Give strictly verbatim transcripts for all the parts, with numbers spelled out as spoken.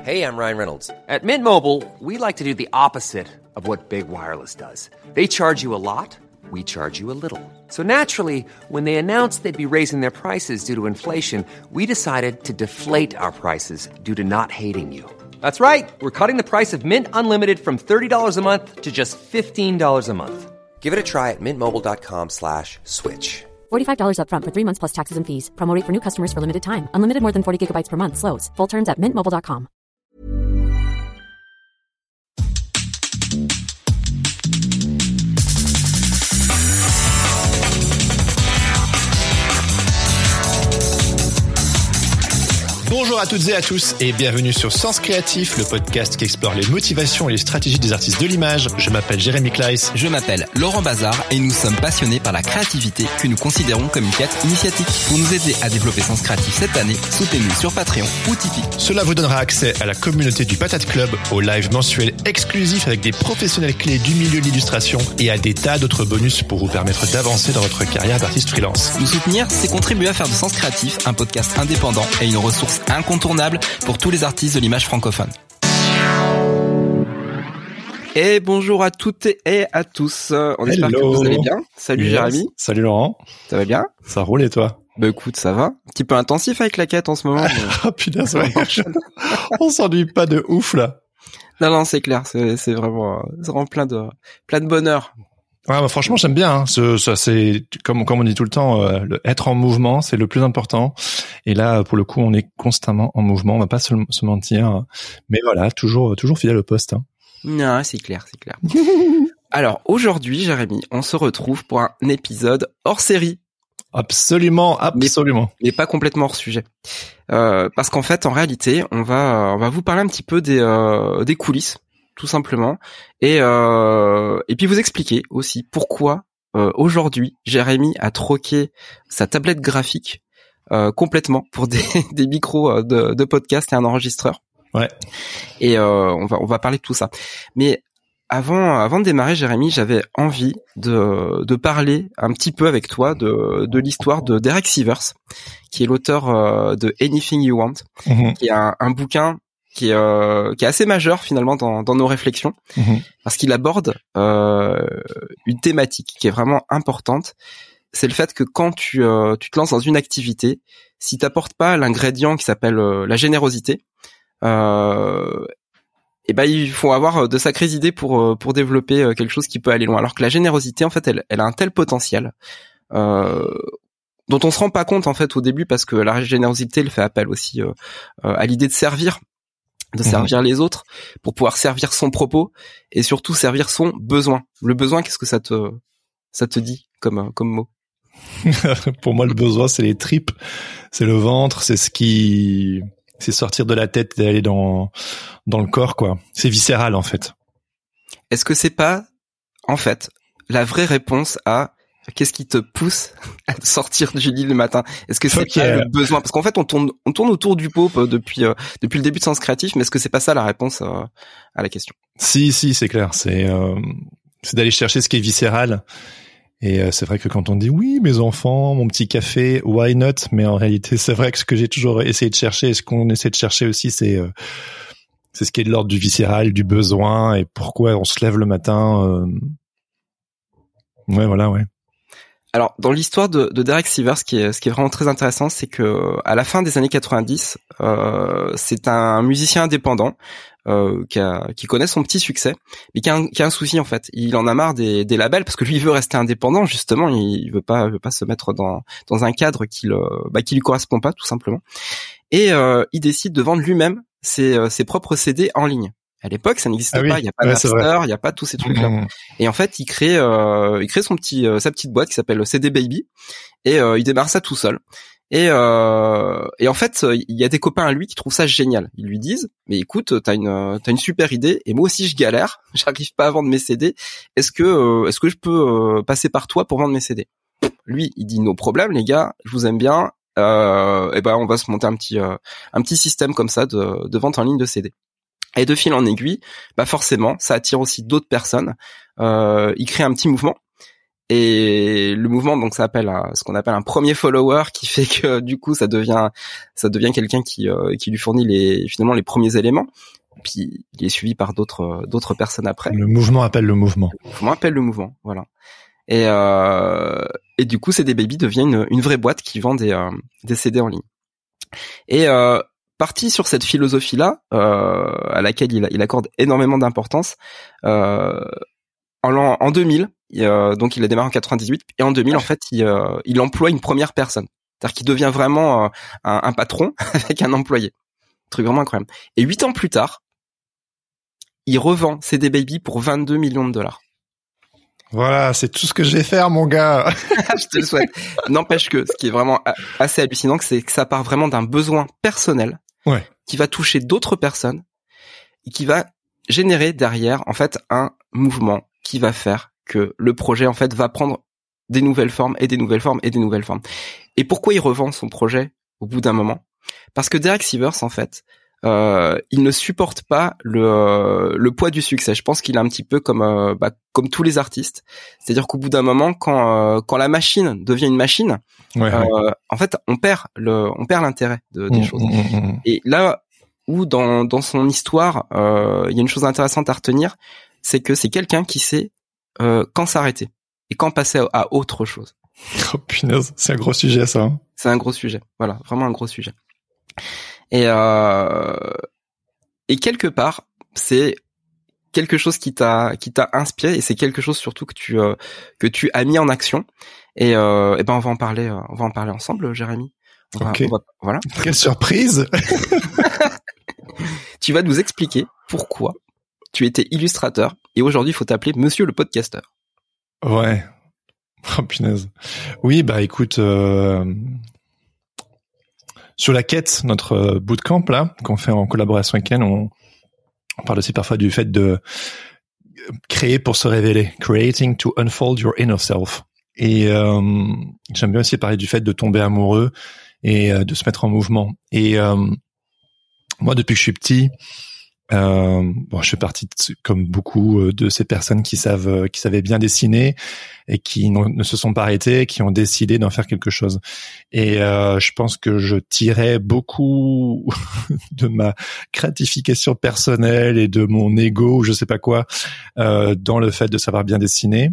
Hey, I'm Ryan Reynolds. At Mint Mobile, we like to do the opposite of what Big Wireless does. They charge you a lot, we charge you a little. So naturally, when they announced they'd be raising their prices due to inflation, we decided to deflate our prices due to not hating you. That's right. We're cutting the price of Mint Unlimited from thirty dollars a month to just fifteen dollars a month. Give it a try at mintmobile.com slash switch. forty-five dollars up front for three months plus taxes and fees. Promo rate for new customers for limited time. Unlimited more than forty gigabytes per month. Slows full terms at mint mobile dot com. Bonjour à toutes et à tous et bienvenue sur Sens Créatif, le podcast qui explore les motivations et les stratégies des artistes de l'image. Je m'appelle Jérémy Kleiss. Je m'appelle Laurent Bazar et nous sommes passionnés par la créativité que nous considérons comme une quête initiatique. Pour nous aider à développer Sens Créatif cette année, soutenez-nous sur Patreon ou Tipeee. Cela vous donnera accès à la communauté du Patate Club, aux lives mensuels exclusifs avec des professionnels clés du milieu de l'illustration et à des tas d'autres bonus pour vous permettre d'avancer dans votre carrière d'artiste freelance. Nous soutenir, c'est contribuer à faire de Sens Créatif un podcast indépendant et une ressource incontournable pour tous les artistes de l'image francophone. Et bonjour à toutes et à tous. On espère Hello. que vous allez bien. Salut yes. Jérémy. Salut Laurent. Ça va bien? Ça roule et toi? Bah écoute, ça va. Un petit peu intensif avec la quête en ce moment. Mais... oh putain, ça va. On s'ennuie pas de ouf là. Non non, c'est clair. C'est, c'est vraiment, c'est vraiment plein de, plein de bonheur. Ouais, bah franchement, j'aime bien. Hein. Ce, ça, c'est comme comme on dit tout le temps, euh, le, être en mouvement, c'est le plus important. Et là, pour le coup, on est constamment en mouvement. On va pas se, se mentir, mais voilà, toujours toujours fidèle au poste. Hein. Non, c'est clair, c'est clair. Alors aujourd'hui, Jérémy, on se retrouve pour un épisode hors série. Absolument, absolument. Mais, mais pas complètement hors sujet, euh, parce qu'en fait, en réalité, on va on va vous parler un petit peu des euh, des coulisses. Tout simplement, et euh, et puis vous expliquer aussi pourquoi euh, aujourd'hui Jérémy a troqué sa tablette graphique euh, complètement pour des des micros de, de podcast et un enregistreur. Ouais. Et euh, on va on va parler de tout ça. Mais avant avant de démarrer, Jérémy, j'avais envie de de parler un petit peu avec toi de de l'histoire de Derek Sivers, qui est l'auteur euh, de Anything You Want, mm-hmm. qui est un, un bouquin qui est euh, qui est assez majeur finalement dans dans nos réflexions, mmh. parce qu'il aborde euh, une thématique qui est vraiment importante. C'est le fait que quand tu euh, tu te lances dans une activité, si t'apportes pas l'ingrédient qui s'appelle euh, la générosité, euh, et ben il faut avoir de sacrées idées pour pour développer quelque chose qui peut aller loin. Alors que la générosité, en fait, elle elle a un tel potentiel euh, dont on se rend pas compte en fait au début, parce que la générosité, elle fait appel aussi euh, à l'idée de servir. de servir mmh. les autres pour pouvoir servir son propos et surtout servir son besoin. Le besoin, qu'est-ce que ça te ça te dit comme comme mot? Pour moi, le besoin, c'est les tripes, c'est le ventre, c'est ce qui c'est sortir de la tête et aller dans dans le corps, quoi. C'est viscéral en fait. Est-ce que c'est pas en fait la vraie réponse à qu'est-ce qui te pousse à sortir du lit le matin? Est-ce que c'est okay. pas le besoin? Parce qu'en fait, on tourne, on tourne autour du pot depuis euh, depuis le début de Sens Créatif, mais est-ce que c'est pas ça la réponse euh, à la question? Si, si, c'est clair. C'est euh, c'est d'aller chercher ce qui est viscéral. Et euh, c'est vrai que quand on dit oui, mes enfants, mon petit café, why not? Mais en réalité, c'est vrai que ce que j'ai toujours essayé de chercher, et ce qu'on essaie de chercher aussi, c'est euh, c'est ce qui est de l'ordre du viscéral, du besoin, et pourquoi on se lève le matin. Euh... Ouais, voilà, ouais. Alors, dans l'histoire de, de Derek Sivers, ce qui est, ce qui est vraiment très intéressant, c'est que à la fin des années quatre-vingt-dix, euh, c'est un musicien indépendant euh, qui, a, qui connaît son petit succès, mais qui a, un, qui a un souci en fait. Il en a marre des, des labels, parce que lui, il veut rester indépendant justement. Il veut pas, il veut pas se mettre dans dans un cadre qui le, bah, qui lui correspond pas, tout simplement. Et euh, il décide de vendre lui-même ses, ses propres C D en ligne. À l'époque, ça n'existait ah oui, pas. Il n'y a pas ouais, d'Napster, il n'y a pas tous ces trucs-là. Mmh. Et en fait, il crée, euh, il crée son petit, euh, sa petite boîte qui s'appelle C D Baby, et euh, il démarre ça tout seul. Et, euh, et en fait, il y a des copains à lui qui trouvent ça génial. Ils lui disent, mais écoute, t'as une, t'as une super idée, et moi aussi je galère, j'arrive pas à vendre mes C D. Est-ce que, euh, est-ce que je peux euh, passer par toi pour vendre mes C D? Lui, il dit no problème, les gars, je vous aime bien. Euh, et ben, on va se monter un petit, euh, un petit système comme ça de, de vente en ligne de C D. Et de fil en aiguille, bah forcément, ça attire aussi d'autres personnes. Euh, il crée un petit mouvement. Et le mouvement, donc, ça appelle un, ce qu'on appelle un premier follower, qui fait que du coup, ça devient, ça devient quelqu'un qui, euh, qui lui fournit les, finalement, les premiers éléments. Puis il est suivi par d'autres, d'autres personnes après. Le mouvement appelle le mouvement. Le mouvement appelle le mouvement, voilà. Et, euh, et du coup, C D Baby devient une, une vraie boîte qui vend des, euh, des C D en ligne. Et euh, parti sur cette philosophie-là, euh, à laquelle il, il accorde énormément d'importance, euh, en, en deux mille, il, euh, donc il a démarré en quatre-vingt-dix-huit, et en deux mille, en fait, il, euh, il emploie une première personne. C'est-à-dire qu'il devient vraiment euh, un, un patron avec un employé. Un truc vraiment incroyable. Et huit ans plus tard, il revend C D Baby pour vingt-deux millions de dollars. Voilà, c'est tout ce que je vais faire, mon gars. Je te le souhaite. N'empêche que ce qui est vraiment assez hallucinant, c'est que ça part vraiment d'un besoin personnel, ouais, qui va toucher d'autres personnes et qui va générer derrière, en fait, un mouvement qui va faire que le projet, en fait, va prendre des nouvelles formes et des nouvelles formes et des nouvelles formes. Et pourquoi il revend son projet au bout d'un moment? Parce que Derek Sivers, en fait, Euh, il ne supporte pas le euh, le poids du succès. Je pense qu'il est un petit peu comme euh, bah, comme tous les artistes, c'est-à-dire qu'au bout d'un moment, quand euh, quand la machine devient une machine, ouais, euh, ouais. en fait, on perd le on perd l'intérêt de, des mmh, choses. Mmh, mmh. Et là où dans dans son histoire, euh, il y a une chose intéressante à retenir, c'est que c'est quelqu'un qui sait euh, quand s'arrêter et quand passer à, à autre chose. Oh punaise, c'est un gros sujet ça. Hein. C'est un gros sujet, voilà, vraiment un gros sujet. Et euh, et quelque part, c'est quelque chose qui t'a qui t'a inspiré et c'est quelque chose surtout que tu euh, que tu as mis en action. Et, euh, et ben on va en parler, euh, on va en parler ensemble, Jérémy. On va, ok. on va, voilà. Quelle surprise. Tu vas nous expliquer pourquoi tu étais illustrateur et aujourd'hui il faut t'appeler Monsieur le podcasteur. Ouais. Oh punaise. Oui, bah écoute. Euh... Sur la quête, notre bootcamp là, qu'on fait en collaboration avec Ken, on, on parle aussi parfois du fait de créer pour se révéler, creating to unfold your inner self. Et euh, j'aime bien aussi parler du fait de tomber amoureux et euh, de se mettre en mouvement. Et euh, moi, depuis que je suis petit, euh, bon, je fais partie de, comme beaucoup de ces personnes qui savent, qui savaient bien dessiner et qui ne se sont pas arrêtées, qui ont décidé d'en faire quelque chose. Et euh, je pense que je tirais beaucoup de ma gratification personnelle et de mon ego, ou je sais pas quoi, euh, dans le fait de savoir bien dessiner.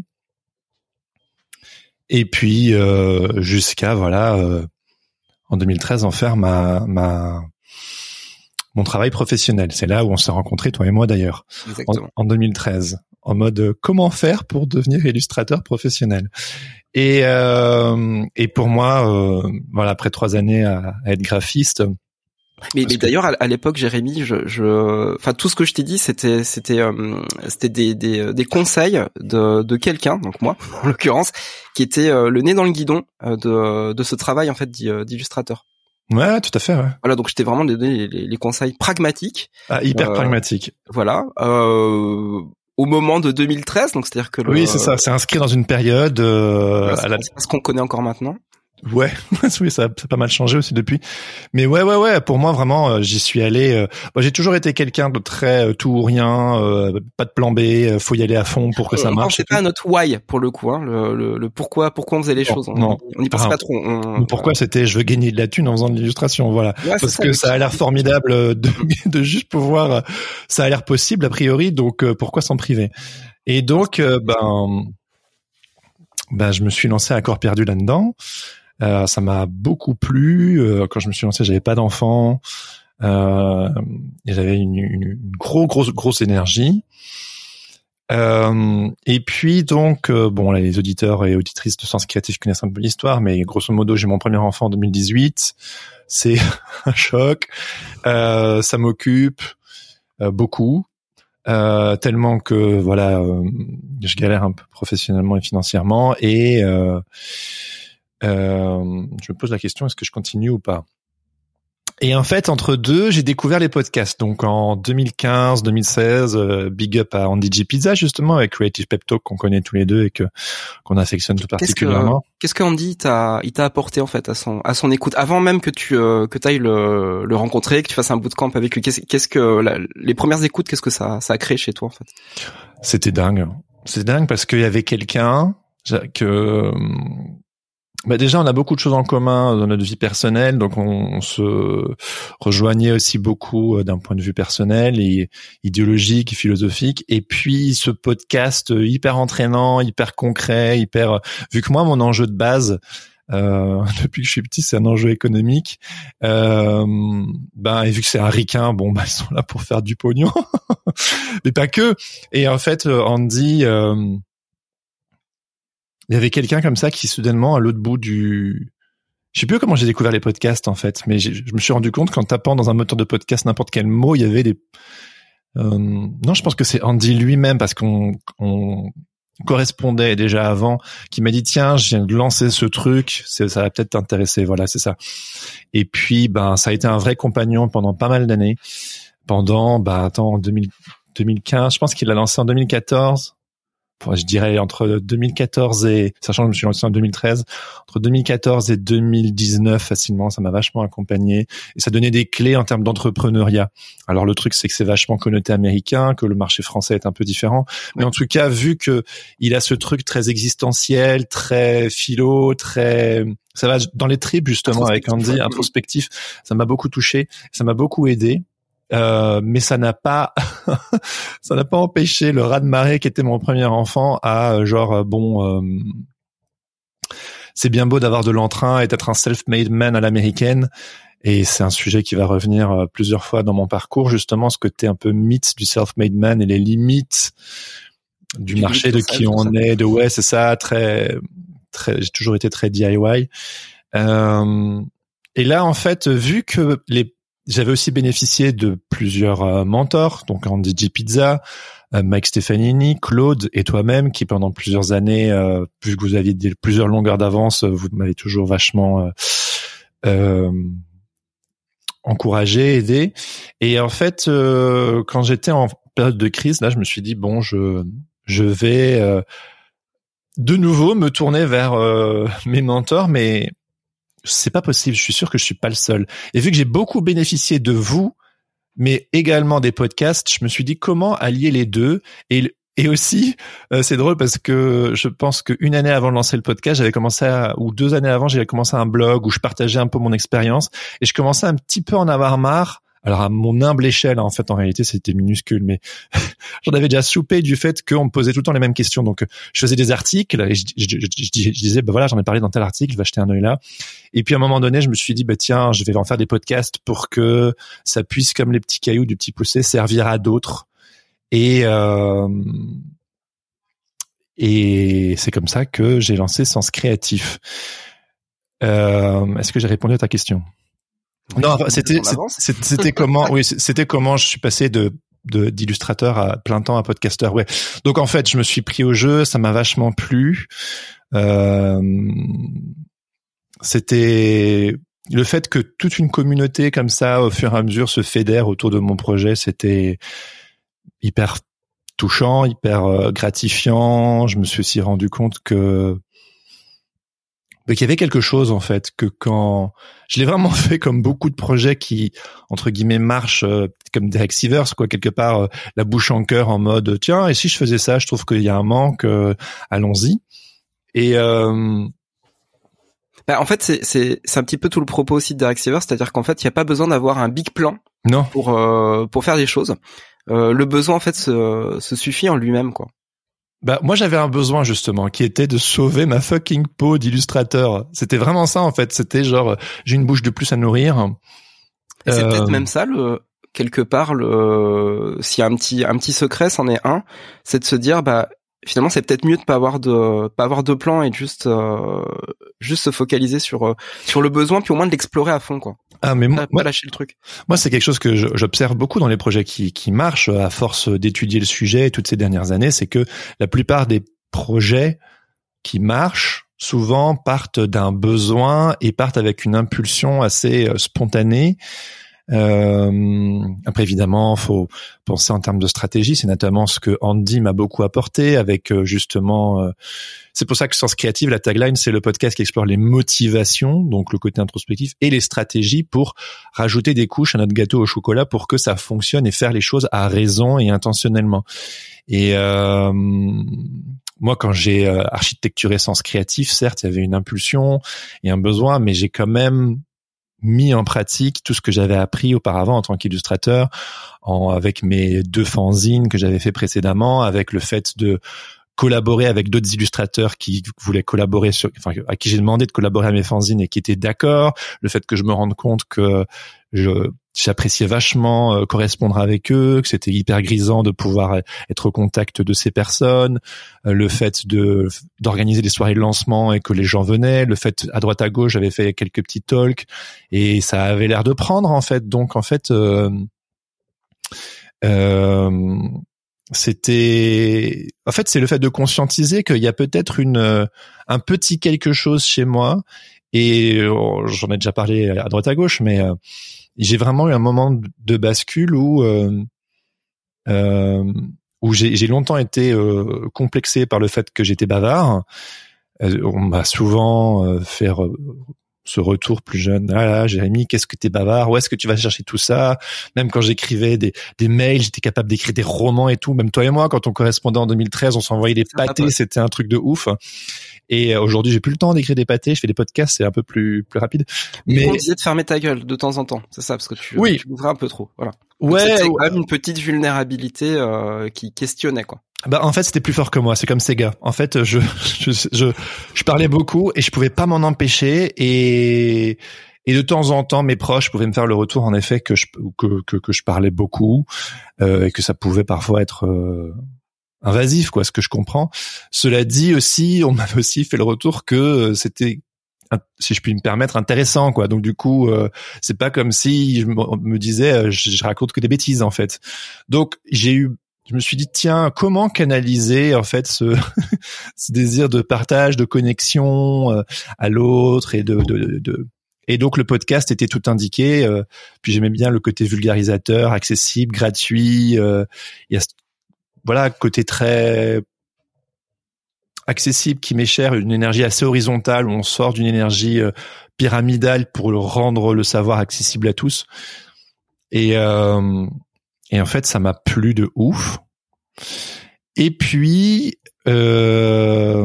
Et puis euh, jusqu'à voilà, euh, en deux mille treize, en faire ma ma mon travail professionnel. C'est là où on s'est rencontrés, toi et moi d'ailleurs. Exactement. En, en deux mille treize. En mode euh, comment faire pour devenir illustrateur professionnel. Et euh, et pour moi, euh, voilà, après trois années à, à être graphiste. Mais, mais que... d'ailleurs à, à l'époque, Jérémy, je, je, enfin tout ce que je t'ai dit, c'était c'était euh, c'était des des des conseils de de quelqu'un, donc moi en l'occurrence, qui était euh, le nez dans le guidon euh, de de ce travail en fait d'illustrateur. Ouais, tout à fait. Ouais. Voilà, donc j'étais vraiment donné les, les, les conseils pragmatiques. Ah, hyper euh, pragmatique. Voilà. Euh, au moment de deux mille treize, donc c'est-à-dire que le, oui, c'est ça. C'est inscrit dans une période. Euh, voilà, c'est à la... ce qu'on connaît encore maintenant. Ouais, oui, ça a, ça a pas mal changé aussi depuis. Mais ouais, ouais, ouais. Pour moi, vraiment, euh, j'y suis allé. Euh, bah, j'ai toujours été quelqu'un de très euh, tout ou rien, euh, pas de plan B. Euh, faut y aller à fond pour que ça on marche. C'est pas à notre why pour le coup, hein, le, le, le pourquoi, pourquoi on faisait les non, choses. On, non. on y pense ah, pas trop. On, pourquoi c'était je veux gagner de la thune en faisant de l'illustration, voilà. Ouais, Parce ça, que ça a l'air formidable de, de juste pouvoir. Ça a l'air possible a priori, donc euh, pourquoi s'en priver. Et donc, euh, ben, ben, je me suis lancé à corps perdu là-dedans. Euh, ça m'a beaucoup plu. Euh, quand je me suis lancé, j'avais pas d'enfant euh, et j'avais une, une, une grosse, grosse, grosse énergie. Euh, et puis donc, euh, bon, là, les auditeurs et auditrices de Sens Créatif connaissent un peu l'histoire, mais grosso modo, j'ai mon premier enfant en deux mille dix-huit. C'est un choc. Euh, ça m'occupe euh, beaucoup. Euh, tellement que voilà, euh, je galère un peu professionnellement et financièrement et euh, euh, je me pose la question, est-ce que je continue ou pas? Et en fait, entre deux, j'ai découvert les podcasts. Donc en deux mille quinze, deux mille seize, euh, big up à Andy J Pizza justement avec Creative Pep Talk qu'on connaît tous les deux et que qu'on affectionne tout particulièrement. Qu'est-ce que, qu'est-ce qu'Andy t'a il t'a apporté en fait à son à son écoute avant même que tu euh, que t'ailles le le rencontrer, que tu fasses un bootcamp avec lui. Qu'est-ce, qu'est-ce que la, les premières écoutes, qu'est-ce que ça ça a créé chez toi en fait? C'était dingue. C'est dingue parce qu'il y avait quelqu'un que bah déjà on a beaucoup de choses en commun dans notre vie personnelle, donc on, on se rejoignait aussi beaucoup d'un point de vue personnel et idéologique et philosophique. Et puis ce podcast hyper entraînant, hyper concret, hyper vu que moi mon enjeu de base euh, depuis que je suis petit c'est un enjeu économique. Euh, ben et vu que c'est un ricain, bon ben ils sont là pour faire du pognon, mais pas que. Et en fait Andy euh, il y avait quelqu'un comme ça qui soudainement à l'autre bout du, je sais plus comment j'ai découvert les podcasts en fait, mais je me suis rendu compte qu'en tapant dans un moteur de podcast n'importe quel mot, il y avait des, euh, non, je pense que c'est Andy lui-même parce qu'on on correspondait déjà avant, qui m'a dit tiens, je viens de lancer ce truc, ça va peut-être t'intéresser, voilà, c'est ça. Et puis ben ça a été un vrai compagnon pendant pas mal d'années, pendant ben attends en deux mille, deux mille quinze, je pense qu'il l'a lancé en deux mille quatorze. Je dirais entre deux mille quatorze et, sachant que je me suis lancé en deux mille treize, entre deux mille quatorze et deux mille dix-neuf facilement, ça m'a vachement accompagné et ça donnait des clés en termes d'entrepreneuriat. Alors le truc c'est que c'est vachement connoté américain, que le marché français est un peu différent, mais en tout cas vu que il a ce truc très existentiel, très philo, très, ça va dans les tripes justement avec Andy, introspectif, ça m'a beaucoup touché, ça m'a beaucoup aidé. Euh, mais ça n'a pas, ça n'a pas empêché le raz-de-marée qui était mon premier enfant à genre bon, euh, c'est bien beau d'avoir de l'entrain et d'être un self-made man à l'américaine. Et c'est un sujet qui va revenir plusieurs fois dans mon parcours, justement, ce côté un peu mythe du self-made man et les limites du les marché limites de qui on est, de ouais, c'est ça, très, très, j'ai toujours été très D I Y. Euh, et là, en fait, vu que les j'avais aussi bénéficié de plusieurs euh, mentors, donc Andy J. Pizza, euh, Mike Stefanini, Claude et toi-même, qui pendant plusieurs années, euh, vu que vous aviez des, plusieurs longueurs d'avance, vous m'avez toujours vachement euh, euh, encouragé, aidé. Et en fait, euh, quand j'étais en période de crise, là, je me suis dit bon, je je vais euh, de nouveau me tourner vers euh, mes mentors, mais c'est pas possible, je suis sûr que je suis pas le seul. Et vu que j'ai beaucoup bénéficié de vous, mais également des podcasts, je me suis dit comment allier les deux. Et, et aussi, euh, c'est drôle parce que je pense qu'une année avant de lancer le podcast, j'avais commencé à, ou deux années avant, j'avais commencé un blog où je partageais un peu mon expérience et je commençais un petit peu à en avoir marre. Alors à mon humble échelle, en fait, en réalité, c'était minuscule, mais j'en avais déjà soupé du fait qu'on me posait tout le temps les mêmes questions. Donc, je faisais des articles et je, je, je, je, je disais, bah voilà, j'en ai parlé dans tel article, je vais acheter un œil là. Et puis à un moment donné, je me suis dit, bah tiens, je vais en faire des podcasts pour que ça puisse, comme les petits cailloux du petit poussé, servir à d'autres. Et euh, et c'est comme ça que j'ai lancé Sens Créatif. Euh, est-ce que j'ai répondu à ta question? Oui, non, c'était c'était, c'était comment oui, c'était comment je suis passé de de d'illustrateur à plein temps à podcasteur. Ouais. Donc en fait, je me suis pris au jeu, ça m'a vachement plu. Euh, c'était le fait que toute une communauté comme ça au fur et à mesure se fédère autour de mon projet, c'était hyper touchant, hyper euh, gratifiant. Je me suis aussi rendu compte que qu'il y avait quelque chose en fait, que quand je l'ai vraiment fait comme beaucoup de projets qui entre guillemets marchent euh, comme Derek Sivers quoi, quelque part euh, la bouche en cœur en mode tiens, et si je faisais ça, je trouve qu'il y a un manque, euh, allons-y. Et euh... bah, en fait c'est c'est c'est un petit peu tout le propos aussi de Derek Sivers, c'est-à-dire qu'en fait il y a pas besoin d'avoir un big plan non pour euh, pour faire des choses. Euh, le besoin en fait se se suffit en lui-même quoi. Bah moi j'avais un besoin justement qui était de sauver ma fucking peau d'illustrateur. C'était vraiment ça en fait. C'était genre j'ai une bouche de plus à nourrir. Et c'est euh... peut-être même ça le quelque part le s'il y a un petit un petit secret, c'en est un, c'est de se dire bah finalement c'est peut-être mieux de pas avoir de pas avoir de plan et juste euh, juste se focaliser sur sur le besoin puis au moins de l'explorer à fond quoi. Ah mais moi, pas, pas lâcher le truc. Moi c'est quelque chose que j'observe beaucoup dans les projets qui qui marchent à force d'étudier le sujet toutes ces dernières années, c'est que la plupart des projets qui marchent souvent partent d'un besoin et partent avec une impulsion assez spontanée. Euh, après évidemment, faut penser en termes de stratégie. C'est notamment ce que Andy m'a beaucoup apporté avec euh, justement. Euh, c'est pour ça que Sens Créatif, la tagline, c'est le podcast qui explore les motivations, donc le côté introspectif, et les stratégies pour rajouter des couches à notre gâteau au chocolat pour que ça fonctionne et faire les choses à raison et intentionnellement. Et euh, moi, quand j'ai euh, architecturé Sens Créatif, certes, il y avait une impulsion et un besoin, mais j'ai quand même mis en pratique tout ce que j'avais appris auparavant en tant qu'illustrateur, en, avec mes deux fanzines que j'avais fait précédemment, avec le fait de collaborer avec d'autres illustrateurs qui voulaient collaborer sur, enfin, à qui j'ai demandé de collaborer à mes fanzines et qui étaient d'accord, le fait que je me rende compte que je, j'appréciais vachement euh, correspondre avec eux, que c'était hyper grisant de pouvoir être au contact de ces personnes, euh, le fait de d'organiser des soirées de lancement et que les gens venaient, le fait à droite à gauche j'avais fait quelques petits talks et ça avait l'air de prendre en fait. Donc en fait euh, euh, c'était en fait c'est le fait de conscientiser qu'il y a peut-être une un petit quelque chose chez moi et oh, j'en ai déjà parlé à droite à gauche, mais euh, j'ai vraiment eu un moment de bascule où euh, euh, où j'ai, j'ai longtemps été euh, complexé par le fait que j'étais bavard. Euh, on m'a souvent euh, fait re- ce retour plus jeune. Ah là, Jérémy, qu'est-ce que t'es bavard? Où est-ce que tu vas chercher tout ça? Même quand j'écrivais des, des mails, j'étais capable d'écrire des romans et tout. Même toi et moi, quand on correspondait en deux mille treize, on s'envoyait des pâtés. C'était un truc de ouf. Et aujourd'hui, j'ai plus le temps d'écrire des pâtés. Je fais des podcasts, c'est un peu plus plus rapide. Mais on disait de fermer ta gueule de temps en temps, c'est ça, parce que tu, oui. tu l'ouvrais un peu trop. Voilà. Ouais. C'était ouais. quand même une petite vulnérabilité euh, qui questionnait quoi. Bah en fait c'était plus fort que moi, c'est comme Sega. En fait je je je je parlais beaucoup et je pouvais pas m'en empêcher et et de temps en temps mes proches pouvaient me faire le retour en effet que je que que, que je parlais beaucoup euh, et que ça pouvait parfois être euh, invasif quoi, ce que je comprends. Cela dit aussi, on m'avait aussi fait le retour que c'était, si je puis me permettre, intéressant quoi. Donc du coup euh, c'est pas comme si je me disais je, je raconte que des bêtises en fait. Donc j'ai eu je me suis dit tiens, comment canaliser en fait ce, ce désir de partage, de connexion euh, à l'autre et de, de, de, de et donc le podcast était tout indiqué. Euh, puis j'aimais bien le côté vulgarisateur, accessible, gratuit. Euh, il y a voilà côté très accessible qui m'est cher, une énergie assez horizontale où on sort d'une énergie euh, pyramidale pour rendre le savoir accessible à tous. Et euh, Et en fait, ça m'a plu de ouf. Et puis, euh,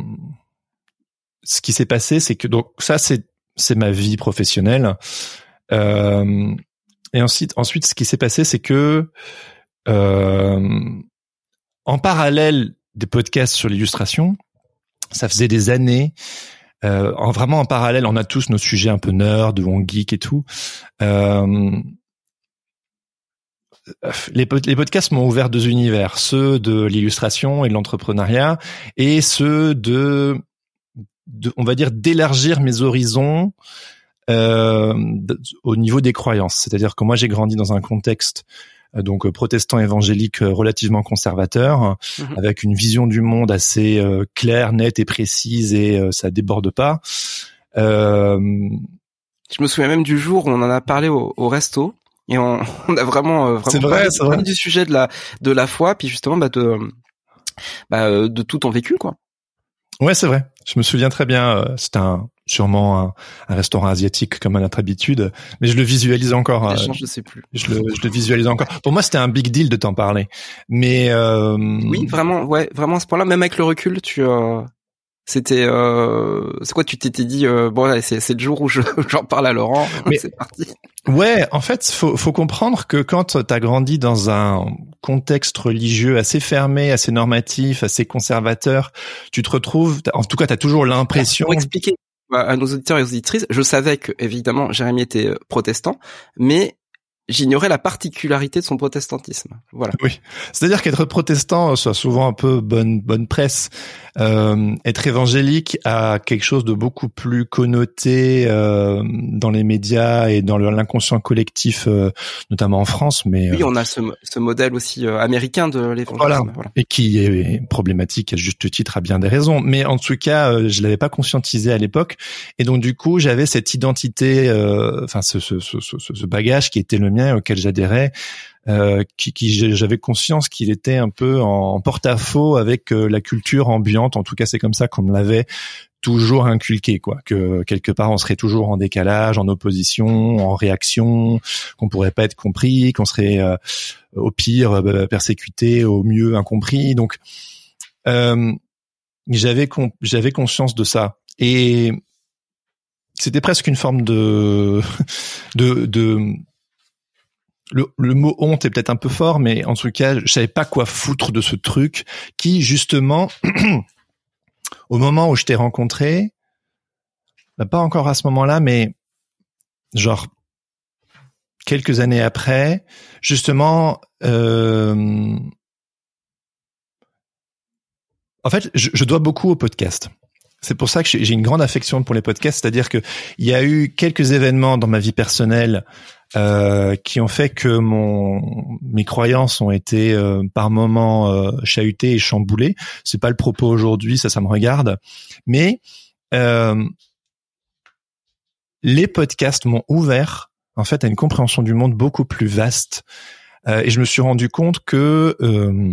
ce qui s'est passé, c'est que donc ça, c'est c'est ma vie professionnelle. Euh, et ensuite, ensuite, ce qui s'est passé, c'est que euh, en parallèle des podcasts sur l'illustration, ça faisait des années. Euh, en vraiment en parallèle, on a tous nos sujets un peu nerd, on geek et tout. Euh, Les, les podcasts m'ont ouvert deux univers, ceux de l'illustration et de l'entrepreneuriat, et ceux de, de on va dire, d'élargir mes horizons euh, de, au niveau des croyances. C'est-à-dire que moi, j'ai grandi dans un contexte euh, donc protestant évangélique relativement conservateur, mmh. avec une vision du monde assez euh, claire, nette et précise, et euh, ça déborde pas. Euh... Je me souviens même du jour où on en a parlé au, au resto. Et on, on a vraiment, euh, vraiment c'est vrai, c'est vrai. du sujet de la de la foi, puis justement bah de bah de tout ton vécu quoi. Ouais, c'est vrai. Je me souviens très bien. Euh, c'était un sûrement un, un restaurant asiatique comme à notre habitude, mais je le visualise encore. Euh, je sais plus. Je le, je le visualise encore. Pour moi, c'était un big deal de t'en parler. Mais euh... oui, vraiment, ouais, vraiment à ce point-là, même avec le recul, tu. Euh... C'était euh, c'est quoi, tu t'étais dit euh, bon là, c'est c'est le jour où je j'en parle à Laurent. Mais c'est parti. Ouais, en fait, faut faut comprendre que quand t'as grandi dans un contexte religieux assez fermé, assez normatif, assez conservateur, tu te retrouves, en tout cas, t'as toujours l'impression. Pour expliquer à nos auditeurs et aux auditrices, je savais que évidemment Jérémy était protestant, mais j'ignorais la particularité de son protestantisme. Voilà. Oui, c'est-à-dire qu'être protestant soit souvent un peu bonne bonne presse. Euh, être évangélique a quelque chose de beaucoup plus connoté euh, dans les médias et dans l'inconscient collectif, euh, notamment en France. Mais oui, euh, on a ce, ce modèle aussi euh, américain de l'évangélisme. Voilà. Voilà, et qui est problématique à juste titre à bien des raisons. Mais en tout cas, euh, je l'avais pas conscientisé à l'époque, et donc du coup, j'avais cette identité, euh, enfin ce, ce, ce, ce, ce bagage qui était le mien, auquel j'adhérais. Euh, qui, qui j'avais conscience qu'il était un peu en porte-à-faux avec euh, la culture ambiante. En tout cas, c'est comme ça qu'on me l'avait toujours inculqué, quoi. Que quelque part, on serait toujours en décalage, en opposition, en réaction, qu'on pourrait pas être compris, qu'on serait euh, au pire euh, persécuté, au mieux incompris. Donc, euh, j'avais con- j'avais conscience de ça et c'était presque une forme de de de le, le mot honte est peut-être un peu fort, mais en tout cas, je savais pas quoi foutre de ce truc qui, justement, au moment où je t'ai rencontré, bah pas encore à ce moment-là, mais genre quelques années après, justement, euh, en fait, je, je dois beaucoup au podcast. C'est pour ça que j'ai une grande affection pour les podcasts, c'est-à-dire que il y a eu quelques événements dans ma vie personnelle euh, qui ont fait que mon mes croyances ont été euh, par moments euh, chahutées et chamboulées. C'est pas le propos aujourd'hui, ça, ça me regarde. Mais euh, les podcasts m'ont ouvert en fait à une compréhension du monde beaucoup plus vaste, euh, et je me suis rendu compte que euh,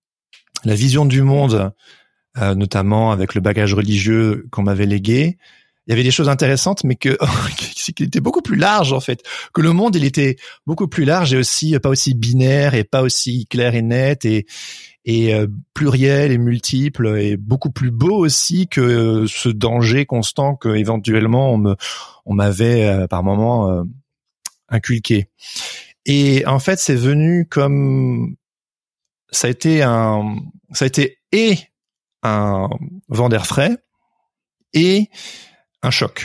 la vision du monde, Euh, notamment avec le bagage religieux qu'on m'avait légué, il y avait des choses intéressantes, mais que qui étaient beaucoup plus larges en fait. Que le monde, il était beaucoup plus large et aussi pas aussi binaire et pas aussi clair et net et et euh, pluriel et multiple et beaucoup plus beau aussi que ce danger constant que éventuellement on me on m'avait euh, par moments euh, inculqué. Et en fait, c'est venu comme ça a été un ça a été et un vent d'air frais et un choc.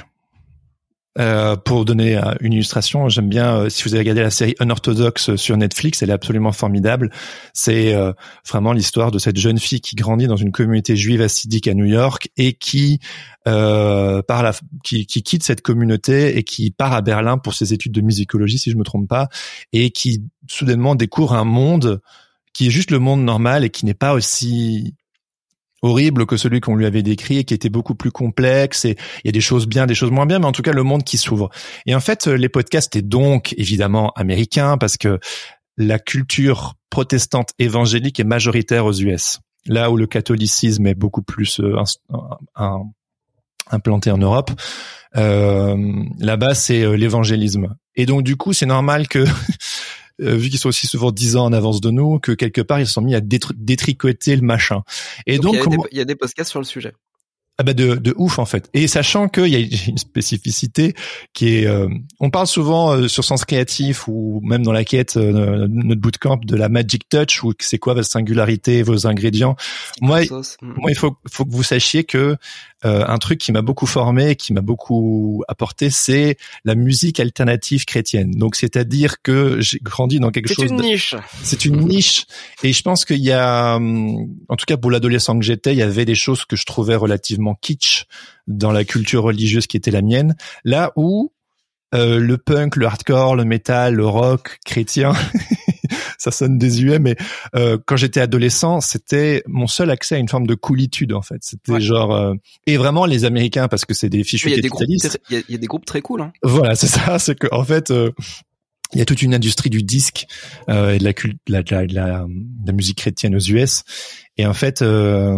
Euh, pour donner une illustration, j'aime bien, euh, si vous avez regardé la série Unorthodox sur Netflix, elle est absolument formidable. C'est euh, vraiment l'histoire de cette jeune fille qui grandit dans une communauté juive hassidique à New York et qui euh, par la, qui, qui quitte cette communauté et qui part à Berlin pour ses études de musicologie, si je me trompe pas, et qui soudainement découvre un monde qui est juste le monde normal et qui n'est pas aussi horrible que celui qu'on lui avait décrit et qui était beaucoup plus complexe, et il y a des choses bien, des choses moins bien, mais en tout cas le monde qui s'ouvre. Et en fait, les podcasts étaient donc évidemment américains parce que la culture protestante évangélique est majoritaire aux U S, là où le catholicisme est beaucoup plus euh, un, un, implanté en Europe. Euh, là-bas, c'est euh, l'évangélisme. Et donc du coup, c'est normal que Euh, vu qu'ils sont aussi souvent dix ans en avance de nous, que quelque part ils se sont mis à détr- détricoter le machin. Et donc, donc il y, comment... y a des podcasts sur le sujet. Ah bah de, de ouf en fait. Et sachant qu'il y a une spécificité qui est, euh, on parle souvent euh, sur Sens Créatif ou même dans la quête euh, notre bootcamp de la Magic Touch, ou c'est quoi votre singularité, vos ingrédients. Moi, moi il faut, faut que vous sachiez que euh, un truc qui m'a beaucoup formé, qui m'a beaucoup apporté, c'est la musique alternative chrétienne. Donc c'est-à-dire que j'ai grandi dans quelque c'est chose. C'est une de... niche. C'est une niche. Et je pense qu'il y a, en tout cas pour l'adolescent que j'étais, il y avait des choses que je trouvais relativement kitsch dans la culture religieuse qui était la mienne, là où euh, le punk, le hardcore, le metal, le rock chrétien, ça sonne désuet, mais euh, quand j'étais adolescent, c'était mon seul accès à une forme de coolitude en fait. C'était ouais. genre euh, et vraiment les Américains, parce que c'est des fichus capitalistes. Il y, y a des groupes très cool. Hein. Voilà, c'est ça. C'est que en fait. Euh, il y a toute une industrie du disque euh, et de la, cult- de, la, de, la, de, la, de la musique chrétienne aux U S. Et en fait, euh,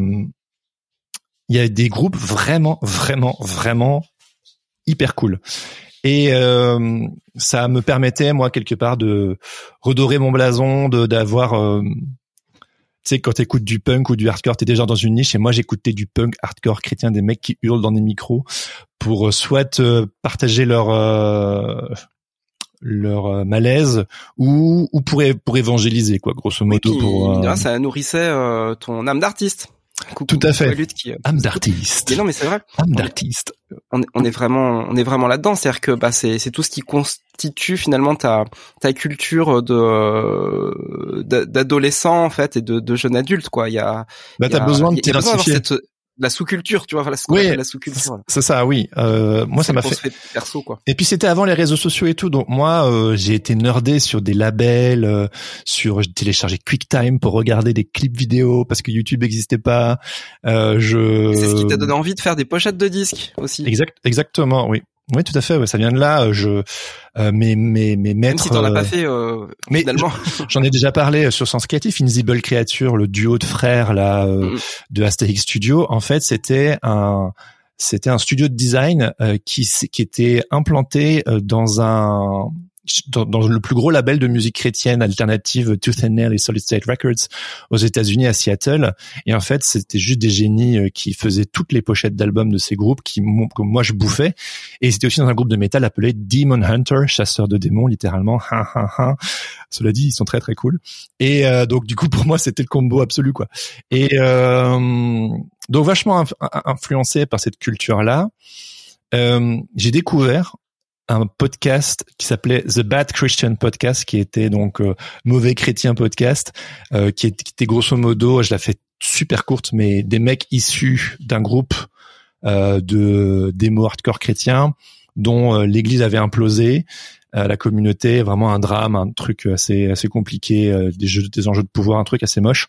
il y a des groupes vraiment, vraiment, vraiment hyper cool. Et euh, ça me permettait, moi, quelque part, de redorer mon blason, de d'avoir... Euh, tu sais, quand t'écoutes du punk ou du hardcore, t'es déjà dans une niche. Et moi, j'écoutais du punk hardcore chrétien, des mecs qui hurlent dans des micros pour soit euh, partager leur... Euh, leur malaise ou ou pour pour évangéliser quoi, grosso modo. Oui, pour euh... ça nourrissait euh, ton âme d'artiste. Coucou, tout à fait. Qui, euh, âme d'artiste. Mais non, mais c'est vrai. Âme d'artiste. On est, on est vraiment, on est vraiment là-dedans. C'est-à-dire que bah c'est c'est tout ce qui constitue finalement ta ta culture de d'adolescent en fait et de de jeune adulte quoi. Il y a. Bah t'as besoin de t'identifier. La sous-culture, tu vois, voilà ce qu'on oui, appelle la sous-culture. C'est ça, oui. Euh, moi, ça m'a fait... fait perso, quoi. Et puis c'était avant les réseaux sociaux et tout, donc moi, euh, j'ai été nerdé sur des labels, euh, sur j'ai téléchargé QuickTime pour regarder des clips vidéo parce que YouTube n'existait pas. Euh, je. C'est ce qui t'a donné envie de faire des pochettes de disques aussi. Exact, exactement, oui. Oui, tout à fait. Ouais, ça vient de là. Je, euh, mes mes mes maîtres. Même si t'en as pas fait, euh, mais finalement. J'en ai déjà parlé sur Sens Créatif. Invisible Creature, le duo de frères là euh, mm. de Astérix Studio. En fait, c'était un c'était un studio de design euh, qui qui était implanté euh, dans un dans, dans le plus gros label de musique chrétienne alternative Tooth and Nail et Solid State Records aux États-Unis à Seattle. Et en fait, c'était juste des génies qui faisaient toutes les pochettes d'albums de ces groupes qui que moi je bouffais. Et c'était aussi dans un groupe de métal appelé Demon Hunter, chasseur de démons littéralement. Cela dit, ils sont très très cool. Et euh, donc du coup pour moi c'était le combo absolu quoi. Et euh, donc vachement inf- influencé par cette culture là, euh, j'ai découvert un podcast qui s'appelait The Bad Christian Podcast, qui était donc euh, mauvais chrétien podcast, euh, qui, est, qui était grosso modo, je la fais super courte, mais des mecs issus d'un groupe euh, de démo hardcore chrétiens dont euh, l'Église avait implosé, euh, la communauté, vraiment un drame, un truc assez assez compliqué, euh, des jeux, des enjeux de pouvoir, un truc assez moche.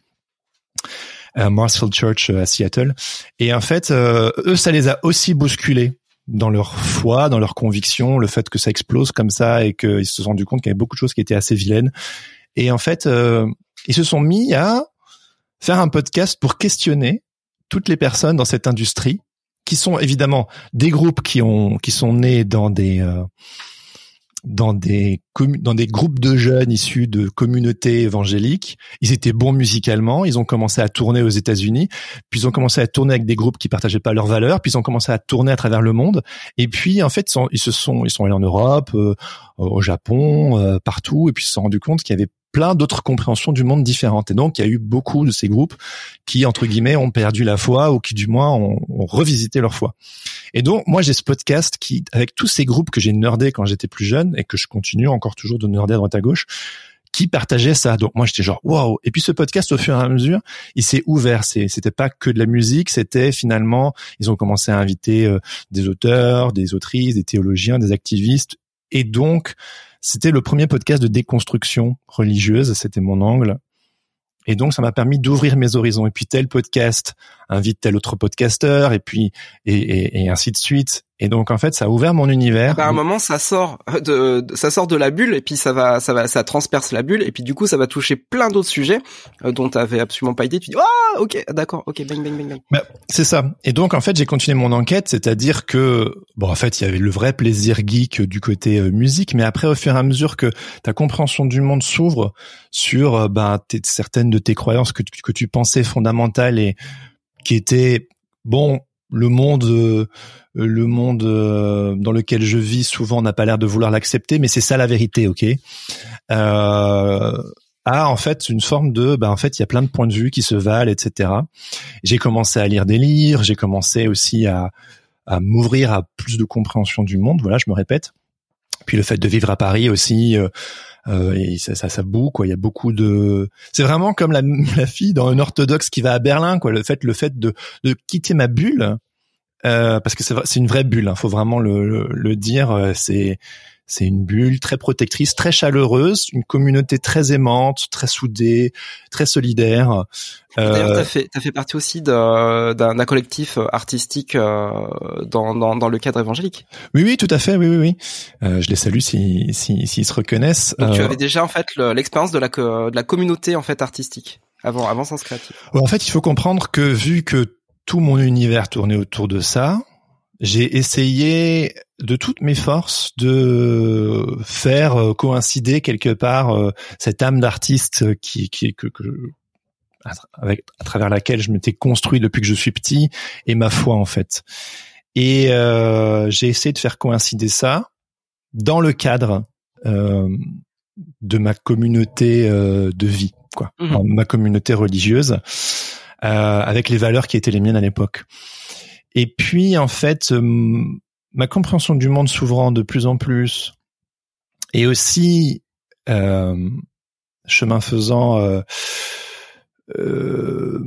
Euh, Marsfield Church euh, à Seattle. Et en fait, euh, eux, ça les a aussi bousculés dans leur foi, dans leurs convictions, le fait que ça explose comme ça et qu'ils se sont rendus compte qu'il y avait beaucoup de choses qui étaient assez vilaines. Et en fait, euh, ils se sont mis à faire un podcast pour questionner toutes les personnes dans cette industrie, qui sont évidemment des groupes qui ont qui sont nés dans des euh, dans des commu- dans des groupes de jeunes issus de communautés évangéliques. Ils étaient bons musicalement, ils ont commencé à tourner aux États-Unis, puis ils ont commencé à tourner avec des groupes qui partageaient pas leurs valeurs, puis ils ont commencé à tourner à travers le monde. Et puis en fait, ils, sont, ils se sont ils sont allés en Europe, euh, au Japon, euh, partout, et puis ils se sont rendus compte qu'il y avait plein d'autres compréhensions du monde différentes. Et donc, il y a eu beaucoup de ces groupes qui, entre guillemets, ont perdu la foi ou qui, du moins, ont, ont revisité leur foi. Et donc, moi, j'ai ce podcast qui, avec tous ces groupes que j'ai nerdés quand j'étais plus jeune et que je continue encore toujours de nerder à droite à gauche, qui partageaient ça. Donc, moi, j'étais genre, waouh. Et puis, ce podcast, au fur et à mesure, il s'est ouvert. C'est, c'était pas que de la musique, c'était finalement, ils ont commencé à inviter euh, des auteurs, des autrices, des théologiens, des activistes. Et donc, c'était le premier podcast de déconstruction religieuse, c'était mon angle. Et donc, ça m'a permis d'ouvrir mes horizons. Et puis, tel podcast invite tel autre podcasteur, et puis, et, et, et ainsi de suite. Et donc, en fait, ça a ouvert mon univers. Bah, à un moment, ça sort de, de, ça sort de la bulle, et puis ça va, ça va, ça transperce la bulle, et puis du coup, ça va toucher plein d'autres sujets euh, dont t'avais absolument pas idée. Tu dis, ah, ok, d'accord, ok, bang, bang, bang, bang. Bah, c'est ça. Et donc, en fait, j'ai continué mon enquête, c'est-à-dire que, bon, en fait, il y avait le vrai plaisir geek du côté euh, musique, mais après, au fur et à mesure que ta compréhension du monde s'ouvre sur, euh, bah, t'es, certaines de tes croyances que tu, que tu pensais fondamentales et qui étaient, bon, le monde, euh, le monde euh, dans lequel je vis souvent n'a pas l'air de vouloir l'accepter, mais c'est ça la vérité, ok. Euh, a en fait une forme de, bah en fait il y a plein de points de vue qui se valent, et cetera. J'ai commencé à lire des livres, j'ai commencé aussi à, à m'ouvrir à plus de compréhension du monde. Voilà, je me répète. Puis le fait de vivre à Paris aussi. Euh, Euh, et ça, ça, ça boue, quoi. Il y a beaucoup de. C'est vraiment comme la, la fille dans un orthodoxe qui va à Berlin, quoi. Le fait, le fait de, de quitter ma bulle, euh, parce que c'est, c'est une vraie bulle. Hein, faut vraiment le, le, le dire. C'est, c'est une bulle très protectrice, très chaleureuse, une communauté très aimante, très soudée, très solidaire. Euh... D'ailleurs, t'as fait, t'as fait partie aussi d'un, d'un collectif artistique euh, dans, dans, dans le cadre évangélique. Oui, oui, tout à fait, oui, oui, oui. Euh, je les salue si, si, s'ils se reconnaissent. Donc, euh... tu avais déjà en fait le, l'expérience de la, de la communauté en fait artistique avant, avant Sens Créatif. Ouais, en fait, il faut comprendre que vu que tout mon univers tournait autour de ça, j'ai essayé de toutes mes forces de faire coïncider quelque part cette âme d'artiste qui, qui que, que avec à travers laquelle je m'étais construit depuis que je suis petit et ma foi en fait. Et euh, j'ai essayé de faire coïncider ça dans le cadre euh, de ma communauté euh, de vie, quoi, mmh. enfin, ma communauté religieuse, euh, avec les valeurs qui étaient les miennes à l'époque. Et puis, en fait, euh, ma compréhension du monde s'ouvrant de plus en plus, et aussi, euh, chemin faisant, euh, euh,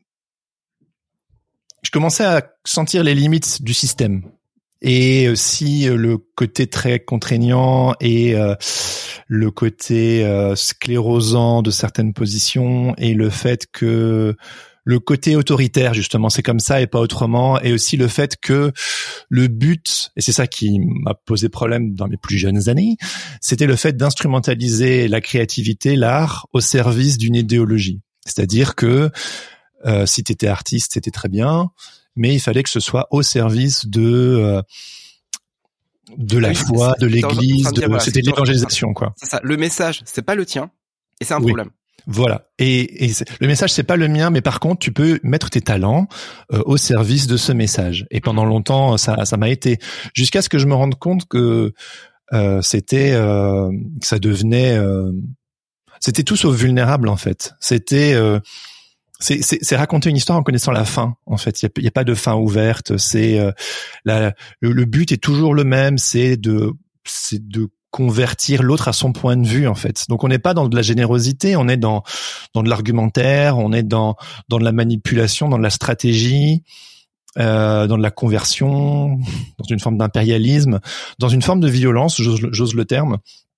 je commençais à sentir les limites du système, et aussi le côté très contraignant et euh, le côté euh, sclérosant de certaines positions, et le fait que le côté autoritaire, justement, c'est comme ça et pas autrement, et aussi le fait que le but, et c'est ça qui m'a posé problème dans mes plus jeunes années, c'était le fait d'instrumentaliser la créativité, l'art, au service d'une idéologie. C'est-à-dire que euh, si t'étais artiste, c'était très bien, mais il fallait que ce soit au service de euh, de la oui, foi, de l'Église, de, dire, voilà, c'était de l'évangélisation, quoi. C'est ça. Le message, c'est pas le tien, et c'est un oui. problème. Voilà. Et, et le message, c'est pas le mien, mais par contre, tu peux mettre tes talents euh, au service de ce message. Et pendant longtemps, ça, ça m'a été, jusqu'à ce que je me rende compte que euh, c'était, euh, que ça devenait, euh, c'était tout sauf vulnérable en fait. C'était, euh, c'est, c'est, c'est raconter une histoire en connaissant la fin. En fait, il y a, y a pas de fin ouverte. C'est euh, la, le, le but est toujours le même. C'est de, c'est de convertir l'autre à son point de vue en fait. Donc on n'est pas dans de la générosité, on est dans dans de l'argumentaire, on est dans dans de la manipulation, dans de la stratégie, euh, dans de la conversion, dans une forme d'impérialisme, dans une forme de violence, j'ose, j'ose le terme.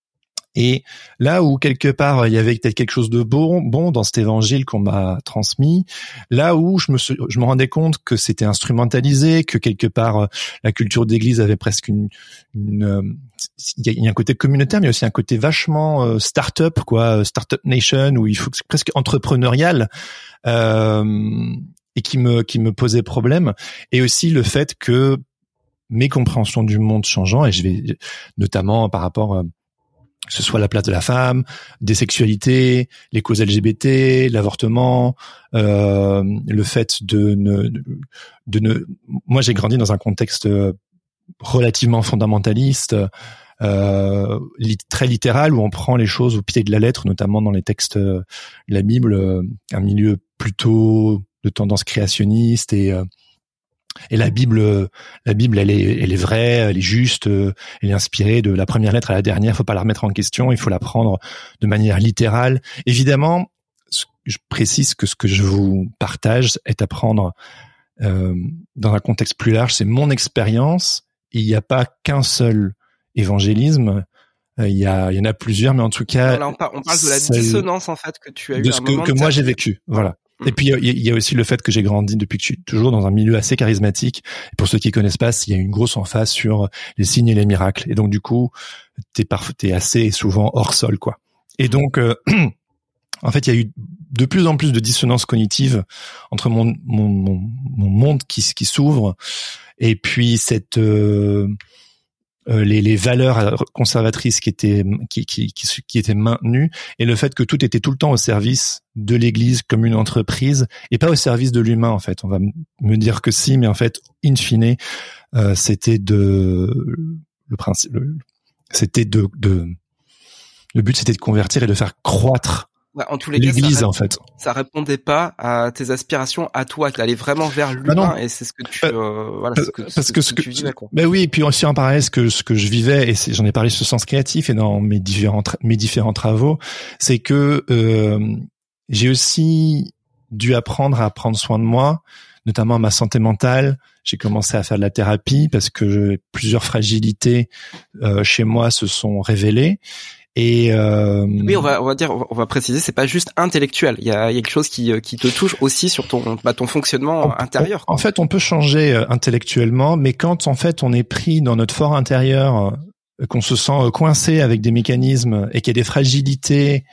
Et là où quelque part il y avait peut-être quelque chose de bon, bon dans cet évangile qu'on m'a transmis, là où je me suis, je me rendais compte que c'était instrumentalisé, que quelque part la culture d'église avait presque une, une il y a un côté communautaire, mais aussi un côté vachement euh, start-up, quoi, start-up nation, où il faut presque entrepreneurial, euh, et qui me qui me posait problème, et aussi le fait que mes compréhensions du monde changeant, et je vais notamment par rapport euh, que ce soit la place de la femme, des sexualités, les causes L G B T, l'avortement, euh, le fait de ne, de ne. Moi, j'ai grandi dans un contexte relativement fondamentaliste, euh, très littéral, où on prend les choses au pied de la lettre, notamment dans les textes de la Bible, un milieu plutôt de tendance créationniste et euh, Et la Bible, la Bible, elle est, elle est vraie, elle est juste, elle est inspirée de la première lettre à la dernière. Faut pas la remettre en question, il faut la prendre de manière littérale. Évidemment, je précise que ce que je vous partage est à prendre euh, dans un contexte plus large. C'est mon expérience. Il n'y a pas qu'un seul évangélisme. Il y a, il y en a plusieurs, mais en tout cas, Là, on, parle, on parle de la dissonance en fait que tu as eu de à ce un que, moment que de moi ta j'ai vie. vécu. Voilà. Et puis il y a aussi le fait que j'ai grandi depuis que je suis toujours dans un milieu assez charismatique. Et pour ceux qui connaissent pas, il y a une grosse emphase sur les signes et les miracles. Et donc du coup, t'es parfois t'es assez souvent hors sol, quoi. Et donc euh, en fait, il y a eu de plus en plus de dissonance cognitive entre mon mon mon, mon monde qui qui s'ouvre et puis cette euh, Euh, les, les valeurs conservatrices qui étaient qui, qui, qui, qui étaient maintenues, et le fait que tout était tout le temps au service de l'Église comme une entreprise et pas au service de l'humain. En fait, on va me dire que si, mais en fait, in fine, euh, c'était de le principe, le, c'était de, de le but, c'était de convertir et de faire croître. Ouais, en tous les cas, l'Église, ça, en fait. Ça répondait pas à tes aspirations, à toi, qui allait vraiment vers l'humain, ah et c'est ce que tu, euh, voilà, parce, ce que, parce ce que que, ce ce que, que tu vivais, quoi. Ben oui, et puis aussi en parallèle, ce que, ce que je vivais, et c'est, j'en ai parlé sur ce sens créatif et dans mes différents, mes différents travaux, c'est que, euh, j'ai aussi dû apprendre à prendre soin de moi, notamment ma santé mentale. J'ai commencé à faire de la thérapie parce que plusieurs fragilités, euh, chez moi se sont révélées. Et euh... oui, on va on va dire on va préciser, c'est pas juste intellectuel. Il y a il y a quelque chose qui qui te touche aussi sur ton bah, ton fonctionnement on, intérieur. On, en fait, on peut changer euh, intellectuellement, mais quand en fait on est pris dans notre fort intérieur, euh, qu'on se sent euh, coincé avec des mécanismes et qu'il y a des fragilités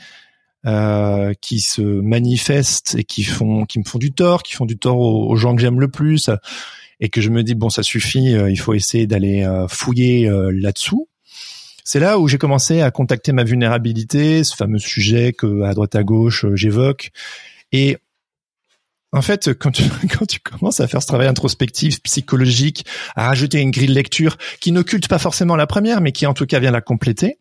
euh, qui se manifestent et qui font qui me font du tort, qui font du tort aux, aux gens que j'aime le plus, et que je me dis bon ça suffit, euh, il faut essayer d'aller euh, fouiller euh, là-dessous. C'est là où j'ai commencé à contacter ma vulnérabilité, ce fameux sujet que à droite à gauche euh, j'évoque. Et en fait, quand tu, quand tu commences à faire ce travail introspectif, psychologique, à rajouter une grille de lecture qui n'occulte pas forcément la première, mais qui en tout cas vient la compléter,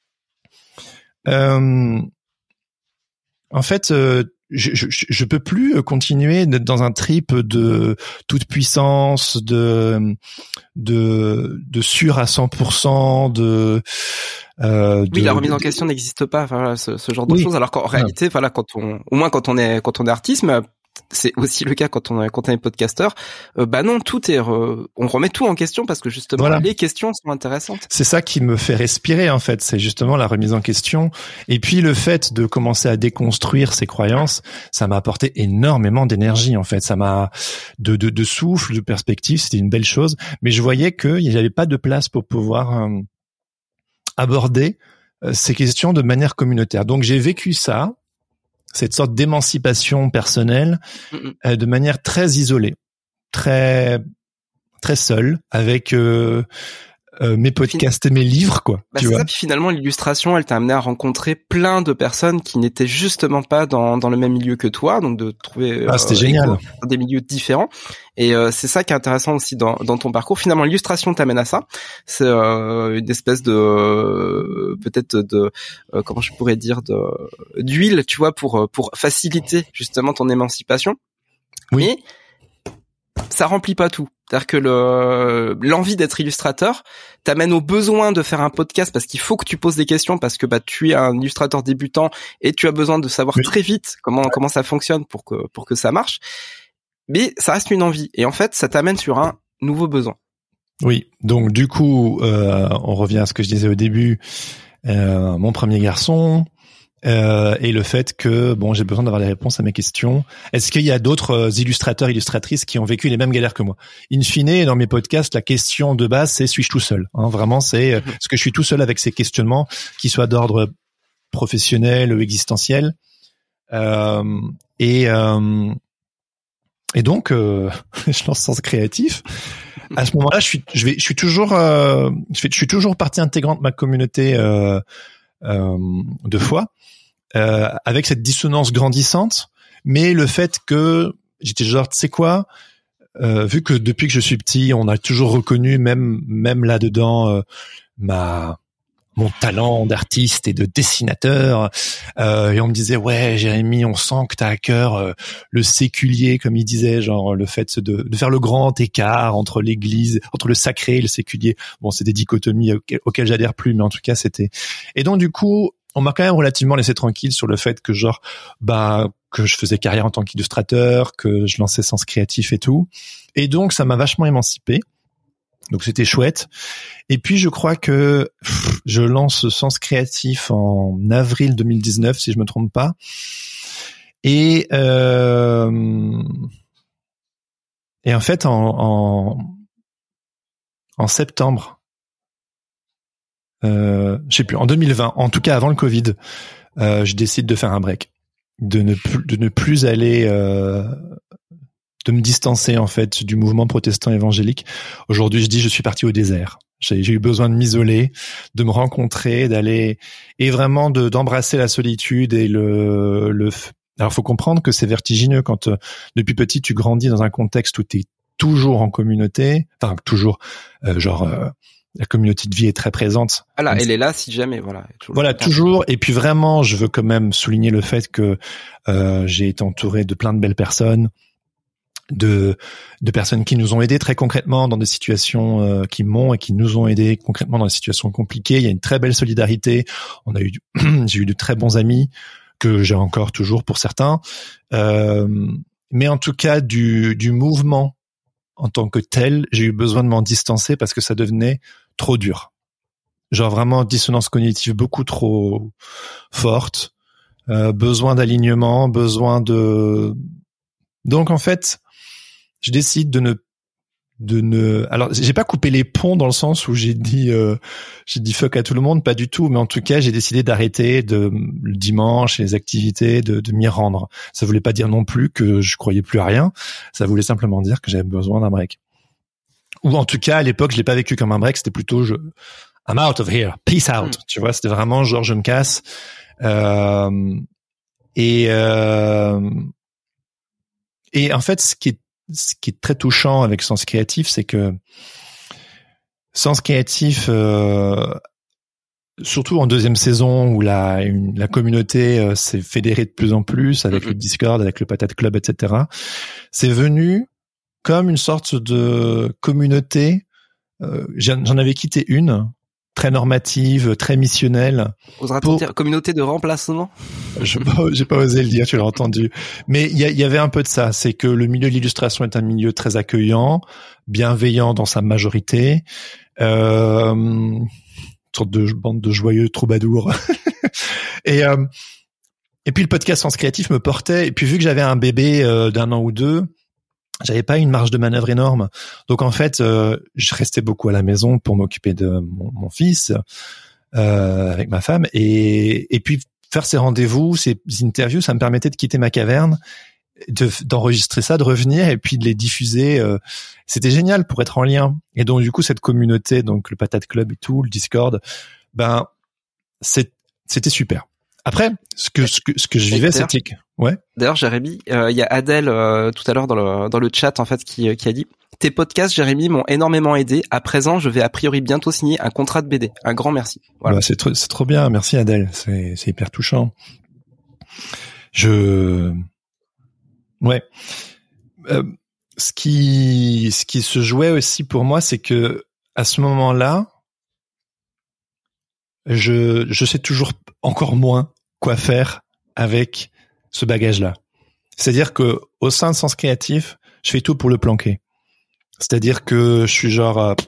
euh, en fait, euh, je, je, je peux plus continuer d'être dans un trip de toute puissance, de de de sûr à cent pour cent, de euh, oui, de, la remise en de, question n'existe pas, voilà, ce, ce genre de oui. choses. Alors qu'en réalité, ouais. voilà, quand on, au moins quand on est quand on est artiste, mais c'est aussi le cas quand on est quand on est podcasteur. Euh, bah non, tout est, re, on remet tout en question parce que justement voilà. Les questions sont intéressantes. C'est ça qui me fait respirer en fait, c'est justement la remise en question. Et puis le fait de commencer à déconstruire ces croyances, ça m'a apporté énormément d'énergie en fait. Ça m'a de de, de souffle, de perspective. C'était une belle chose. Mais je voyais qu'il n'y avait pas de place pour pouvoir euh, aborder euh, ces questions de manière communautaire. Donc j'ai vécu ça. Cette sorte d'émancipation personnelle euh, de manière très isolée, très très seule, avec euh, euh, mes podcasts et mes livres, quoi. Bah tu c'est vois. ça, puis finalement l'illustration, elle t'a amené à rencontrer plein de personnes qui n'étaient justement pas dans dans le même milieu que toi, donc de trouver Ah, c'était euh, génial. dans des milieux différents. Et euh, c'est ça qui est intéressant aussi dans dans ton parcours. Finalement, l'illustration t'amène à ça. C'est euh, une espèce de euh, peut-être de euh, comment je pourrais dire de d'huile, tu vois, pour pour faciliter justement ton émancipation. Oui. Mais ça remplit pas tout. C'est-à-dire que le l'envie d'être illustrateur t'amène au besoin de faire un podcast parce qu'il faut que tu poses des questions parce que bah tu es un illustrateur débutant et tu as besoin de savoir oui. très vite comment comment ça fonctionne pour que pour que ça marche. Mais ça reste une envie et en fait ça t'amène sur un nouveau besoin. Oui, donc du coup, euh, on revient à ce que je disais au début. Euh, mon premier garçon. Euh, et le fait que bon, j'ai besoin d'avoir les réponses à mes questions. Est-ce qu'il y a d'autres euh, illustrateurs, illustratrices qui ont vécu les mêmes galères que moi? In fine, dans mes podcasts, la question de base, c'est suis-je tout seul, hein, vraiment, c'est euh, est-ce que je suis tout seul avec ces questionnements, qui soient d'ordre professionnel ou existentiel. Euh, et euh, et donc, euh, je lance Sens Créatif. À ce moment-là, je suis, je vais, je suis toujours, euh, je, fais, je suis toujours partie intégrante de ma communauté euh, euh, de foi. Euh, avec cette dissonance grandissante, mais le fait que j'étais genre, tu sais quoi, euh, vu que depuis que je suis petit, on a toujours reconnu, même même là-dedans, euh, ma mon talent d'artiste et de dessinateur, euh, et on me disait ouais Jérémy, on sent que t'as à cœur euh, le séculier, comme il disait, genre le fait de, de faire le grand écart entre l'église, entre le sacré et le séculier. Bon, c'est des dichotomies auxquelles, auxquelles j'adhère plus, mais en tout cas c'était. Et donc du coup, on m'a quand même relativement laissé tranquille sur le fait que genre bah que je faisais carrière en tant qu'illustrateur, que je lançais Sens Créatif et tout. Et donc ça m'a vachement émancipé. Donc c'était chouette. Et puis je crois que pff, je lance Sens Créatif en avril deux mille dix-neuf si je me trompe pas. Et euh, et en fait en en, en septembre Euh, je sais plus, en deux mille vingt, en tout cas avant le Covid, euh, je décide de faire un break, de ne plus, de ne plus aller, euh, de me distancer en fait du mouvement protestant évangélique. Aujourd'hui, je dis, je suis parti au désert. J'ai, j'ai eu besoin de m'isoler, de me rencontrer, d'aller et vraiment de d'embrasser la solitude et le le. Alors, faut comprendre que c'est vertigineux quand euh, depuis petit tu grandis dans un contexte où t'es toujours en communauté, enfin toujours, euh, genre. Euh, La communauté de vie est très présente. Voilà, elle est là si jamais, voilà. Toujours voilà, toujours. Et puis vraiment, je veux quand même souligner le fait que euh, j'ai été entouré de plein de belles personnes, de de personnes qui nous ont aidés très concrètement dans des situations euh, qui m'ont et qui nous ont aidés concrètement dans des situations compliquées. Il y a une très belle solidarité. On a eu, du, j'ai eu de très bons amis que j'ai encore toujours pour certains. Euh, mais en tout cas, du du mouvement en tant que tel, j'ai eu besoin de m'en distancer parce que ça devenait trop dur. Genre vraiment dissonance cognitive beaucoup trop forte, euh, besoin d'alignement, besoin de... Donc en fait, je décide de ne de ne alors j'ai pas coupé les ponts dans le sens où j'ai dit euh, j'ai dit fuck à tout le monde, pas du tout, mais en tout cas j'ai décidé d'arrêter de le dimanche les activités, de, de m'y rendre. Ça voulait pas dire non plus que je croyais plus à rien, ça voulait simplement dire que j'avais besoin d'un break. Ou en tout cas à l'époque je l'ai pas vécu comme un break, c'était plutôt je I'm out of here, peace out, mm. Tu vois, c'était vraiment genre je me casse. Euh, et euh, et en fait ce qui est ce qui est très touchant avec Sens Créatif, c'est que Sens Créatif, euh, surtout en deuxième saison où la, une, la communauté euh, s'est fédérée de plus en plus avec mm-hmm. le Discord, avec le Patate Club, et cetera, c'est venu comme une sorte de communauté. Euh, j'en avais quitté une très normative, très missionnelle. Oseras-t-on dire communauté de remplacement? Je j'ai pas osé le dire, tu l'as entendu. Mais il y, y avait un peu de ça, c'est que le milieu de l'illustration est un milieu très accueillant, bienveillant dans sa majorité, euh, une sorte de bande de joyeux troubadours. et euh, et puis le podcast Sens Créatif me portait. Et puis vu que j'avais un bébé euh, d'un an ou deux, j'avais pas une marge de manœuvre énorme. Donc en fait, euh, je restais beaucoup à la maison pour m'occuper de mon, mon fils euh, avec ma femme. Et, et puis faire ces rendez-vous, ces interviews, ça me permettait de quitter ma caverne de, d'enregistrer ça, de revenir et puis de les diffuser. Euh, c'était génial pour être en lien. Et donc du coup cette communauté, donc le Patate Club et tout, le Discord, ben c'est, c'était super. Après, ce que ce que ce que je vivais, c'était que ouais. D'ailleurs, Jérémy, il euh, y a Adèle euh, tout à l'heure dans le dans le chat en fait qui qui a dit tes podcasts, Jérémy, m'ont énormément aidé. À présent, je vais a priori bientôt signer un contrat de B D. Un grand merci. Voilà. Ouais, c'est trop c'est trop bien, merci Adèle, c'est c'est hyper touchant. Je ouais. Euh, ce qui ce qui se jouait aussi pour moi, c'est que à ce moment-là, je je sais toujours encore moins quoi faire avec ce bagage-là. C'est-à-dire que au sein de Sens Créatif, je fais tout pour le planquer. C'est-à-dire que je suis genre euh,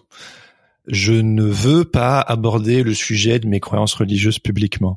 je ne veux pas aborder le sujet de mes croyances religieuses publiquement.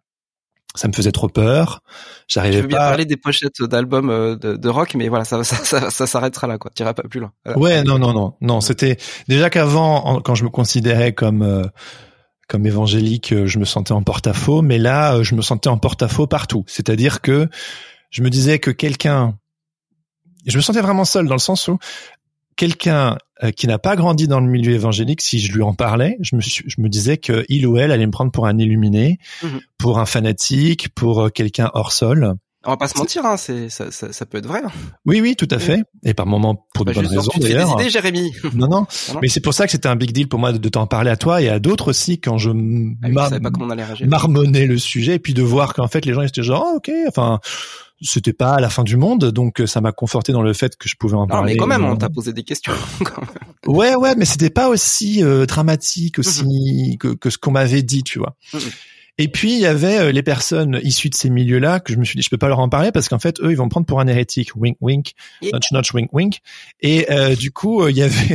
Ça me faisait trop peur. J'arrivais je veux bien pas. parler des pochettes d'albums de, de rock, mais voilà, ça, ça, ça, ça s'arrêtera là, quoi. Tu iras pas plus loin. Voilà. Ouais, non, non, non, non. C'était déjà qu'avant, quand je me considérais comme euh, comme évangélique, je me sentais en porte-à-faux, mais là, je me sentais en porte-à-faux partout. C'est-à-dire que je me disais que quelqu'un, je me sentais vraiment seul dans le sens où quelqu'un qui n'a pas grandi dans le milieu évangélique, si je lui en parlais, je me, je me disais que il ou elle allait me prendre pour un illuminé, mmh. pour un fanatique, pour quelqu'un hors sol. On va pas se mentir, hein, c'est ça, ça, ça peut être vrai. Hein. Oui, oui, tout à fait, et par moments pour de bonnes raisons tu te d'ailleurs. Fais des idées, Jérémy. Non, non, non, mais c'est pour ça que c'était un big deal pour moi de, de t'en parler à toi et à d'autres aussi quand je ah, mar- pas comment on allait réagir. marmonnais le sujet, et puis de voir qu'en fait les gens étaient genre oh, ok, enfin c'était pas la fin du monde, donc ça m'a conforté dans le fait que je pouvais en non, parler. Mais quand même, on t'a posé des questions. ouais, ouais, mais c'était pas aussi euh, dramatique aussi mm-hmm. que, que ce qu'on m'avait dit, tu vois. Mm-hmm. Et puis il y avait euh, les personnes issues de ces milieux-là que je me suis dit je peux pas leur en parler parce qu'en fait eux ils vont me prendre pour un hérétique, wink wink, yeah. notch notch wink wink. Et euh, du coup il euh, y avait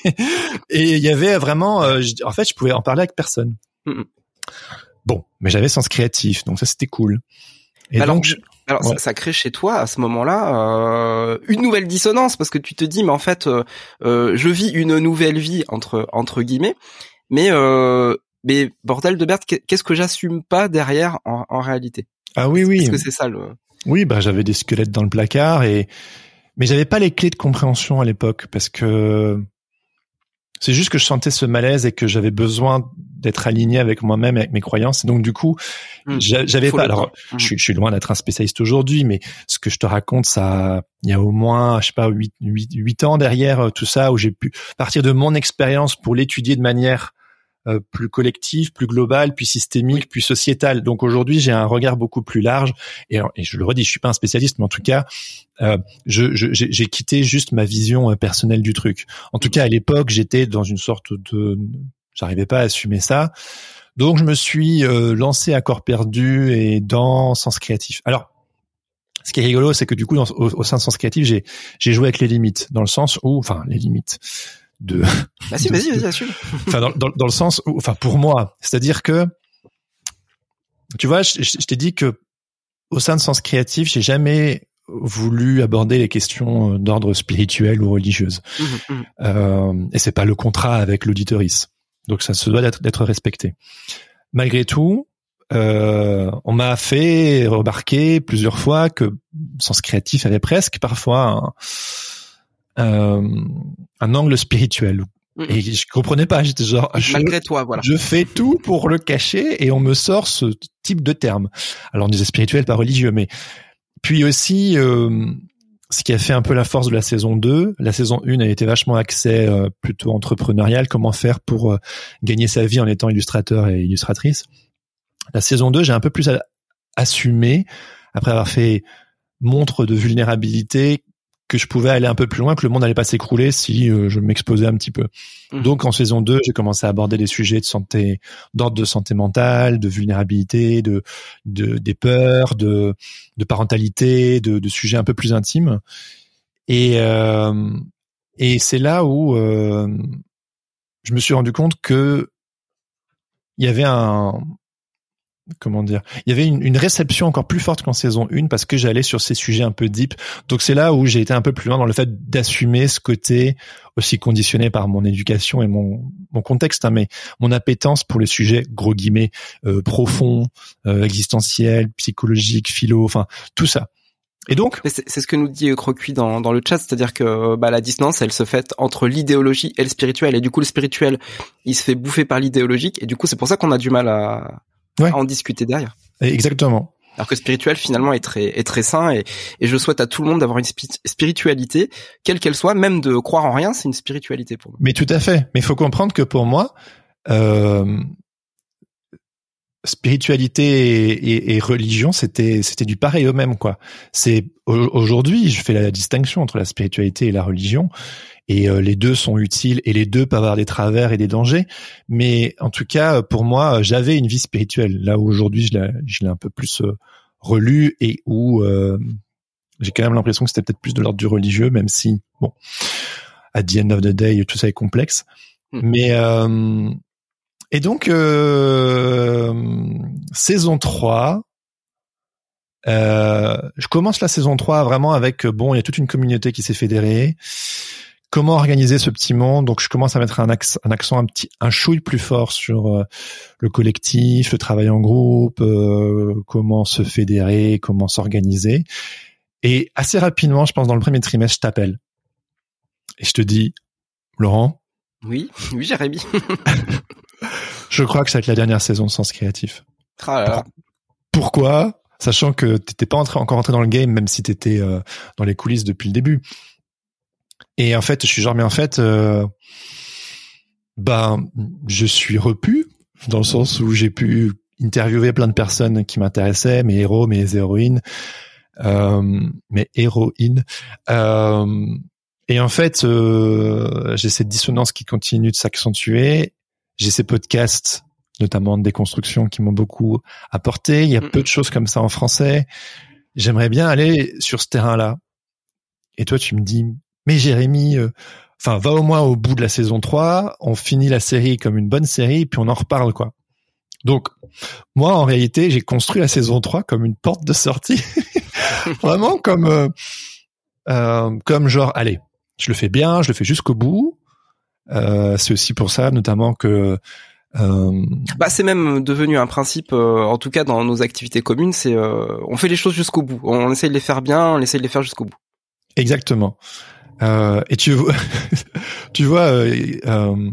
et il y avait vraiment euh, je, en fait je pouvais en parler avec personne. Mm-hmm. Bon, mais j'avais Sens Créatif, donc ça c'était cool. Et alors, donc je... alors ouais. ça, ça crée chez toi à ce moment-là euh, une nouvelle dissonance parce que tu te dis mais en fait euh, euh, je vis une nouvelle vie entre entre guillemets, mais euh, mais bordel de merde, qu'est-ce que j'assume pas derrière en, en réalité? Ah oui, oui. Est-ce que c'est ça le... Oui, bah j'avais des squelettes dans le placard et mais j'avais pas les clés de compréhension à l'époque parce que c'est juste que je sentais ce malaise et que j'avais besoin d'être aligné avec moi-même, avec mes croyances. Et donc du coup, mmh. j'avais Faut pas. Alors, mmh. je, suis, je suis loin d'être un spécialiste aujourd'hui, mais ce que je te raconte, ça, il y a au moins, je sais pas, huit, huit, huit ans derrière tout ça où j'ai pu partir de mon expérience pour l'étudier de manière Euh, plus collective, plus globale, puis systémique, oui. puis sociétale. Donc aujourd'hui, j'ai un regard beaucoup plus large. Et, et je le redis, je suis pas un spécialiste, mais en tout cas, euh, je, je, j'ai, j'ai quitté juste ma vision euh, personnelle du truc. En tout cas, à l'époque, j'étais dans une sorte de, j'arrivais pas à assumer ça. Donc je me suis euh, lancé à corps perdu et dans Sens Créatif. Alors, ce qui est rigolo, c'est que du coup, dans, au, au sein de Sens Créatif, j'ai, j'ai joué avec les limites, dans le sens où, enfin, les limites. de bah si, de, vas-y, vas-y, assume. Enfin dans, dans dans le sens où, enfin pour moi, c'est-à-dire que tu vois, je, je, je t'ai dit que au sein de Sens Créatif, j'ai jamais voulu aborder les questions d'ordre spirituel ou religieuse. Mmh, mmh. Euh, et c'est pas le contrat avec l'auditeurice. Donc ça se doit d'être, d'être respecté. Malgré tout, euh, on m'a fait remarquer plusieurs fois que Sens Créatif avait presque parfois un, Euh, un angle spirituel. Mmh. Et je comprenais pas, j'étais genre malgré je, toi, voilà. Je fais tout pour le cacher et on me sort ce type de terme. Alors on disait spirituel, pas religieux, mais puis aussi euh, ce qui a fait un peu la force de la saison deux, la saison un a été vachement axée euh, plutôt entrepreneurial, comment faire pour euh, gagner sa vie en étant illustrateur et illustratrice. La saison deux, j'ai un peu plus assumé après avoir fait montre de vulnérabilité que je pouvais aller un peu plus loin, que le monde n'allait pas s'écrouler si euh, je m'exposais un petit peu. Mmh. Donc en saison deux, j'ai commencé à aborder des sujets de santé, d'ordre de santé mentale, de vulnérabilité, de, de des peurs, de, de parentalité, de, de sujets un peu plus intimes. Et euh, et c'est là où euh, je me suis rendu compte que il y avait un comment dire, il y avait une, une réception encore plus forte qu'en saison un parce que j'allais sur ces sujets un peu deep. Donc c'est là où j'ai été un peu plus loin dans le fait d'assumer ce côté aussi conditionné par mon éducation et mon mon contexte, hein, mais mon appétence pour les sujets gros guillemets euh, profonds, euh, existentiels, psychologiques, philo, enfin tout ça. Et donc, c'est, c'est ce que nous dit Crocuit dans, dans le chat, c'est-à-dire que bah, la distance, elle se fait entre l'idéologie et le spirituel, et du coup le spirituel, il se fait bouffer par l'idéologique, et du coup c'est pour ça qu'on a du mal à, ouais. à en discuter derrière. Exactement. Alors que le spirituel finalement est très est très sain, et, et je souhaite à tout le monde d'avoir une spi- spiritualité, quelle qu'elle soit, même de croire en rien, c'est une spiritualité pour moi. Mais tout à fait. Mais il faut comprendre que pour moi, euh, spiritualité et, et, et religion, c'était c'était du pareil au même, quoi. C'est aujourd'hui, je fais la distinction entre la spiritualité et la religion, et euh, les deux sont utiles et les deux peuvent avoir des travers et des dangers. Mais en tout cas, pour moi, j'avais une vie spirituelle. Là où aujourd'hui, je l'ai, je l'ai un peu plus euh, relu, et où euh, j'ai quand même l'impression que c'était peut-être plus de l'ordre du religieux, même si, bon, at the end of the day, tout ça est complexe. Mmh. Mais euh, Et donc, euh, saison trois, euh, je commence la saison trois vraiment avec, bon, il y a toute une communauté qui s'est fédérée. Comment organiser ce petit monde? Donc, je commence à mettre un, axe, un accent un petit, un chouille plus fort sur euh, le collectif, le travail en groupe, euh, comment se fédérer, comment s'organiser. Et assez rapidement, je pense dans le premier trimestre, je t'appelle. Et je te dis, Laurent? Oui, oui, Jérémy. Je crois que ça va être la dernière saison de Sens Créatif. Ah là là. Pourquoi? Sachant que t'étais pas entré, encore entré dans le game, même si t'étais euh, dans les coulisses depuis le début. Et en fait, je suis genre, mais en fait, euh, ben, je suis repu, dans le sens où j'ai pu interviewer plein de personnes qui m'intéressaient, mes héros, mes héroïnes, euh, mes héroïnes. Euh, et en fait, euh, j'ai cette dissonance qui continue de s'accentuer. J'ai ces podcasts, notamment de déconstruction, qui m'ont beaucoup apporté. Il y a peu de choses comme ça en français. J'aimerais bien aller sur ce terrain-là. Et toi, tu me dis, mais Jérémy, euh, enfin, va au moins au bout de la saison trois, on finit la série comme une bonne série, puis on en reparle, quoi. Donc, moi, en réalité, j'ai construit la saison trois comme une porte de sortie. Vraiment comme, euh, euh, comme genre, allez, je le fais bien, je le fais jusqu'au bout. Euh, c'est aussi pour ça, notamment que euh... bah c'est même devenu un principe, euh, en tout cas dans nos activités communes, c'est euh, on fait les choses jusqu'au bout, on essaie de les faire bien, on essaie de les faire jusqu'au bout. Exactement. Euh, et tu vois, tu vois, euh, euh,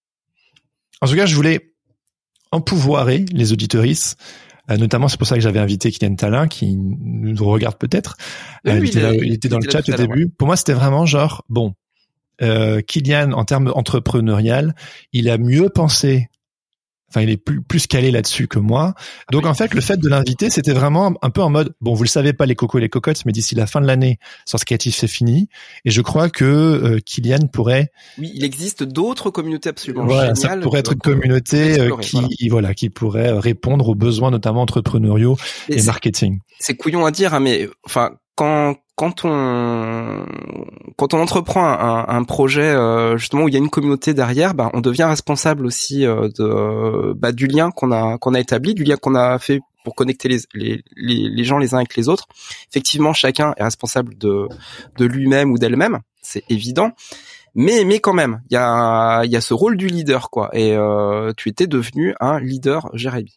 en tout cas, je voulais empouvoirer les auditeuristes. Euh, notamment, c'est pour ça que j'avais invité Kylian Talin, qui nous regarde peut-être. Oui, euh, oui, il, était là, il, il était dans il le chat au début. Pour moi, c'était vraiment genre, bon, euh, Kylian, en termes entrepreneurial, il a mieux pensé. Enfin, il est plus, plus calé là-dessus que moi. Donc, oui. En fait, le fait de l'inviter, c'était vraiment un peu en mode, bon, vous le savez pas, les cocos et les cocottes, mais d'ici la fin de l'année, Sens Créatif, c'est fini. Et je crois que euh, Kylian pourrait... Oui, il existe d'autres communautés absolument voilà, géniales. Ça pourrait être une communauté euh, qui, voilà. voilà, qui pourrait répondre aux besoins, notamment entrepreneuriaux et, et marketing. C'est couillon à dire, hein, mais enfin, quand quand on quand on entreprend un, un projet euh, justement où il y a une communauté derrière, bah, on devient responsable aussi euh, de bah, du lien qu'on a qu'on a établi, du lien qu'on a fait pour connecter les, les les les gens les uns avec les autres. Effectivement, chacun est responsable de de lui-même ou d'elle-même, c'est évident. Mais mais quand même, il y a il y a ce rôle du leader, quoi. Et euh, tu étais devenu un leader, Jérémy.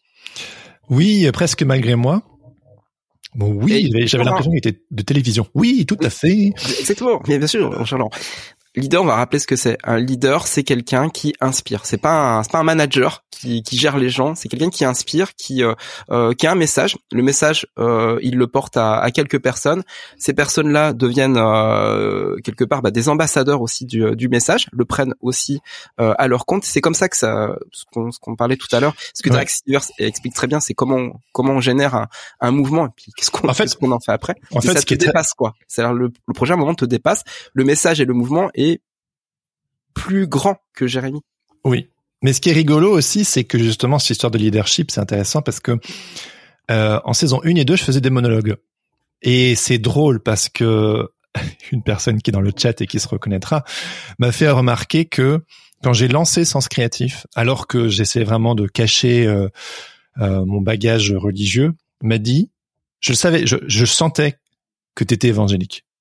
Oui, presque malgré moi. Bon, oui, et j'avais l'impression qu'il était de télévision. Oui, tout à fait. Exactement. Mais bien sûr, Charles. Leader, on va rappeler ce que c'est. Un leader, c'est quelqu'un qui inspire. C'est pas un, c'est pas un manager qui, qui gère les gens. C'est quelqu'un qui inspire, qui, euh, euh, qui a un message. Le message, euh, il le porte à, à quelques personnes. Ces personnes-là deviennent euh, quelque part bah, des ambassadeurs aussi du, du message, le prennent aussi euh, à leur compte. C'est comme ça que ça, ce qu'on, ce qu'on parlait tout à l'heure. Ce que ouais. Derek Sivers explique très bien, c'est comment, comment on génère un, un mouvement et puis qu'est-ce qu'on, en fait, qu'est-ce qu'on en fait après. En et fait, ça te dépasse, très... quoi. C'est-à-dire le, le projet à un moment te dépasse. Le message et le mouvement est plus grand que Jérémy. Oui. Mais ce qui est rigolo aussi, c'est que justement, cette histoire de leadership, c'est intéressant parce que euh, en saison un et deux, je faisais des monologues. Et c'est drôle parce que une personne qui est dans le chat et qui se reconnaîtra m'a fait remarquer que quand j'ai lancé Sens Créatif, alors que j'essayais vraiment de cacher euh, euh, mon bagage religieux, m'a dit, je le savais, je, je sentais que t'étais évangélique.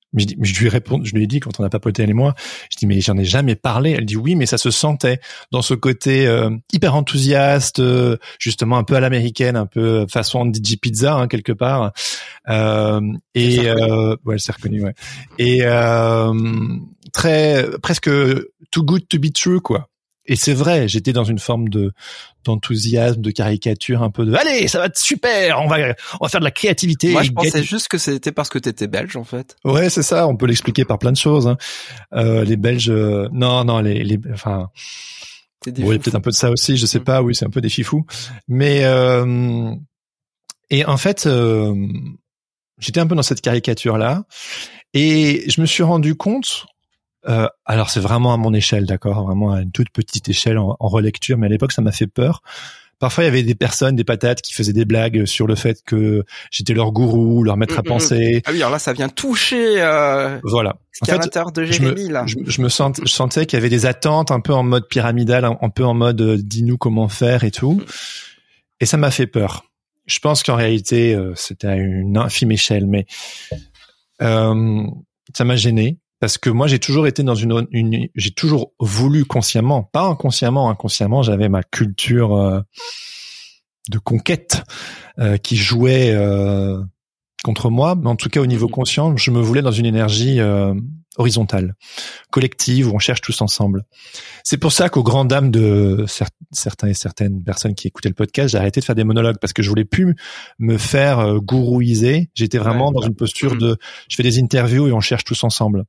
Mais je, dis, mais je lui réponds, je lui ai dit quand on a papoté elle et moi, je dis mais j'en ai jamais parlé. Elle dit oui, mais ça se sentait dans ce côté euh, hyper enthousiaste, euh, justement un peu à l'américaine, un peu façon D J Pizza hein, quelque part. Euh, et euh, ouais, elle s'est reconnue, ouais. Et euh, très presque too good to be true quoi. Et c'est vrai, j'étais dans une forme de d'enthousiasme, de caricature, un peu de allez, ça va être super, on va on va faire de la créativité. Moi, je pensais juste que c'était parce que t'étais belge, en fait. Ouais, c'est ça. On peut l'expliquer par plein de choses. Hein. Euh, les Belges, euh, non, non, les, les, enfin, oui, peut-être un peu de ça aussi. Je sais mmh. pas. Oui, c'est un peu des fifous. Mais euh, et en fait, euh, j'étais un peu dans cette caricature-là, et je me suis rendu compte. Euh, alors c'est vraiment à mon échelle, d'accord, vraiment à une toute petite échelle en, en relecture, mais à l'époque ça m'a fait peur. Parfois il y avait des personnes, des patates qui faisaient des blagues sur le fait que j'étais leur gourou, leur maître mmh, à penser. Ah oui, alors là ça vient toucher. Euh, voilà. Ce qu'il y a à l'intérieur de Jérémy je me, là. Je, je me sens, je sentais qu'il y avait des attentes un peu en mode pyramidal, un, un peu en mode euh, dis-nous comment faire et tout. Et ça m'a fait peur. Je pense qu'en réalité euh, c'était à une infime échelle, mais euh, ça m'a gêné. Parce que moi, j'ai toujours été dans une, une j'ai toujours voulu consciemment, pas inconsciemment, inconsciemment, j'avais ma culture euh, de conquête euh, qui jouait euh, contre moi, mais en tout cas au niveau conscient, je me voulais dans une énergie euh, horizontale, collective, où on cherche tous ensemble. C'est pour ça qu'aux grandes dames de cer- certains et certaines personnes qui écoutaient le podcast, j'ai arrêté de faire des monologues parce que je voulais plus me faire euh, gourouiser. J'étais vraiment ouais, dans ouais. une posture de, je fais des interviews et on cherche tous ensemble.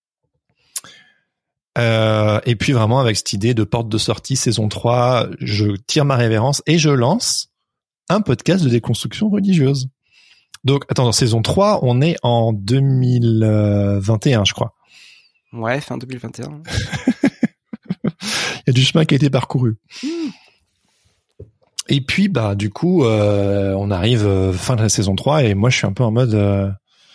Euh, et puis vraiment avec cette idée de porte de sortie saison trois, je tire ma révérence et je lance un podcast de déconstruction religieuse. Donc attends, dans saison trois, on est en deux mille vingt et un, je crois. Ouais, fin deux mille vingt et un. Il y a du chemin qui a été parcouru. Mmh. Et puis bah du coup, euh, on arrive euh, fin de la saison trois et moi je suis un peu en mode euh,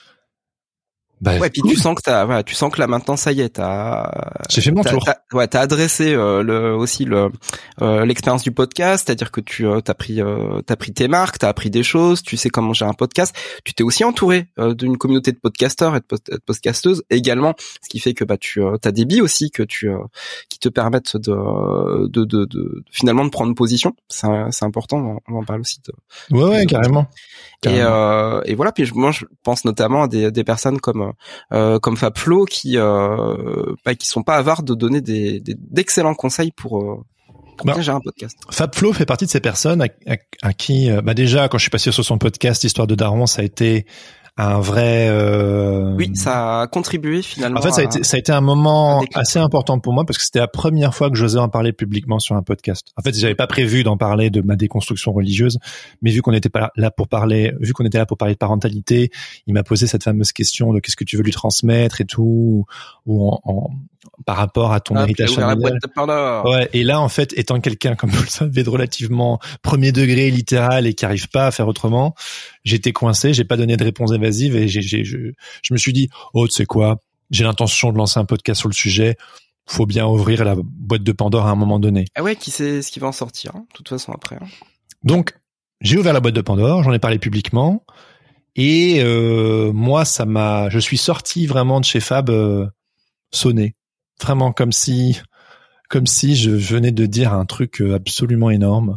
Bah, ouais, puis cool. tu sens que t'as, voilà, tu sens que là maintenant ça y est, t'as. J'ai fait mon t'as, tour. T'as, ouais, t'as adressé euh, le aussi le euh, l'expérience du podcast, c'est-à-dire que tu euh, t'as pris euh, t'as pris tes marques, t'as appris des choses, tu sais comment gérer un podcast. Tu t'es aussi entouré euh, d'une communauté de podcasteurs et de, post- de podcasteuses également, ce qui fait que bah tu euh, t'as des billes aussi que tu euh, qui te permettent de de, de de de finalement de prendre position. C'est c'est important, on en parle aussi de. Ouais ouais, de, carrément. Et euh, et voilà, puis moi je pense notamment à des des personnes comme Euh, comme Fab Flo qui euh, bah, qui sont pas avares de donner des, des d'excellents conseils pour, euh, pour bah, bien gérer un podcast. Fab Flo fait partie de ces personnes à, à, à qui bah déjà quand je suis passé sur son podcast Histoire de Daron, ça a été un vrai euh... oui, ça a contribué finalement. En fait, ça a été ça a été un moment assez important pour moi parce que c'était la première fois que j'osais en parler publiquement sur un podcast. En fait, j'avais pas prévu d'en parler de ma déconstruction religieuse, mais vu qu'on était pas là pour parler, vu qu'on était là pour parler de parentalité, il m'a posé cette fameuse question de qu'est-ce que tu veux lui transmettre et tout, ou en, en par rapport à ton ah, héritage familial. Ouais. Et là, en fait, étant quelqu'un, comme vous le savez, de relativement premier degré littéral et qui arrive pas à faire autrement, j'étais coincé, j'ai pas donné de réponse évasive et j'ai, j'ai, je, je me suis dit, oh, tu sais quoi, j'ai l'intention de lancer un podcast sur le sujet. Faut bien ouvrir la boîte de Pandore à un moment donné. Ah ouais, qui sait ce qui va en sortir, hein, de toute façon après. Hein. Donc, j'ai ouvert la boîte de Pandore, j'en ai parlé publiquement et euh, moi, ça m'a, je suis sorti vraiment de chez Fab euh, sonné. Vraiment comme si, comme si je venais de dire un truc absolument énorme.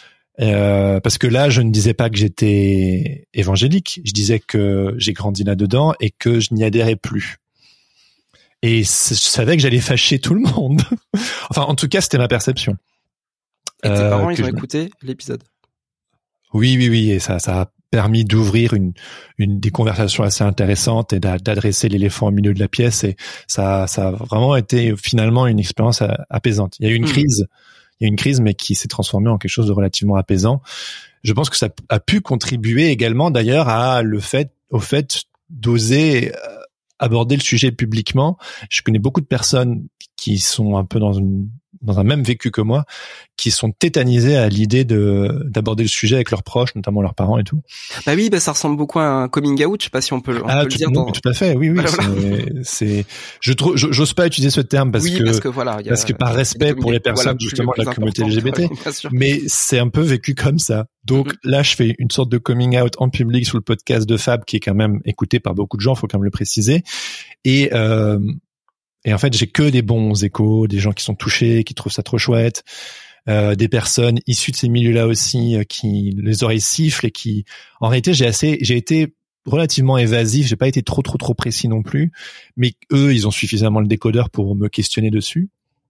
Euh, parce que là, je ne disais pas que j'étais évangélique. Je disais que j'ai grandi là-dedans et que je n'y adhérais plus. Et je savais que j'allais fâcher tout le monde. Enfin, en tout cas, c'était ma perception. Et tes euh, parents, ils ont je... écouté l'épisode? Oui, oui, oui. Et ça, ça a permis d'ouvrir une, une des conversations assez intéressantes et d'adresser l'éléphant au milieu de la pièce. Et ça, ça a vraiment été finalement une expérience apaisante. Il y a eu une mmh. crise, il y a eu une crise, mais qui s'est transformée en quelque chose de relativement apaisant. Je pense que ça a pu contribuer également, d'ailleurs, à le fait, au fait d'oser aborder le sujet publiquement. Je connais beaucoup de personnes qui sont un peu dans une dans un même vécu que moi, qui sont tétanisés à l'idée de d'aborder le sujet avec leurs proches, notamment leurs parents et tout. Bah oui, bah ça ressemble beaucoup à un coming out. Je sais pas si on peut, on ah, peut tout, le dire. Non, dans... tout à fait. Oui, oui. Voilà. C'est, c'est, je trouve, j'ose pas utiliser ce terme parce oui, que parce que voilà, y a, parce que par respect pour les personnes voilà, justement de la communauté important, L G B T, ouais, mais c'est un peu vécu comme ça. Donc mm-hmm. là, je fais une sorte de coming out en public sous le podcast de Fab, qui est quand même écouté par beaucoup de gens. Faut quand même le préciser. Et euh, et en fait, j'ai que des bons échos, des gens qui sont touchés, qui trouvent ça trop chouette. Euh, des personnes issues de ces milieux-là aussi, euh, qui les oreilles sifflent et qui, en réalité, j'ai assez, j'ai été relativement évasif, j'ai pas été trop trop trop précis non plus, mais eux, ils ont suffisamment le décodeur pour me questionner dessus.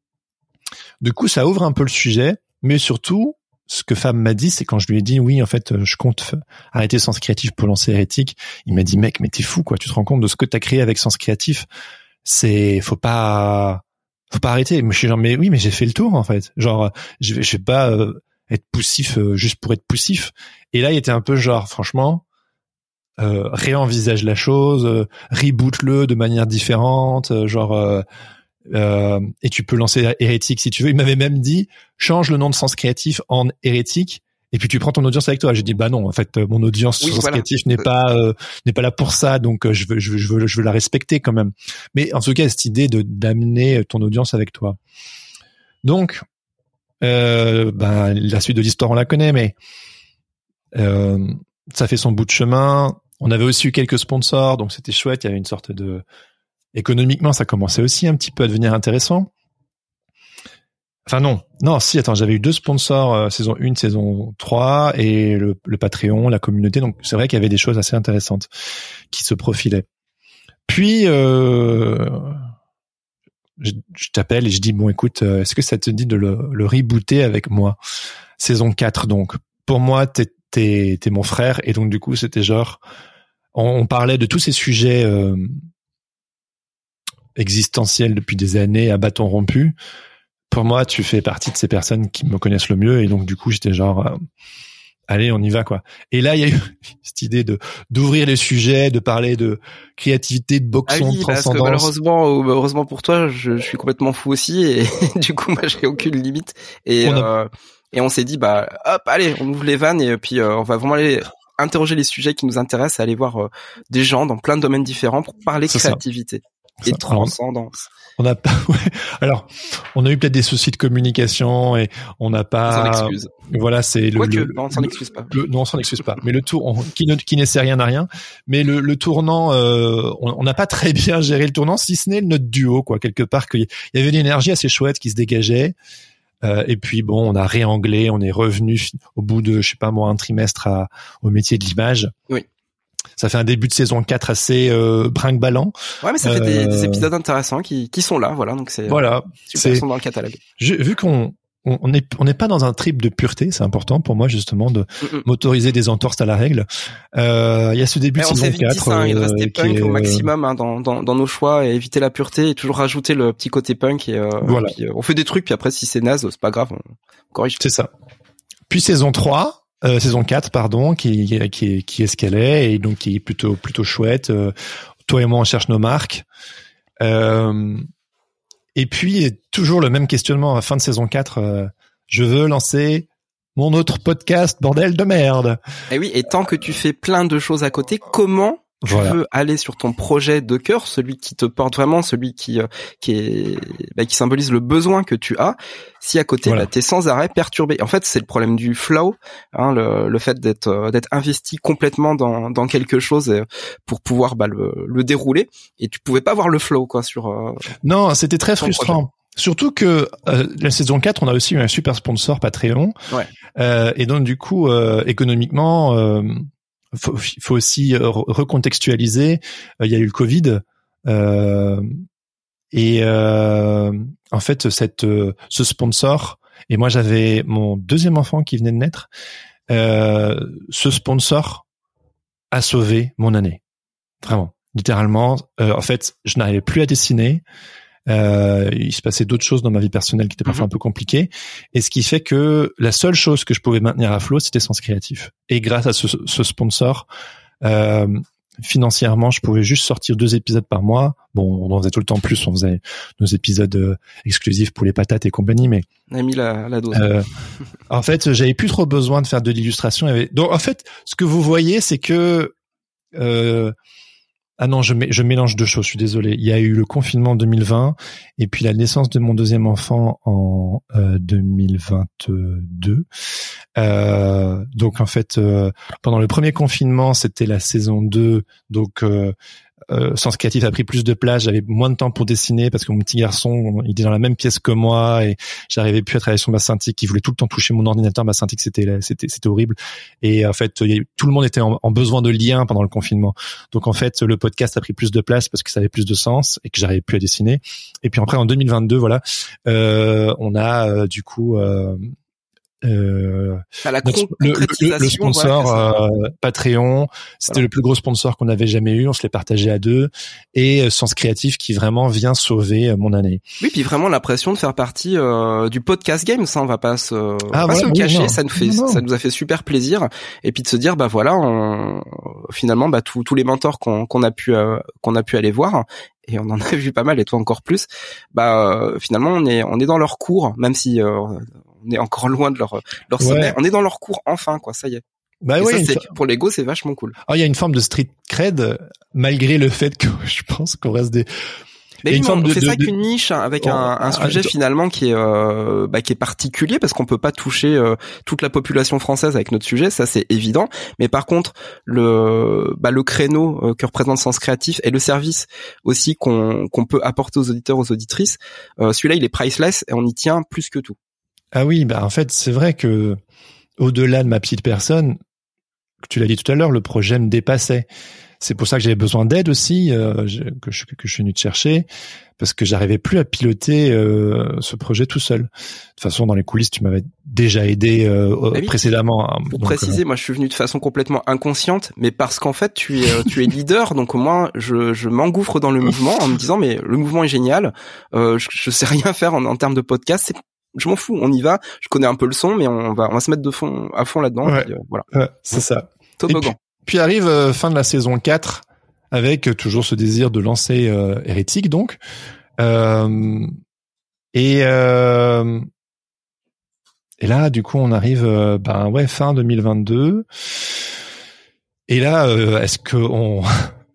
Du coup, ça ouvre un peu le sujet, mais surtout, ce que Fab m'a dit, c'est quand je lui ai dit oui, en fait, je compte arrêter Sens Créatif pour lancer Hérétique, il m'a dit mec, mais t'es fou quoi, tu te rends compte de ce que t'as créé avec Sens Créatif, c'est, faut pas. Faut pas arrêter. Moi, je suis genre, mais oui, mais j'ai fait le tour, en fait. Genre, je vais, je vais pas euh, être poussif euh, juste pour être poussif. Et là, il était un peu genre, franchement, euh, réenvisage la chose, euh, reboot-le de manière différente, euh, genre, euh, euh, et tu peux lancer Hérétique si tu veux. Il m'avait même dit, change le nom de Sens Créatif en Hérétique. Et puis tu prends ton audience avec toi. J'ai dit bah non, en fait mon audience oui, sur voilà. Créatif n'est pas euh, n'est pas là pour ça, donc euh, je veux je veux je veux je veux la respecter quand même. Mais en tout cas cette idée de d'amener ton audience avec toi. Donc euh, ben la suite de l'histoire on la connaît, mais euh, ça fait son bout de chemin. On avait aussi eu quelques sponsors, donc c'était chouette. Il y avait une sorte de économiquement ça commençait aussi un petit peu à devenir intéressant. Enfin non, non, si, attends, j'avais eu deux sponsors, euh, saison un, saison trois, et le, le Patreon, la communauté, donc c'est vrai qu'il y avait des choses assez intéressantes qui se profilaient. Puis, euh, je, je t'appelle et je dis, bon écoute, est-ce que ça te dit de le, le rebooter avec moi? Saison quatre, donc. Pour moi, t'es, t'es, t'es mon frère, et donc du coup, c'était genre, on, on parlait de tous ces sujets euh, existentiels depuis des années à bâton rompu. Pour moi, tu fais partie de ces personnes qui me connaissent le mieux, et donc du coup, j'étais genre, euh, allez, on y va quoi. Et là, il y a eu cette idée de d'ouvrir les sujets, de parler de créativité, de boxon, ah oui, de transcendance. Parce que malheureusement, heureusement pour toi, je, je suis complètement fou aussi, et du coup, moi, j'ai aucune limite. Et on, a... euh, et on s'est dit, bah, hop, allez, on ouvre les vannes, et puis euh, on va vraiment aller interroger les sujets qui nous intéressent, et aller voir euh, des gens dans plein de domaines différents pour parler C'est créativité ça. et transcendance. On n'a pas, ouais. Alors, on a eu peut-être des soucis de communication et on n'a pas. On s'en excuse. Voilà, c'est le. Quoique, le non, on s'en excuse pas. Le, non, on s'en excuse pas. Mais le tour, on, qui ne, qui n'essaie rien à rien. Mais le, le tournant, euh, on n'a pas très bien géré le tournant, si ce n'est notre duo, quoi, quelque part, qu'il y avait une énergie assez chouette qui se dégageait. Euh, et puis bon, on a réanglé, on est revenu au bout de, je sais pas moi, un trimestre à, au métier de l'image. Oui. Ça fait un début de saison quatre assez euh, brinque-ballant. Ouais, mais ça fait euh... des, des épisodes intéressants qui, qui sont là, voilà. Donc c'est voilà, super, c'est, ils sont dans le catalogue. Je, vu qu'on on, on est on n'est pas dans un trip de pureté, c'est important pour moi justement de Mm-mm. m'autoriser des entorses à la règle. Euh, il y a ce début ouais, de saison quatre. On s'est vite dit ça, hein, il restait punk est, au maximum hein, dans, dans dans nos choix et éviter la pureté et toujours rajouter le petit côté punk et, euh, voilà. et puis, euh, on fait des trucs puis après si c'est naze, c'est pas grave, on corrige. C'est ça. Puis saison trois. Euh, saison quatre, pardon, qui, qui, qui est ce qu'elle est, et donc qui est plutôt, plutôt chouette. Euh, toi et moi, on cherche nos marques. Euh, et puis, toujours le même questionnement à la fin de saison quatre. Euh, je veux lancer mon autre podcast, bordel de merde. Et oui, et tant que tu fais plein de choses à côté, comment tu voilà. veux aller sur ton projet de cœur, celui qui te porte vraiment, celui qui euh, qui est bah, qui symbolise le besoin que tu as, si à côté voilà. bah, t'es sans arrêt perturbé. En fait, c'est le problème du flow, hein, le, le fait d'être euh, d'être investi complètement dans dans quelque chose euh, pour pouvoir bah, le, le dérouler, et tu pouvais pas voir le flow quoi sur. Euh, non, c'était très frustrant. Projet. Surtout que euh, la saison quatre, on a aussi eu un super sponsor Patreon, ouais. euh, et donc du coup euh, économiquement. Euh, faut, faut aussi recontextualiser. Il y a eu le Covid euh, et euh, en fait cette ce sponsor, et moi j'avais mon deuxième enfant qui venait de naître. Euh, ce sponsor a sauvé mon année, vraiment, littéralement. Euh, en fait, je n'arrivais plus à dessiner. Euh, il se passait d'autres choses dans ma vie personnelle qui étaient parfois mm-hmm. un peu compliquées, et ce qui fait que la seule chose que je pouvais maintenir à flot, c'était Sens Créatif. Et grâce à ce, ce sponsor, euh, financièrement, je pouvais juste sortir deux épisodes par mois. Bon, on en faisait tout le temps plus, on faisait nos épisodes euh, exclusifs pour les patates et compagnie, mais on a mis la, la dose. Euh, en fait, j'avais plus trop besoin de faire de l'illustration. Il y avait... Donc, en fait, ce que vous voyez, c'est que euh... ah non, je, mé- je mélange deux choses. Je suis désolé. Il y a eu le confinement en deux mille vingt et puis la naissance de mon deuxième enfant en euh, deux mille vingt-deux. Euh, donc en fait, euh, pendant le premier confinement, c'était la saison deux. Donc euh, euh, Sens Créatif a pris plus de place. J'avais moins de temps pour dessiner parce que mon petit garçon, il était dans la même pièce que moi et j'arrivais plus à travailler sur ma synthique. Il voulait tout le temps toucher mon ordinateur. Ma synthique, c'était c'était c'était horrible. Et en fait, il y a eu, tout le monde était en, en besoin de liens pendant le confinement. Donc en fait, le podcast a pris plus de place parce que ça avait plus de sens et que j'arrivais plus à dessiner. Et puis après, en deux mille vingt-deux, voilà, euh, on a euh, du coup. Euh, Euh, à la notre, le, le, le sponsor voilà, euh, Patreon, c'était voilà. le plus gros sponsor qu'on avait jamais eu. On se l'est partagé à deux, et euh, Sens Créatif qui vraiment vient sauver euh, mon année. Oui, puis vraiment l'impression de faire partie euh, du podcast game. Ça, on va pas se, ah, on va voilà, se le oui, cacher. Non. Ça nous fait, non, non. ça nous a fait super plaisir. Et puis de se dire, bah voilà, on, finalement, bah tous tous les mentors qu'on qu'on a pu euh, qu'on a pu aller voir. Et on en a vu pas mal, et toi encore plus. Bah euh, finalement, on est on est dans leur cours, même si euh, on est encore loin de leur leur sommet. Ouais. On est dans leur cours enfin, quoi. Ça y est. Bah et ouais, ça, c'est, fa... pour l'ego, c'est vachement cool. Ah, il y a une forme de street cred, malgré le fait que je pense qu'on reste des. Mais oui, on de, fait de, ça de... avec une niche, avec oh, un, un sujet ah, finalement qui est euh, bah, qui est particulier parce qu'on peut pas toucher euh, toute la population française avec notre sujet, ça c'est évident. Mais par contre, le bah, le créneau euh, que représente Sens Créatif et le service aussi qu'on qu'on peut apporter aux auditeurs, aux auditrices, euh, celui-là il est priceless et on y tient plus que tout. Ah oui, bah en fait c'est vrai que au-delà de ma petite personne, tu l'as dit tout à l'heure, le projet me dépassait. C'est pour ça que j'avais besoin d'aide aussi, euh, que, je, que je suis venu te chercher, parce que j'arrivais plus à piloter euh, ce projet tout seul. De toute façon, dans les coulisses, tu m'avais déjà aidé euh, oui, précédemment. Pour donc, préciser, euh... moi, je suis venu de façon complètement inconsciente, mais parce qu'en fait, tu es tu es leader, donc moi, je, je m'engouffre dans le mouvement en me disant, mais le mouvement est génial. Euh, je, je sais rien faire en, en termes de podcast. C'est je m'en fous, on y va. Je connais un peu le son, mais on va on va se mettre de fond à fond là-dedans. Ouais, puis, euh, voilà. Ouais, c'est ouais. ça. Toboggan. Puis arrive euh, fin de la saison quatre avec euh, toujours ce désir de lancer euh, Hérétique donc euh, et euh, et là du coup on arrive euh, ben ouais fin deux mille vingt-deux et là euh, est-ce que on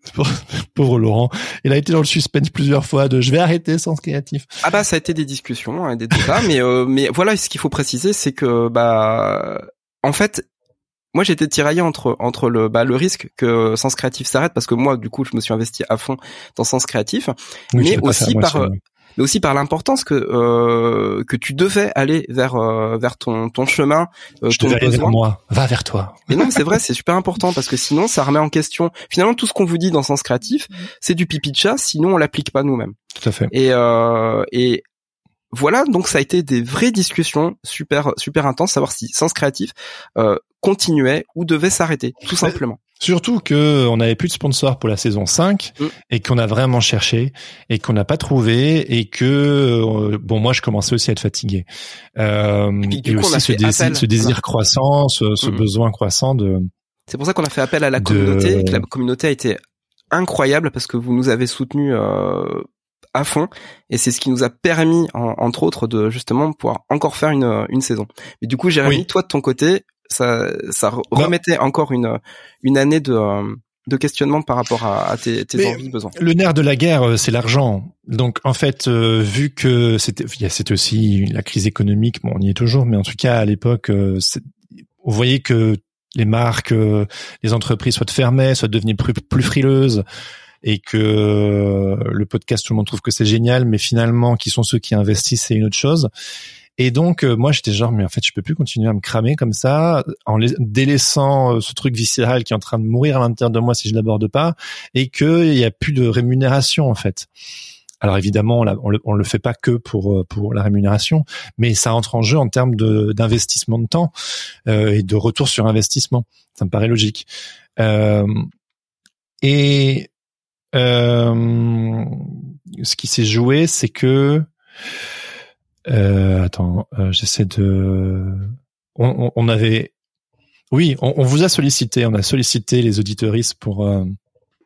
pauvre Laurent, il a été dans le suspense plusieurs fois de je vais arrêter Sens Créatif. Ah bah ça a été des discussions, hein, des débats, mais euh, mais voilà, ce qu'il faut préciser c'est que bah en fait moi j'étais tiraillé entre entre le bah le risque que Sens Créatif s'arrête parce que moi du coup je me suis investi à fond dans Sens Créatif, oui, mais aussi par euh, mais aussi par l'importance que euh, que tu devais aller vers euh, vers ton ton chemin. Euh, je devais aller vers moi, va vers toi. Mais non, c'est vrai, c'est super important parce que sinon ça remet en question. Finalement, tout ce qu'on vous dit dans Sens Créatif, c'est du pipi de chat. Sinon, on l'applique pas nous-mêmes. Tout à fait. Et euh, et voilà, donc ça a été des vraies discussions super super intenses, savoir si Sens Créatif euh, continuait ou devait s'arrêter, tout simplement. Surtout que on n'avait plus de sponsor pour la saison cinq mmh. et qu'on a vraiment cherché et qu'on n'a pas trouvé et que euh, bon moi je commençais aussi à être fatigué euh, et, puis, et coup, aussi ce désir, ce désir croissant, ce, ce mmh. besoin croissant de. C'est pour ça qu'on a fait appel à la communauté de... et que la communauté a été incroyable parce que vous nous avez soutenus euh, à fond et c'est ce qui nous a permis en, entre autres de justement pouvoir encore faire une une saison. Mais du coup Jérémy, oui. toi de ton côté ça ça remettait non. encore une une année de de questionnement par rapport à, à tes, tes envies, besoins. Le nerf de la guerre, c'est l'argent. Donc en fait, euh, vu que c'était c'était aussi la crise économique, bon on y est toujours, mais en tout cas à l'époque, euh, vous voyez que les marques, euh, les entreprises soit fermaient, soit devenaient plus plus frileuses. Et que euh, le podcast, tout le monde trouve que c'est génial, mais finalement, qui sont ceux qui investissent, c'est une autre chose. Et donc, euh, moi, j'étais genre, mais en fait, je peux plus continuer à me cramer comme ça, en la- délaissant euh, ce truc viscéral qui est en train de mourir à l'intérieur de moi si je l'aborde pas, et qu'il y a plus de rémunération, en fait. Alors évidemment, on, la, on, le, on le fait pas que pour pour la rémunération, mais ça entre en jeu en termes de d'investissement de temps euh, et de retour sur investissement. Ça me paraît logique. Euh, et Euh, ce qui s'est joué, c'est que euh, attends, euh, j'essaie de. On, on, on avait, oui, on, on vous a sollicité, on a sollicité les auditeuristes pour euh,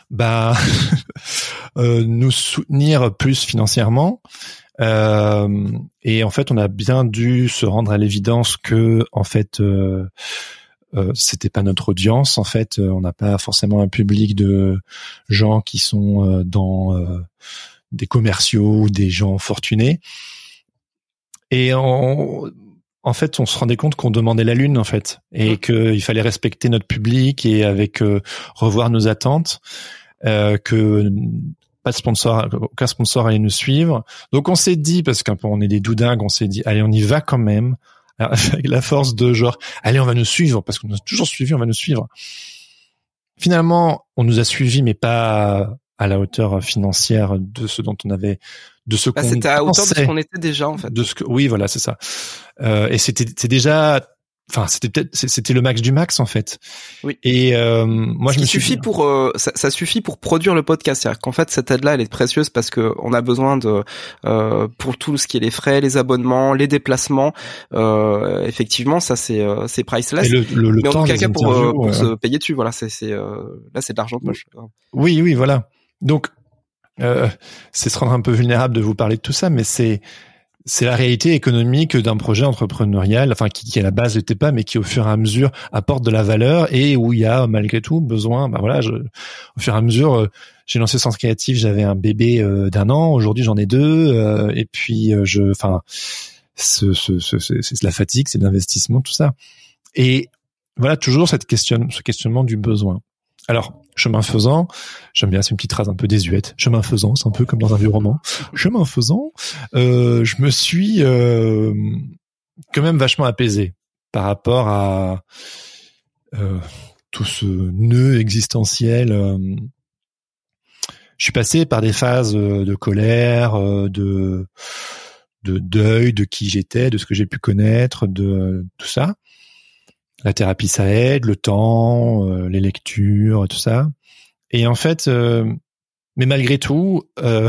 bah euh, nous soutenir plus financièrement. Euh, et en fait, on a bien dû se rendre à l'évidence que, en fait, euh, euh, c'était pas notre audience. En fait, on n'a pas forcément un public de gens qui sont euh, dans euh, des commerciaux ou des gens fortunés. Et on, en fait, on se rendait compte qu'on demandait la lune, en fait, et mmh. qu'il fallait respecter notre public et avec euh, revoir nos attentes, euh, que pas de sponsor, aucun sponsor allait nous suivre. Donc on s'est dit, parce qu'on est des doudingues, on s'est dit, allez, on y va quand même, avec la force de genre, allez, on va nous suivre, parce qu'on nous a toujours suivi, on va nous suivre. Finalement, on nous a suivis, mais pas à la hauteur financière de ce dont on avait, de ce bah, qu'on c'était à pensait, hauteur de ce qu'on était déjà, en fait. De ce que, oui, voilà, c'est ça. Euh, et c'était, c'est déjà, enfin, c'était peut-être, c'était le max du max, en fait. Oui. Et euh, moi, ce je me qui suis suffit dit... pour, euh, ça, ça suffit pour produire le podcast. C'est-à-dire qu'en fait, cette aide-là, elle est précieuse parce que on a besoin de, euh, pour tout ce qui est les frais, les abonnements, les déplacements. Euh, effectivement, ça c'est, euh, c'est priceless. Et le, le, le mais temps en tout cas, pour, euh, pour euh... se payer dessus, voilà, c'est, c'est, euh, là, c'est de l'argent de poche. Oui, oui, voilà. Donc, euh, c'est se rendre un peu vulnérable de vous parler de tout ça, mais c'est c'est la réalité économique d'un projet entrepreneurial, enfin qui, qui à la base n'était pas, mais qui au fur et à mesure apporte de la valeur et où il y a malgré tout besoin. Ben voilà, je, au fur et à mesure, euh, j'ai lancé Sens Créatif, j'avais un bébé euh, d'un an, aujourd'hui j'en ai deux, euh, et puis euh, je, enfin, ce, ce, ce, c'est, c'est de la fatigue, c'est de l'investissement, tout ça. Et voilà, toujours cette question, ce questionnement du besoin. Alors, chemin faisant, j'aime bien, c'est une petite phrase un peu désuète. Chemin faisant, c'est un peu comme dans un vieux roman. Chemin faisant, euh, je me suis euh, quand même vachement apaisé par rapport à euh, tout ce nœud existentiel. Euh, je suis passé par des phases de colère, de de deuil, de qui j'étais, de ce que j'ai pu connaître, de tout ça. La thérapie, ça aide, le temps, euh, les lectures, tout ça. Et en fait, euh, mais malgré tout, euh,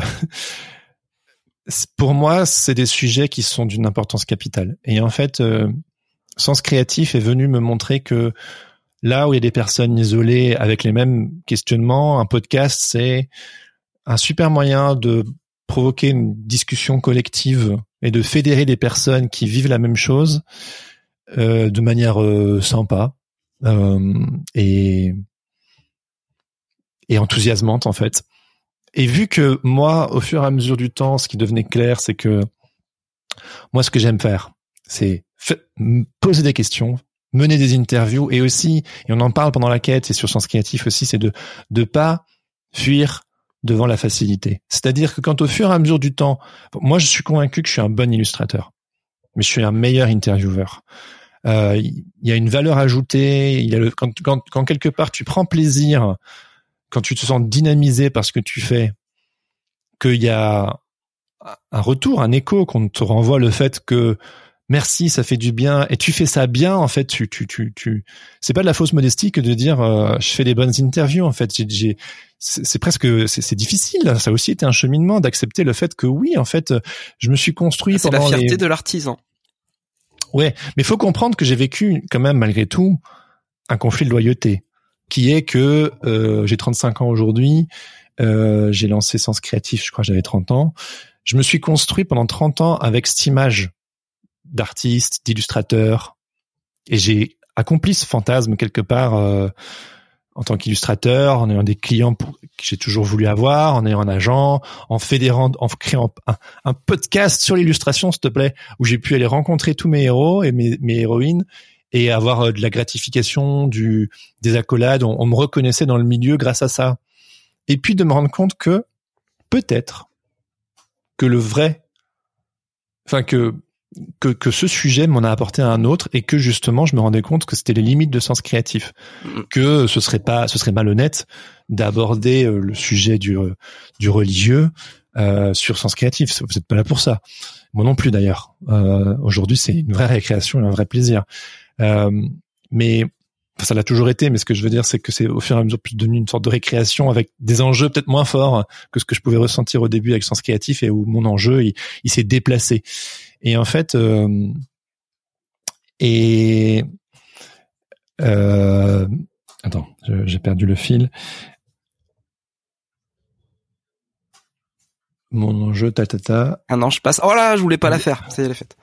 pour moi, c'est des sujets qui sont d'une importance capitale. Et en fait, euh, Sens Créatif est venu me montrer que là où il y a des personnes isolées avec les mêmes questionnements, un podcast, c'est un super moyen de provoquer une discussion collective et de fédérer des personnes qui vivent la même chose euh, de manière euh, sympa euh, et et enthousiasmante en fait. Et vu que moi, au fur et à mesure du temps, ce qui devenait clair, c'est que moi, ce que j'aime faire, c'est f- poser des questions, mener des interviews, et aussi, et on en parle pendant la quête et sur Sens Créatif aussi, c'est de de pas fuir devant la facilité. C'est-à-dire que quand au fur et à mesure du temps, moi, je suis convaincu que je suis un bon illustrateur, mais je suis un meilleur intervieweur. Euh, il y a une valeur ajoutée. Il y a le quand quand quand quelque part tu prends plaisir, quand tu te sens dynamisé par ce que tu fais, qu'il y a un retour, un écho, qu'on te renvoie le fait que merci, ça fait du bien et tu fais ça bien. En fait, tu tu tu tu. C'est pas de la fausse modestie que de dire euh, je fais des bonnes interviews. En fait, j'ai, j'ai c'est, c'est presque c'est, c'est difficile. Ça a aussi été un cheminement d'accepter le fait que oui, en fait, je me suis construit. C'est pendant la fierté les... de l'artisan. Ouais, mais faut comprendre que j'ai vécu quand même malgré tout un conflit de loyauté, qui est que euh, j'ai trente-cinq ans aujourd'hui, euh, j'ai lancé Sens Créatif, je crois que j'avais trente ans. Je me suis construit pendant trente ans avec cette image d'artiste, d'illustrateur, et j'ai accompli ce fantasme quelque part euh, en tant qu'illustrateur, en ayant des clients pour, que j'ai toujours voulu avoir, en ayant un agent, en fédérant, en créant un, un podcast sur l'illustration, s'il te plaît, où j'ai pu aller rencontrer tous mes héros et mes, mes héroïnes et avoir de la gratification, du, des accolades. On, on me reconnaissait dans le milieu grâce à ça. Et puis de me rendre compte que peut-être que le vrai, enfin que que que ce sujet m'en a apporté un autre et que justement je me rendais compte que c'était les limites de Sens Créatif, que ce serait pas ce serait malhonnête d'aborder le sujet du du religieux euh, sur Sens Créatif. Vous n'êtes pas là pour ça, moi non plus d'ailleurs. Euh, aujourd'hui c'est une vraie récréation et un vrai plaisir, euh, mais ça l'a toujours été, mais ce que je veux dire, c'est que c'est au fur et à mesure plus devenu une sorte de récréation avec des enjeux peut-être moins forts que ce que je pouvais ressentir au début avec Sens Créatif, et où mon enjeu il, il s'est déplacé. Et en fait, euh, et euh, attends, je, j'ai perdu le fil. Mon enjeu, ta ta ta. Un an, je passe. Oh là, je voulais pas la faire. Ça y est, elle est faite.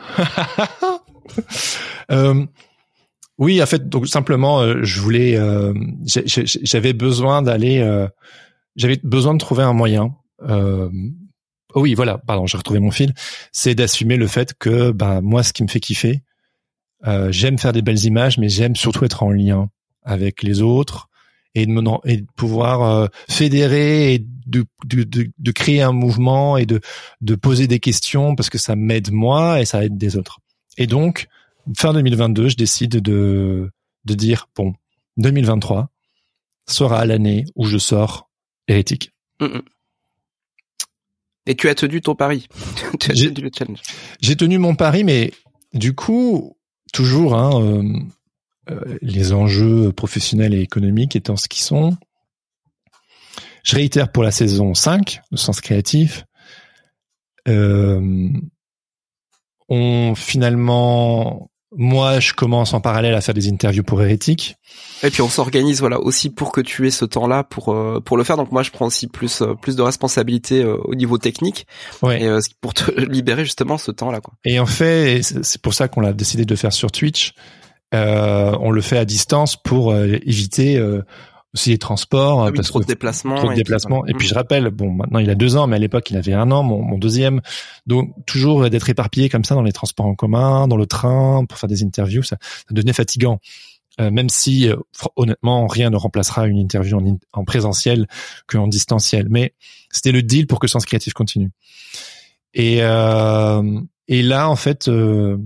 euh, oui, en fait, donc simplement, euh, je voulais, euh, j'avais besoin d'aller, euh, j'avais besoin de trouver un moyen. Euh, oh oui, voilà, pardon, j'ai retrouvé mon fil. C'est d'assumer le fait que, bah, moi, ce qui me fait kiffer, euh, j'aime faire des belles images, mais j'aime surtout être en lien avec les autres et de, me, et de pouvoir euh, fédérer et de, de, de, de créer un mouvement et de, de poser des questions parce que ça m'aide moi et ça aide des autres. Et donc, fin deux mille vingt-deux, je décide de, de dire, bon, deux mille vingt-trois sera l'année où je sors Hérétique. Mmh. Et tu as tenu ton pari. Tu as j'ai, tenu le challenge. J'ai tenu mon pari, mais du coup, toujours, hein, euh, euh, les enjeux professionnels et économiques étant ce qu'ils sont, je réitère pour la saison cinq, le Sens Créatif, euh, on finalement, moi, je commence en parallèle à faire des interviews pour Hérétique. Et puis on s'organise, voilà, aussi pour que tu aies ce temps-là pour euh, pour le faire. Donc moi, je prends aussi plus euh, plus de responsabilités euh, au niveau technique, ouais. et euh, pour te libérer justement ce temps-là, quoi. Et en fait, c'est pour ça qu'on l'a décidé de le faire sur Twitch. Euh, on le fait à distance pour euh, éviter euh, aussi les transports, ah oui, parce trop que de déplacements, trop de et déplacements. Puis, et puis je rappelle, bon, maintenant il a deux ans, mais à l'époque il avait un an, mon, mon deuxième. Donc toujours d'être éparpillé comme ça dans les transports en commun, dans le train, pour faire des interviews, ça, ça devenait fatigant. Euh, même si euh, honnêtement rien ne remplacera une interview en, in- en présentiel qu'en distanciel. Mais c'était le deal pour que Sens Créatif continue. Et euh, et là en fait. Euh,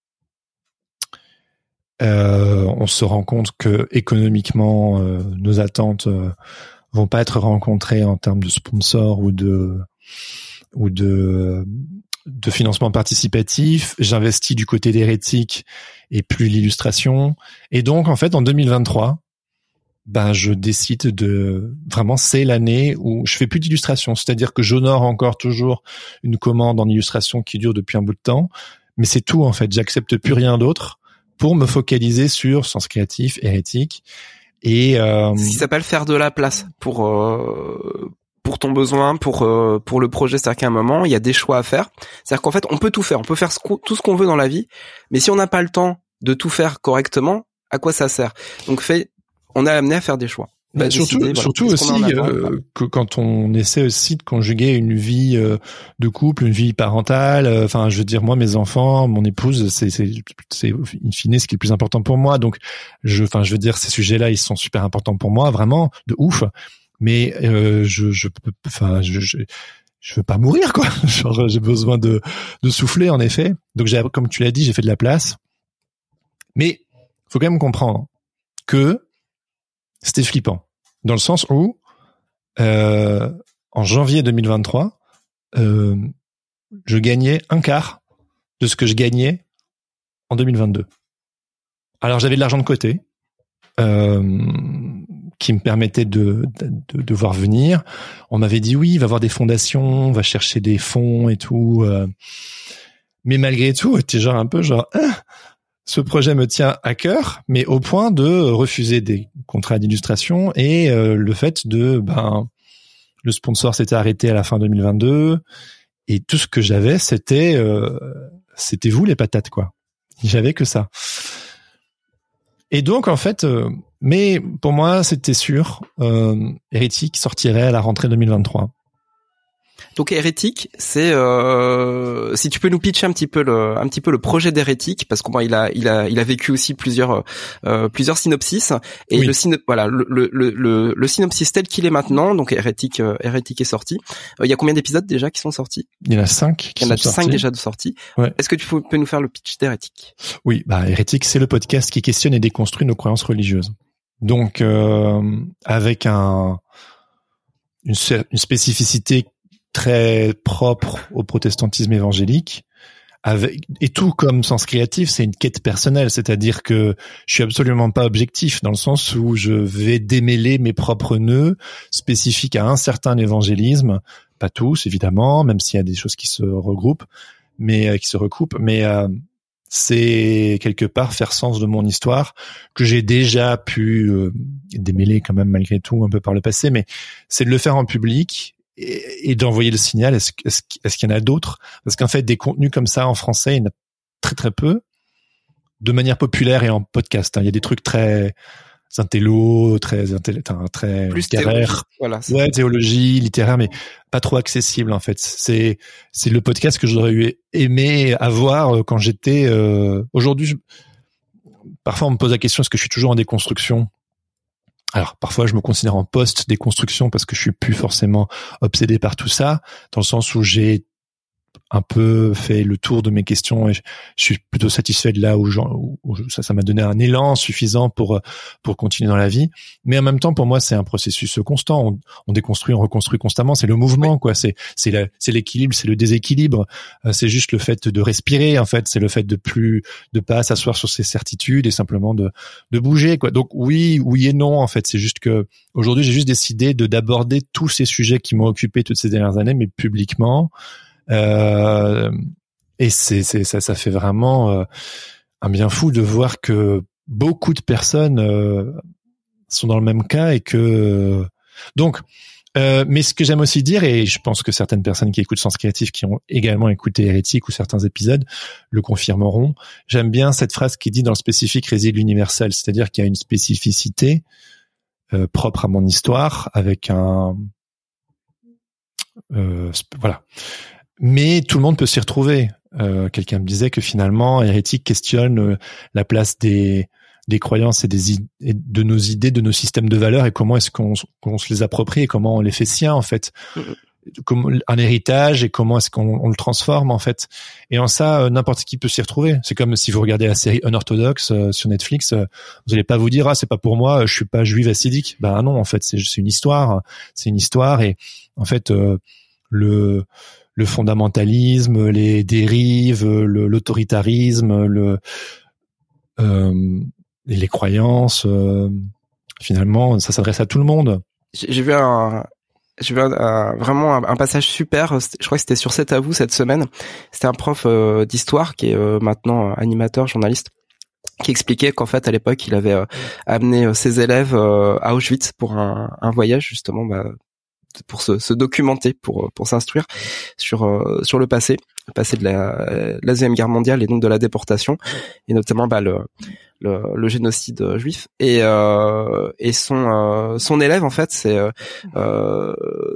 Euh, on se rend compte que économiquement, euh, nos attentes euh, vont pas être rencontrées en termes de sponsors ou de ou de de financement participatif. J'investis du côté d'Hérétique et plus l'illustration. Et donc, en fait, en deux mille vingt-trois, ben je décide de vraiment, c'est l'année où je fais plus d'illustration, c'est-à-dire que j'honore encore toujours une commande en illustration qui dure depuis un bout de temps, mais c'est tout en fait. J'accepte plus rien d'autre pour me focaliser sur Sens Créatif, Hérétique, et euh... ce qui s'appelle faire de la place pour euh, pour ton besoin, pour euh, pour le projet. C'est-à-dire qu'à un moment, il y a des choix à faire. C'est-à-dire qu'en fait, on peut tout faire, on peut faire ce qu'on, tout ce qu'on veut dans la vie, mais si on n'a pas le temps de tout faire correctement, à quoi ça sert? Donc, fait, on est amené à faire des choix. Bah, surtout, voilà, surtout aussi euh, que quand on essaie aussi de conjuguer une vie euh, de couple, une vie parentale. Enfin, euh, je veux dire, moi, mes enfants, mon épouse, c'est, c'est, c'est in fine ce qui est le plus important pour moi. Donc, je, enfin, je veux dire, ces sujets-là, ils sont super importants pour moi, vraiment, de ouf. Mais euh, je, je peux, enfin, je, je, je veux pas mourir, quoi. Genre, j'ai besoin de, de souffler, en effet. Donc, j'ai, comme tu l'as dit, j'ai fait de la place. Mais faut quand même comprendre que c'était flippant. Dans le sens où, euh, en janvier deux mille vingt-trois, euh, je gagnais un quart de ce que je gagnais en deux mille vingt-deux. Alors j'avais de l'argent de côté, euh, qui me permettait de, de, de voir venir. On m'avait dit oui, il va y avoir des fondations, on va chercher des fonds et tout. Euh, mais malgré tout, c'était genre un peu genre... Euh, ce projet me tient à cœur, mais au point de refuser des contrats d'illustration et euh, le fait de, ben, le sponsor s'était arrêté à la fin deux mille vingt-deux et tout ce que j'avais, c'était, euh, c'était vous les patates, quoi. J'avais que ça. Et donc, en fait, euh, mais pour moi, c'était sûr, euh, Hérétique sortirait à la rentrée deux mille vingt-trois. Donc Hérétique, c'est euh, si tu peux nous pitcher un petit peu le un petit peu le projet d'Hérétique, parce que bon, il a il a il a vécu aussi plusieurs euh, plusieurs synopsis, et oui. le syno- voilà le, le le le synopsis tel qu'il est maintenant. Donc Hérétique euh, Hérétique est sorti. Euh, il y a combien d'épisodes déjà qui sont sortis? Il y en a cinq. Il y en a cinq déjà de sortis. Ouais. Est-ce que tu peux, peux nous faire le pitch d'Hérétique? Oui, bah Hérétique, c'est le podcast qui questionne et déconstruit nos croyances religieuses. Donc euh, avec un une, une spécificité très propre au protestantisme évangélique, avec, et tout comme Sens Créatif, c'est une quête personnelle, c'est-à-dire que je suis absolument pas objectif, dans le sens où je vais démêler mes propres nœuds spécifiques à un certain évangélisme, pas tous évidemment, même s'il y a des choses qui se regroupent, mais euh, qui se recoupent, mais euh, c'est quelque part faire sens de mon histoire que j'ai déjà pu euh, démêler quand même malgré tout un peu par le passé, mais c'est de le faire en public et, et d'envoyer le signal. Est-ce, est-ce, est-ce qu'il y en a d'autres? Parce qu'en fait, des contenus comme ça en français, il y en a très très peu, de manière populaire et en podcast. Hein. Il y a des trucs très intello, très intello, très plus littéraire, voilà, ouais, théologie, littéraire, mais pas trop accessible en fait. C'est c'est le podcast que j'aurais eu aimé avoir quand j'étais. Euh, aujourd'hui, je, parfois on me pose la question est-ce que je suis toujours en déconstruction? Alors parfois je me considère en post-déconstruction parce que je suis plus forcément obsédé par tout ça, dans le sens où j'ai un peu fait le tour de mes questions et je, je suis plutôt satisfait de là où, où, où ça, ça m'a donné un élan suffisant pour pour continuer dans la vie. Mais en même temps, pour moi, c'est un processus constant. On, on déconstruit, on reconstruit constamment. C'est le mouvement, oui. quoi. C'est c'est la, c'est l'équilibre, c'est le déséquilibre. Euh, c'est juste le fait de respirer. En fait, c'est le fait de plus de pas s'asseoir sur ses certitudes et simplement de de bouger, quoi. Donc oui, oui et non. En fait, c'est juste que aujourd'hui, j'ai juste décidé de d'aborder tous ces sujets qui m'ont occupé toutes ces dernières années, mais publiquement. Euh, et c'est, c'est ça, ça fait vraiment euh, un bien fou de voir que beaucoup de personnes euh, sont dans le même cas et que euh, donc. Euh, mais ce que j'aime aussi dire, et je pense que certaines personnes qui écoutent Sens Créatif, qui ont également écouté Hérétique ou certains épisodes, le confirmeront. J'aime bien cette phrase qui dit dans le spécifique réside l'universel, c'est-à-dire qu'il y a une spécificité euh, propre à mon histoire avec un euh, voilà. Mais tout le monde peut s'y retrouver. Euh, quelqu'un me disait que finalement, Hérétique questionne euh, la place des des croyances et des idées, de nos idées, de nos systèmes de valeurs et comment est-ce qu'on, qu'on se les approprie et comment on les fait siens en fait, comme un héritage et comment est-ce qu'on on le transforme en fait. Et en ça, euh, n'importe qui peut s'y retrouver. C'est comme si vous regardez la série Unorthodox euh, sur Netflix, euh, vous allez pas vous dire ah c'est pas pour moi, je suis pas juive hassidique. Ben non, en fait c'est c'est une histoire, c'est une histoire et en fait euh, le le fondamentalisme, les dérives, le, l'autoritarisme, le, euh, les croyances, euh, finalement, ça s'adresse à tout le monde. J'ai vu un, j'ai vu un, un, vraiment un, un passage super. Je crois que c'était sur C'est à vous cette semaine. C'était un prof euh, d'histoire qui est euh, maintenant animateur, journaliste, qui expliquait qu'en fait à l'époque il avait euh, amené euh, ses élèves euh, à Auschwitz pour un, un voyage justement. Bah, pour se, se documenter, pour pour s'instruire sur euh, sur le passé, le passé de la, la Deuxième Guerre mondiale et donc de la déportation et notamment bah le le, le génocide juif et euh, et son euh, son élève en fait c'est euh,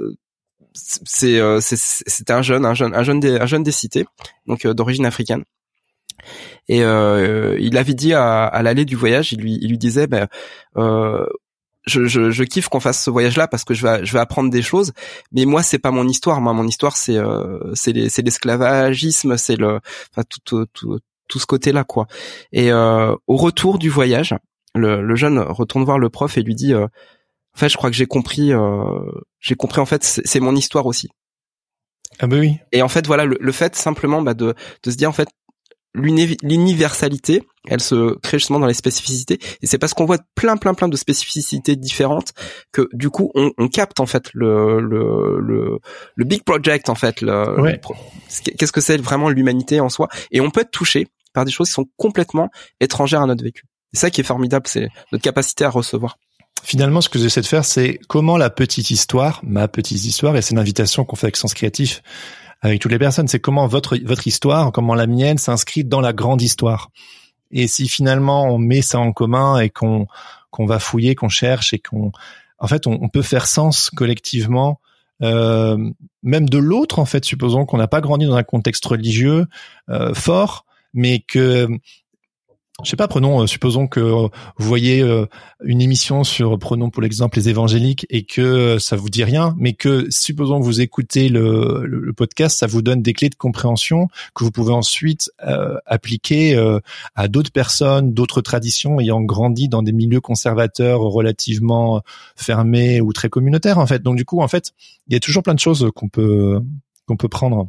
c'est euh, c'est c'était un jeune un jeune un jeune des un jeune des cités donc euh, d'origine africaine. Et euh, il avait dit à, à l'aller du voyage, il lui il lui disait ben bah, euh, Je, je, je kiffe qu'on fasse ce voyage-là parce que je vais, je vais apprendre des choses. Mais moi, c'est pas mon histoire. Moi, mon histoire, c'est, euh, c'est, les, c'est l'esclavagisme, c'est le, enfin tout, tout, tout, tout ce côté-là, quoi. Et euh, au retour du voyage, le, le jeune retourne voir le prof et lui dit, euh, en fait, je crois que j'ai compris, euh, j'ai compris. En fait, c'est, c'est mon histoire aussi. Ah bah oui. Et en fait, voilà, le, le fait simplement bah, de, de se dire, en fait, l'universalité, elle se crée justement dans les spécificités et c'est parce qu'on voit plein plein plein de spécificités différentes que du coup on, on capte en fait le le le, le big project en fait le, ouais. le, qu'est-ce que c'est vraiment l'humanité en soi et on peut être touché par des choses qui sont complètement étrangères à notre vécu. C'est ça qui est formidable, c'est notre capacité à recevoir. Finalement, ce que j'essaie de faire, c'est comment la petite histoire, ma petite histoire, et c'est une invitation qu'on fait avec Sens Créatif avec toutes les personnes, c'est comment votre votre histoire, comment la mienne s'inscrit dans la grande histoire. Et si finalement on met ça en commun et qu'on qu'on va fouiller, qu'on cherche et qu'on, en fait, on, on peut faire sens collectivement, euh, même de l'autre. En fait, supposons qu'on n'a pas grandi dans un contexte religieux euh, fort, mais que je sais pas, prenons, euh, supposons que euh, vous voyez euh, une émission sur, prenons pour l'exemple les évangéliques et que euh, ça vous dit rien, mais que supposons que vous écoutez le, le, le podcast, ça vous donne des clés de compréhension que vous pouvez ensuite euh, appliquer euh, à d'autres personnes, d'autres traditions ayant grandi dans des milieux conservateurs relativement fermés ou très communautaires en fait. Donc du coup, en fait, il y a toujours plein de choses qu'on peut qu'on peut prendre.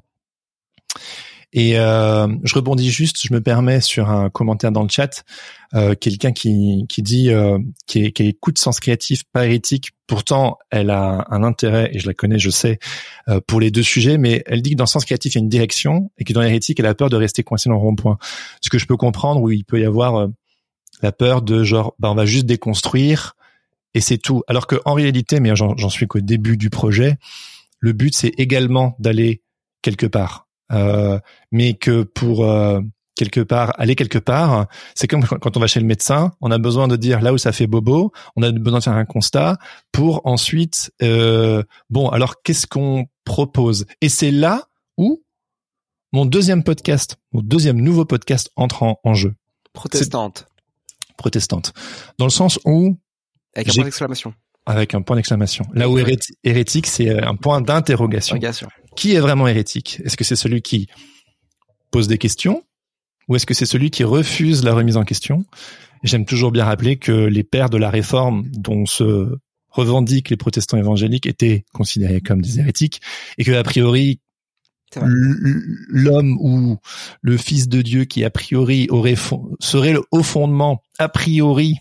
Et euh, je rebondis juste, je me permets sur un commentaire dans le chat, euh, quelqu'un qui qui dit euh, qui, qui écoute Sens Créatif, pas Hérétique. Pourtant, elle a un intérêt et je la connais, je sais, euh, pour les deux sujets. Mais elle dit que dans Sens Créatif, il y a une direction et que dans Hérétique, elle a peur de rester coincée dans le rond-point. Ce que je peux comprendre, où il peut y avoir euh, la peur de genre, bah on va juste déconstruire et c'est tout. Alors que en réalité, mais j'en, j'en suis qu'au début du projet. le but c'est également d'aller quelque part, euh, mais que pour euh, quelque part aller quelque part, c'est comme quand on va chez le médecin, on a besoin de dire là où ça fait bobo, on a besoin de faire un constat pour ensuite euh, bon alors qu'est-ce qu'on propose, et c'est là où mon deuxième podcast, mon deuxième nouveau podcast entre en, en jeu. Protestante. C'est protestante, dans le sens où avec un point d'exclamation. Avec un point d'exclamation. Là où héréti- hérétique, c'est un point d'interrogation. Interrogation. Qui est vraiment hérétique? Est-ce que c'est celui qui pose des questions ou est-ce que c'est celui qui refuse la remise en question? J'aime toujours bien rappeler que les pères de la Réforme, dont se revendiquent les protestants évangéliques, étaient considérés comme des hérétiques et que a priori l'homme ou le Fils de Dieu qui a priori aurait fond- serait le haut fondement a priori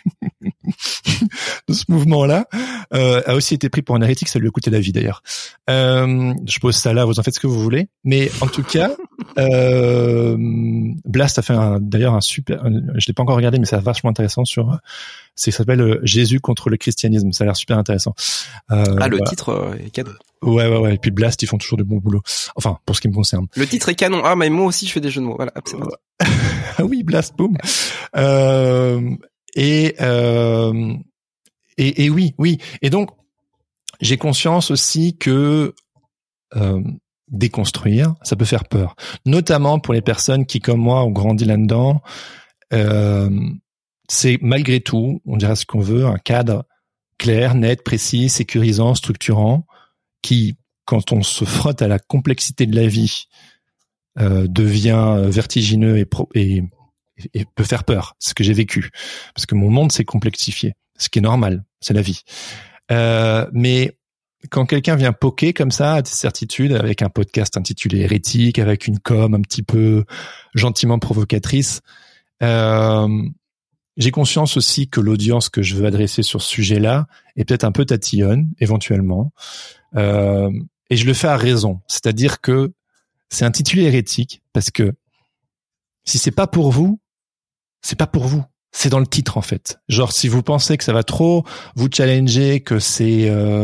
de ce mouvement-là euh, a aussi été pris pour un hérétique. Ça lui a coûté la vie d'ailleurs. Euh, je pose ça là, vous en faites ce que vous voulez. Mais en tout cas, euh, Blast a fait un, d'ailleurs un super. Un, je l'ai pas encore regardé, mais c'est vachement intéressant sur. C'est ça s'appelle euh, Jésus contre le christianisme. Ça a l'air super intéressant. Euh, ah, le voilà. titre euh, est canon. Ouais, ouais, ouais. Et puis Blast, ils font toujours du bon boulot. Enfin, pour ce qui me concerne. Le titre est canon. Ah, mais moi aussi, je fais des jeux de mots. Voilà. Ah oui, Blast, boum. Euh, et, euh, et et oui, oui. Et donc, j'ai conscience aussi que euh, déconstruire, ça peut faire peur, notamment pour les personnes qui, comme moi, ont grandi là-dedans. Euh, c'est malgré tout, on dira ce qu'on veut, un cadre clair, net, précis, sécurisant, structurant, qui, quand on se frotte à la complexité de la vie, euh, devient vertigineux et, pro- et, et peut faire peur. C'est ce que j'ai vécu, parce que mon monde s'est complexifié, ce qui est normal, c'est la vie. Euh, mais quand quelqu'un vient poker comme ça à des certitudes, avec un podcast intitulé Hérétique, avec une com un petit peu gentiment provocatrice, euh, j'ai conscience aussi que l'audience que je veux adresser sur ce sujet-là est peut-être un peu tatillonne, éventuellement. Euh, et je le fais à raison. C'est-à-dire que c'est intitulé Hérétique parce que si c'est pas pour vous, c'est pas pour vous. C'est dans le titre, en fait. Genre, si vous pensez que ça va trop vous challenger, que c'est... Euh,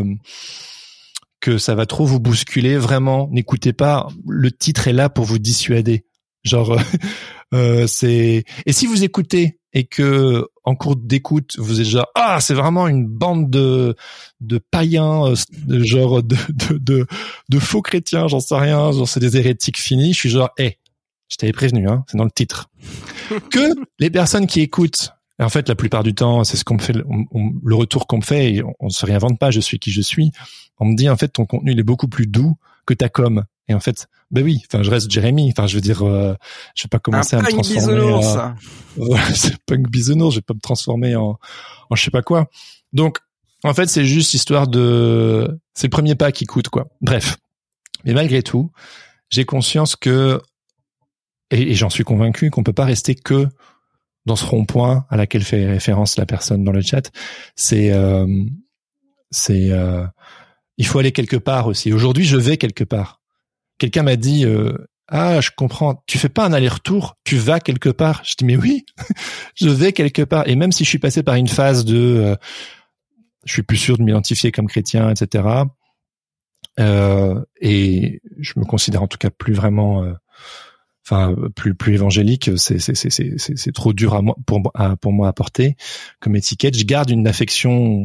que ça va trop vous bousculer, vraiment, n'écoutez pas. Le titre est là pour vous dissuader. Genre, euh, c'est... Et si vous écoutez et que en cours d'écoute, vous êtes genre ah, c'est vraiment une bande de de païens, de genre de de de, de faux chrétiens, j'en sais rien, genre c'est des hérétiques finis. Je suis genre, hé, hey, je t'avais prévenu, hein, c'est dans le titre. Que les personnes qui écoutent, et en fait, la plupart du temps, c'est ce qu'on me fait, on, on, le retour qu'on me fait, et on, on se réinvente pas. Je suis qui je suis. On me dit en fait, ton contenu il est beaucoup plus doux que ta com. Et en fait, ben oui, enfin, je reste Jérémy. Enfin, je veux dire, euh, je vais pas commencer un à me transformer. En... Euh, voilà, c'est punk bisounours. Je vais pas me transformer en, en je sais pas quoi. Donc, en fait, c'est juste histoire de, c'est le premier pas qui coûte, quoi. Bref. Mais malgré tout, j'ai conscience que, et, et j'en suis convaincu, qu'on peut pas rester que dans ce rond-point à laquelle fait référence la personne dans le chat. C'est, euh, c'est, euh, il faut aller quelque part aussi. Aujourd'hui, je vais quelque part. Quelqu'un m'a dit euh, ah, je comprends. Tu fais pas un aller-retour, tu vas quelque part. Je dis mais oui, je vais quelque part. Et même si je suis passé par une phase de, euh, je suis plus sûr de m'identifier comme chrétien, et cetera. Euh, et je me considère en tout cas plus vraiment, euh, enfin plus plus évangélique. C'est c'est c'est c'est c'est, c'est trop dur à moi pour à, pour moi à porter comme étiquette. Je garde une affection.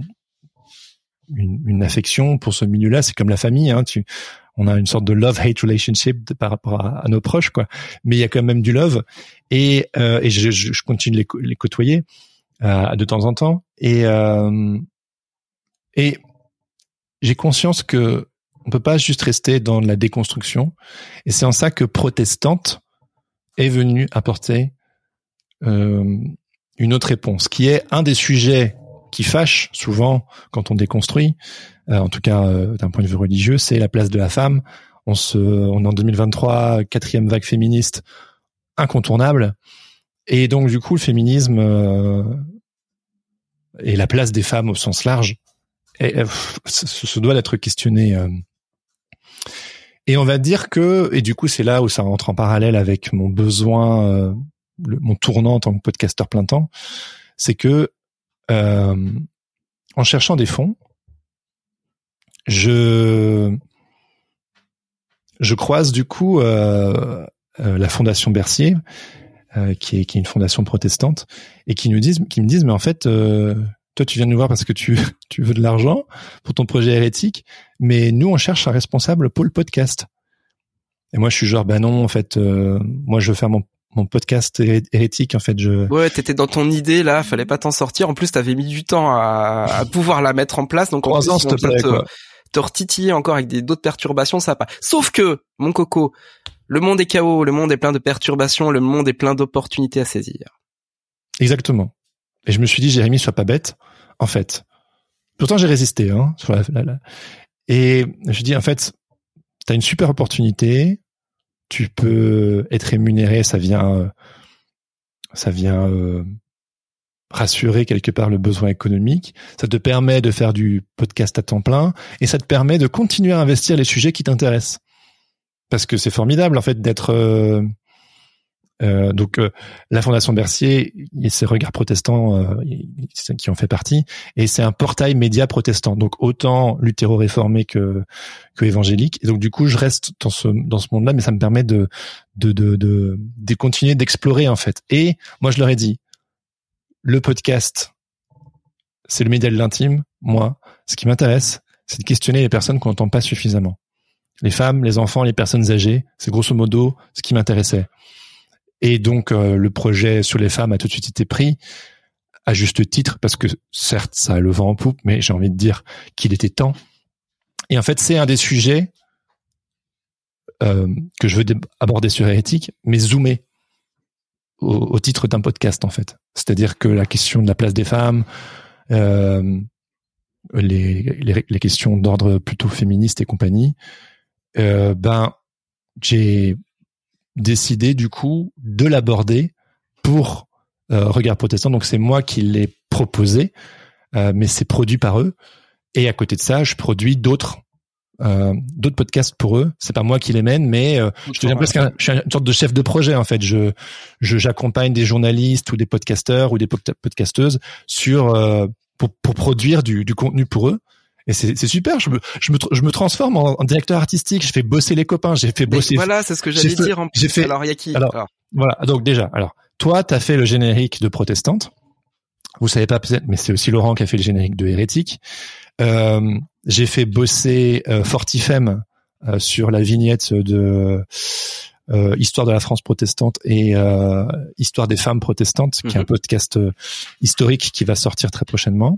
Une, une affection pour ce milieu-là, c'est comme la famille, hein, tu, on a une sorte de love-hate relationship de, par rapport à, à nos proches, quoi. Mais il y a quand même du love, et, euh, et je, je, je continue de les, les côtoyer euh, de temps en temps, et euh, et j'ai conscience que on peut pas juste rester dans la déconstruction, et c'est en ça que Protestante est venue apporter euh, une autre réponse, qui est un des sujets qui fâche souvent quand on déconstruit, euh, en tout cas euh, d'un point de vue religieux, c'est la place de la femme. On se, on est en deux mille vingt-trois, quatrième vague féministe incontournable, et donc du coup le féminisme euh, et la place des femmes au sens large, et, euh, se, se doit d'être questionné. Euh. Et on va dire que, et du coup c'est là où ça rentre en parallèle avec mon besoin, euh, le, mon tournant en tant que podcasteur plein temps, c'est que Euh, en cherchant des fonds, je je croise du coup euh, euh, la Fondation Bercier, euh, qui est qui est une fondation protestante, et qui nous disent, qui me disent, mais en fait, euh, toi tu viens de nous voir parce que tu tu veux de l'argent pour ton projet hérétique, mais nous on cherche un responsable pôle podcast. Et moi je suis genre, ben non, en fait, euh, moi je veux faire mon mon podcast hérétique, en fait, je... Ouais, t'étais dans ton idée, là, fallait pas t'en sortir. En plus, t'avais mis du temps à, à pouvoir la mettre en place. Donc, en plus, ans, s'il te plaît, te, quoi. te retitiller encore avec des, d'autres perturbations, ça va pas. Sauf que, mon coco, le monde est chaos, le monde est plein de perturbations, le monde est plein d'opportunités à saisir. Exactement. Et je me suis dit, Jérémy, sois pas bête, en fait. Pourtant, j'ai résisté, hein, sur la, la, la... Et je dis, en fait, t'as une super opportunité, tu peux être rémunéré, ça vient, ça vient euh, rassurer quelque part le besoin économique. Ça te permet de faire du podcast à temps plein et ça te permet de continuer à investir les sujets qui t'intéressent. Parce que c'est formidable en fait d'être euh, euh, donc euh, la Fondation Bercier et ses regards protestants euh, qui en fait partie, et c'est un portail média protestant, donc autant luthéro-réformé que que évangélique, et donc du coup je reste dans ce dans ce monde-là, mais ça me permet de de de de, de continuer d'explorer en fait. Et moi je leur ai dit, le podcast c'est le média de l'intime. Moi ce qui m'intéresse c'est de questionner les personnes qu'on n'entend pas suffisamment, les femmes, les enfants, les personnes âgées. C'est grosso modo ce qui m'intéressait. Et donc, euh, le projet sur les femmes a tout de suite été pris, à juste titre, parce que certes, ça a le vent en poupe, mais j'ai envie de dire qu'il était temps. Et en fait, c'est un des sujets euh, que je veux dé- aborder sur Hérétique, mais zoomer au, au titre d'un podcast, en fait. C'est-à-dire que la question de la place des femmes, euh, les, les, les questions d'ordre plutôt féministe et compagnie, euh, ben, j'ai décidé du coup de l'aborder pour euh, Regard Protestant. Donc c'est moi qui l'ai proposé, euh, mais c'est produit par eux. Et à côté de ça, je produis d'autres euh, d'autres podcasts pour eux. C'est pas moi qui les mène, mais euh, je deviens presque un, je suis une sorte de chef de projet en fait. Je je j'accompagne des journalistes ou des podcasteurs ou des podcasteuses sur euh, pour pour produire du du contenu pour eux. Et c'est, c'est super, je me, je me, je me transforme en, en directeur artistique, je fais bosser les copains, j'ai fait bosser. Mais voilà, c'est ce que j'allais fait, dire en plus. J'ai fait, alors, il y a qui? Alors, alors, voilà. Donc, déjà, alors, toi, t'as fait le générique de Protestante. Vous savez pas peut-être, mais c'est aussi Laurent qui a fait le générique de Hérétique. Euh, j'ai fait bosser, euh, Fortifem, euh, sur la vignette de, euh, Histoire de la France protestante et, euh, Histoire des femmes protestantes, qui mm-hmm. est un podcast euh, historique qui va sortir très prochainement.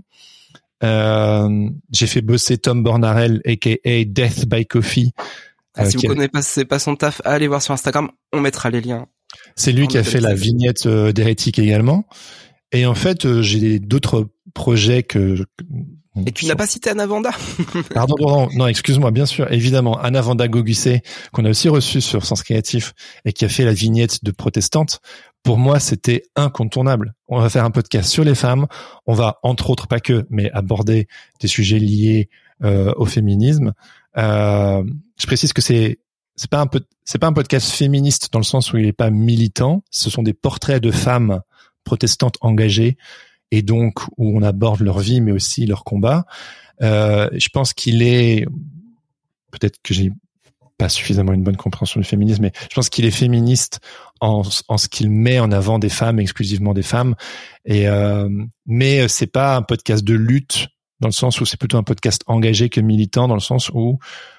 Euh, j'ai fait bosser Tom Bornarel, aka Death by Coffee. Ah, euh, si vous a... connaissez pas, c'est pas son taf, allez voir sur Instagram, on mettra les liens. C'est lui qui a fait la vignette euh, d'Hérétique également. Et en fait, euh, j'ai d'autres projets que... Et tu n'as pas cité Anna Vanda? Pardon, pardon, non, excuse-moi, bien sûr, évidemment, Anna Vanda Gogusset, qu'on a aussi reçu sur Sens Créatif et qui a fait la vignette de Protestante. Pour moi, c'était incontournable. On va faire un podcast sur les femmes. On va, entre autres, pas que, mais aborder des sujets liés euh, au féminisme. Euh, je précise que c'est c'est pas un peu, c'est pas un podcast féministe dans le sens où il est pas militant. Ce sont des portraits de femmes protestantes engagées et donc où on aborde leur vie, mais aussi leur combat. Euh, je pense qu'il est, peut-être que j'ai pas suffisamment une bonne compréhension du féminisme, mais je pense qu'il est féministe en, en ce qu'il met en avant des femmes, exclusivement des femmes. Et euh, mais c'est pas un podcast de lutte dans le sens où c'est plutôt un podcast engagé que militant, dans le sens où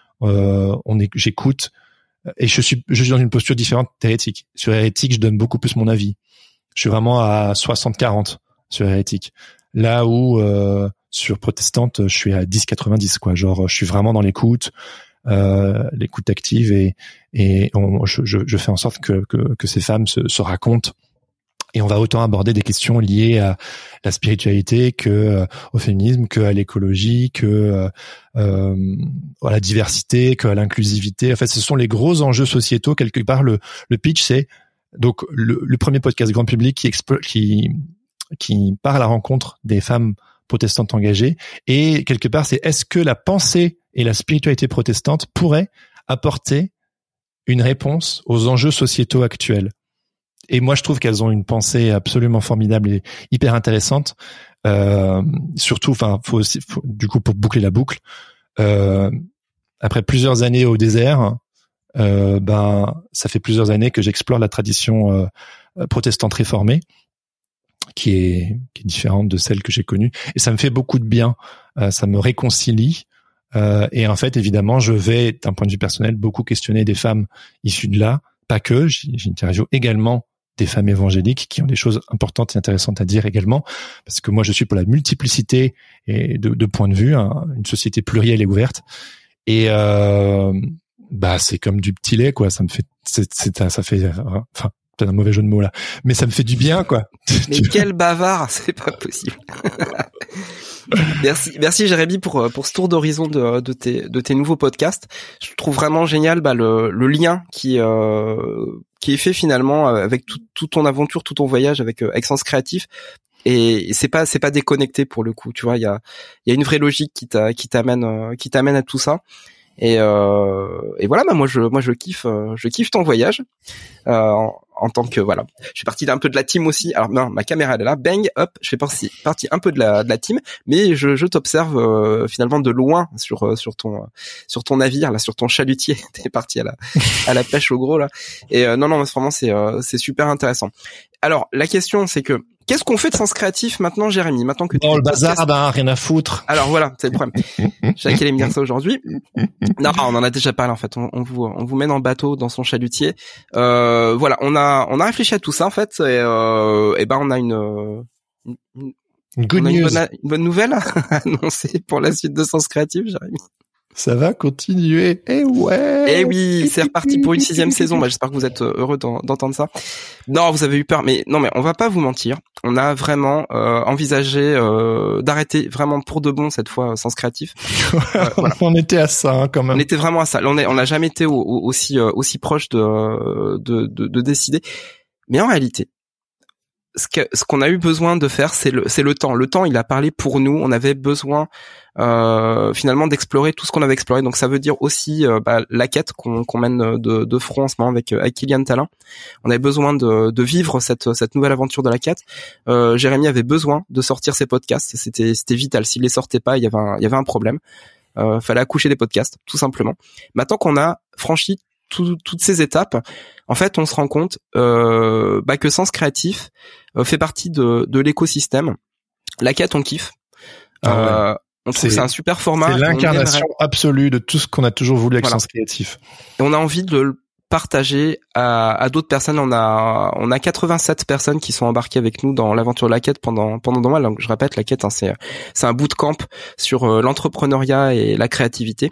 euh, on est, j'écoute et je suis, je suis dans une posture différente d'Hérétique. Sur Hérétique, je donne beaucoup plus mon avis. Je suis vraiment à soixante quarante sur Hérétique. Là où euh, sur Protestante, je suis à dix quatre-vingt-dix quoi. Genre, je suis vraiment dans l'écoute. Euh, l'écoute active et et on, je, je, je fais en sorte que que, que ces femmes se, se racontent, et on va autant aborder des questions liées à la spiritualité que euh, au féminisme, que à l'écologie, que euh, euh, à la diversité, que à l'inclusivité. En fait, ce sont les gros enjeux sociétaux. Quelque part, le le pitch, c'est donc le, le premier podcast grand public qui explo- qui qui part à la rencontre des femmes protestantes engagées, et quelque part, c'est est-ce que la pensée et la spiritualité protestante pourrait apporter une réponse aux enjeux sociétaux actuels. Et moi, je trouve qu'elles ont une pensée absolument formidable et hyper intéressante. Euh, surtout, enfin, faut aussi, faut, du coup, pour boucler la boucle, euh, après plusieurs années au désert, euh, ben ça fait plusieurs années que j'explore la tradition euh, protestante réformée, qui est, qui est différente de celle que j'ai connue, et ça me fait beaucoup de bien. Euh, ça me réconcilie. Euh, et en fait, évidemment, je vais, d'un point de vue personnel, beaucoup questionner des femmes issues de là. Pas que, j'interviewe également des femmes évangéliques qui ont des choses importantes et intéressantes à dire également, parce que moi, je suis pour la multiplicité et de, de points de vue, hein, une société plurielle et ouverte. Et euh, bah, c'est comme du petit lait, quoi. Ça me fait, c'est, c'est, ça fait, enfin, peut-être un mauvais jeu de mots là, mais ça me fait du bien, quoi. Mais quel bavard, c'est pas possible. Merci, merci Jérémy pour pour ce tour d'horizon de de tes de tes nouveaux podcasts. Je trouve vraiment génial bah le le lien qui euh, qui est fait finalement avec tout toute ton aventure, tout ton voyage avec avec Sens Créatif. Et c'est pas c'est pas déconnecté pour le coup, tu vois. Il y a il y a une vraie logique qui t'a qui t'amène qui t'amène à tout ça. Et euh, et voilà, bah moi je moi je kiffe je kiffe ton voyage euh, en, en tant que voilà. Je fais partie d'un peu de la team aussi. Alors non, ma caméra elle est là, bang, hop, je fais partie partie un peu de la de la team, mais je je t'observe euh, finalement de loin sur sur ton sur ton navire là, sur ton chalutier. T'es parti à la à la pêche au gros là. Et euh, non non, vraiment c'est euh, c'est super intéressant. Alors la question c'est que qu'est-ce qu'on fait de Sens Créatif maintenant, Jérémy? Maintenant que dans le bazar, ben rien à foutre. Alors voilà, c'est le problème. Jacques allait me dire ça aujourd'hui. Non, on en a déjà parlé en fait. On, on vous, on vous mène en bateau dans son chalutier. Euh, voilà, on a, on a réfléchi à tout ça en fait. Et, euh, et ben on a une, une, une, good on a une, news. bonne, une bonne nouvelle à annoncer pour la suite de Sens Créatif, Jérémy. Ça va continuer. Eh ouais. Eh oui, c'est reparti pour une sixième saison. Bah, j'espère que vous êtes heureux d'entendre ça. Non, vous avez eu peur, mais non, mais on va pas vous mentir. On a vraiment euh, envisagé euh, d'arrêter vraiment pour de bon cette fois Sens Créatif. Euh, voilà. On était à ça hein, quand même. On était vraiment à ça. On est, on n'a jamais été au, au, aussi euh, aussi proche de, de de de décider. Mais en réalité, ce que ce qu'on a eu besoin de faire, c'est le c'est le temps. Le temps, il a parlé pour nous. On avait besoin euh, finalement d'explorer tout ce qu'on avait exploré. Donc ça veut dire aussi euh, bah, la quête qu'on qu'on mène de de front en ce moment avec avec Kylian Talin. On avait besoin de de vivre cette cette nouvelle aventure de la quête. Euh, Jérémy avait besoin de sortir ses podcasts. C'était c'était vital. S'il les sortait pas, il y avait un, il y avait un problème. Euh, fallait accoucher des podcasts, tout simplement. Maintenant qu'on a franchi tout, toutes ces étapes, en fait, on se rend compte euh, bah, que Sens Créatif euh, fait partie de, de l'écosystème. La quête, on kiffe. Ah ouais. euh, on trouve que c'est un super format. C'est l'incarnation aimerait... absolue de tout ce qu'on a toujours voulu avec voilà. Sens Créatif. Et on a envie de le partager à, à d'autres personnes. On a on a quatre-vingt-sept personnes qui sont embarquées avec nous dans l'aventure de la quête pendant pendant deux mois. Donc je répète, la quête hein, c'est c'est un bootcamp sur euh, l'entrepreneuriat et la créativité.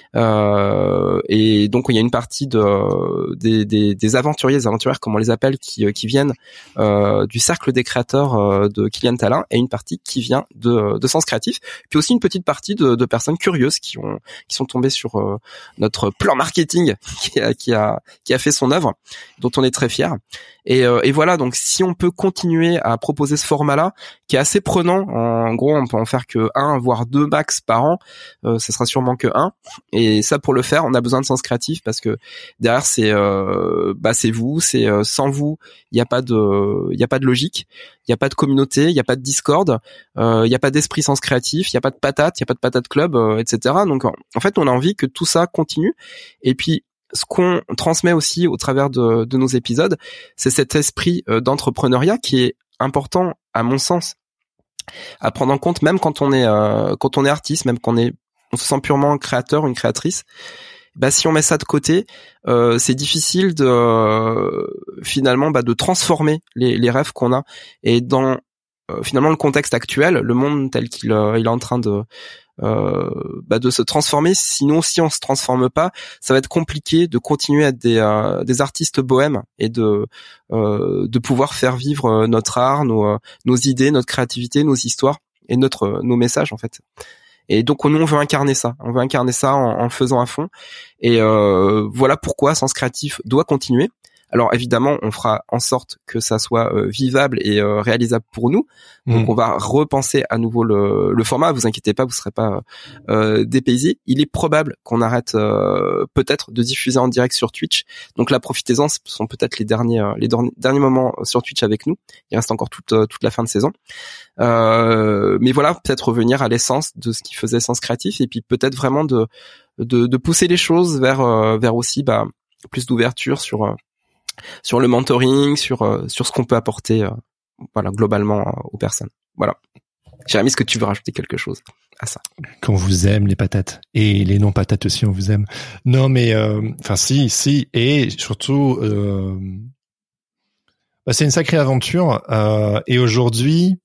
Euh, et donc il y a une partie de des des, des aventuriers, des aventurières comme on les appelle, qui qui viennent euh, du cercle des créateurs euh, de Kylian Talin, et une partie qui vient de de Sens Créatif. Puis aussi une petite partie de, de personnes curieuses qui ont qui sont tombées sur euh, notre plan marketing qui a qui a qui a fait son œuvre, dont on est très fier. Et, euh, et voilà, donc si on peut continuer à proposer ce format-là, qui est assez prenant, en gros on peut en faire que un, voire deux max par an, euh, ça sera sûrement que un. Et ça, pour le faire, on a besoin de Sens Créatif, parce que derrière c'est euh, bah c'est vous, c'est euh, sans vous, il y a pas de il y a pas de logique, il y a pas de communauté, il y a pas de Discord, euh, il y a pas d'esprit Sens Créatif, il y a pas de patate, il y a pas de patate club, euh, et cetera. Donc en, en fait, on a envie que tout ça continue. Et puis ce qu'on transmet aussi au travers de, de nos épisodes, c'est cet esprit euh, d'entrepreneuriat qui est important, à mon sens, à prendre en compte, même quand on est euh, quand on est artiste, même quand on est on se sent purement créateur, une créatrice. Bah si on met ça de côté, euh, c'est difficile de euh, finalement bah, de transformer les, les rêves qu'on a. Et dans euh, finalement le contexte actuel, le monde tel qu'il euh, il est en train de Euh, bah de se transformer. Sinon, si on se transforme pas, ça va être compliqué de continuer à être des, euh, des artistes bohèmes et de euh, de pouvoir faire vivre notre art, nos nos idées, notre créativité, nos histoires et notre nos messages en fait. Et donc nous on veut incarner ça, on veut incarner ça en, en le faisant à fond. Et euh, voilà pourquoi Sens Créatif doit continuer. Alors évidemment, on fera en sorte que ça soit euh, vivable et euh, réalisable pour nous. Donc mmh. on va repenser à nouveau le, le format. Vous inquiétez pas, vous serez pas euh, dépaysés. Il est probable qu'on arrête euh, peut-être de diffuser en direct sur Twitch. Donc là, profitez-en. Ce sont peut-être les derniers euh, les derniers moments sur Twitch avec nous. Il reste encore toute euh, toute la fin de saison. Euh, mais voilà, peut-être revenir à l'essence de ce qui faisait Sens Créatif, et puis peut-être vraiment de de, de pousser les choses vers euh, vers aussi bah plus d'ouverture sur euh, sur le mentoring, sur euh, sur ce qu'on peut apporter, euh, voilà, globalement euh, aux personnes. Voilà. Jérémy, est-ce que tu veux rajouter quelque chose à ça? Qu'on vous aime, les patates. Et les non-patates aussi, on vous aime. Non, mais, enfin, euh, si, si. Et surtout, euh, bah, c'est une sacrée aventure. Euh, et aujourd'hui,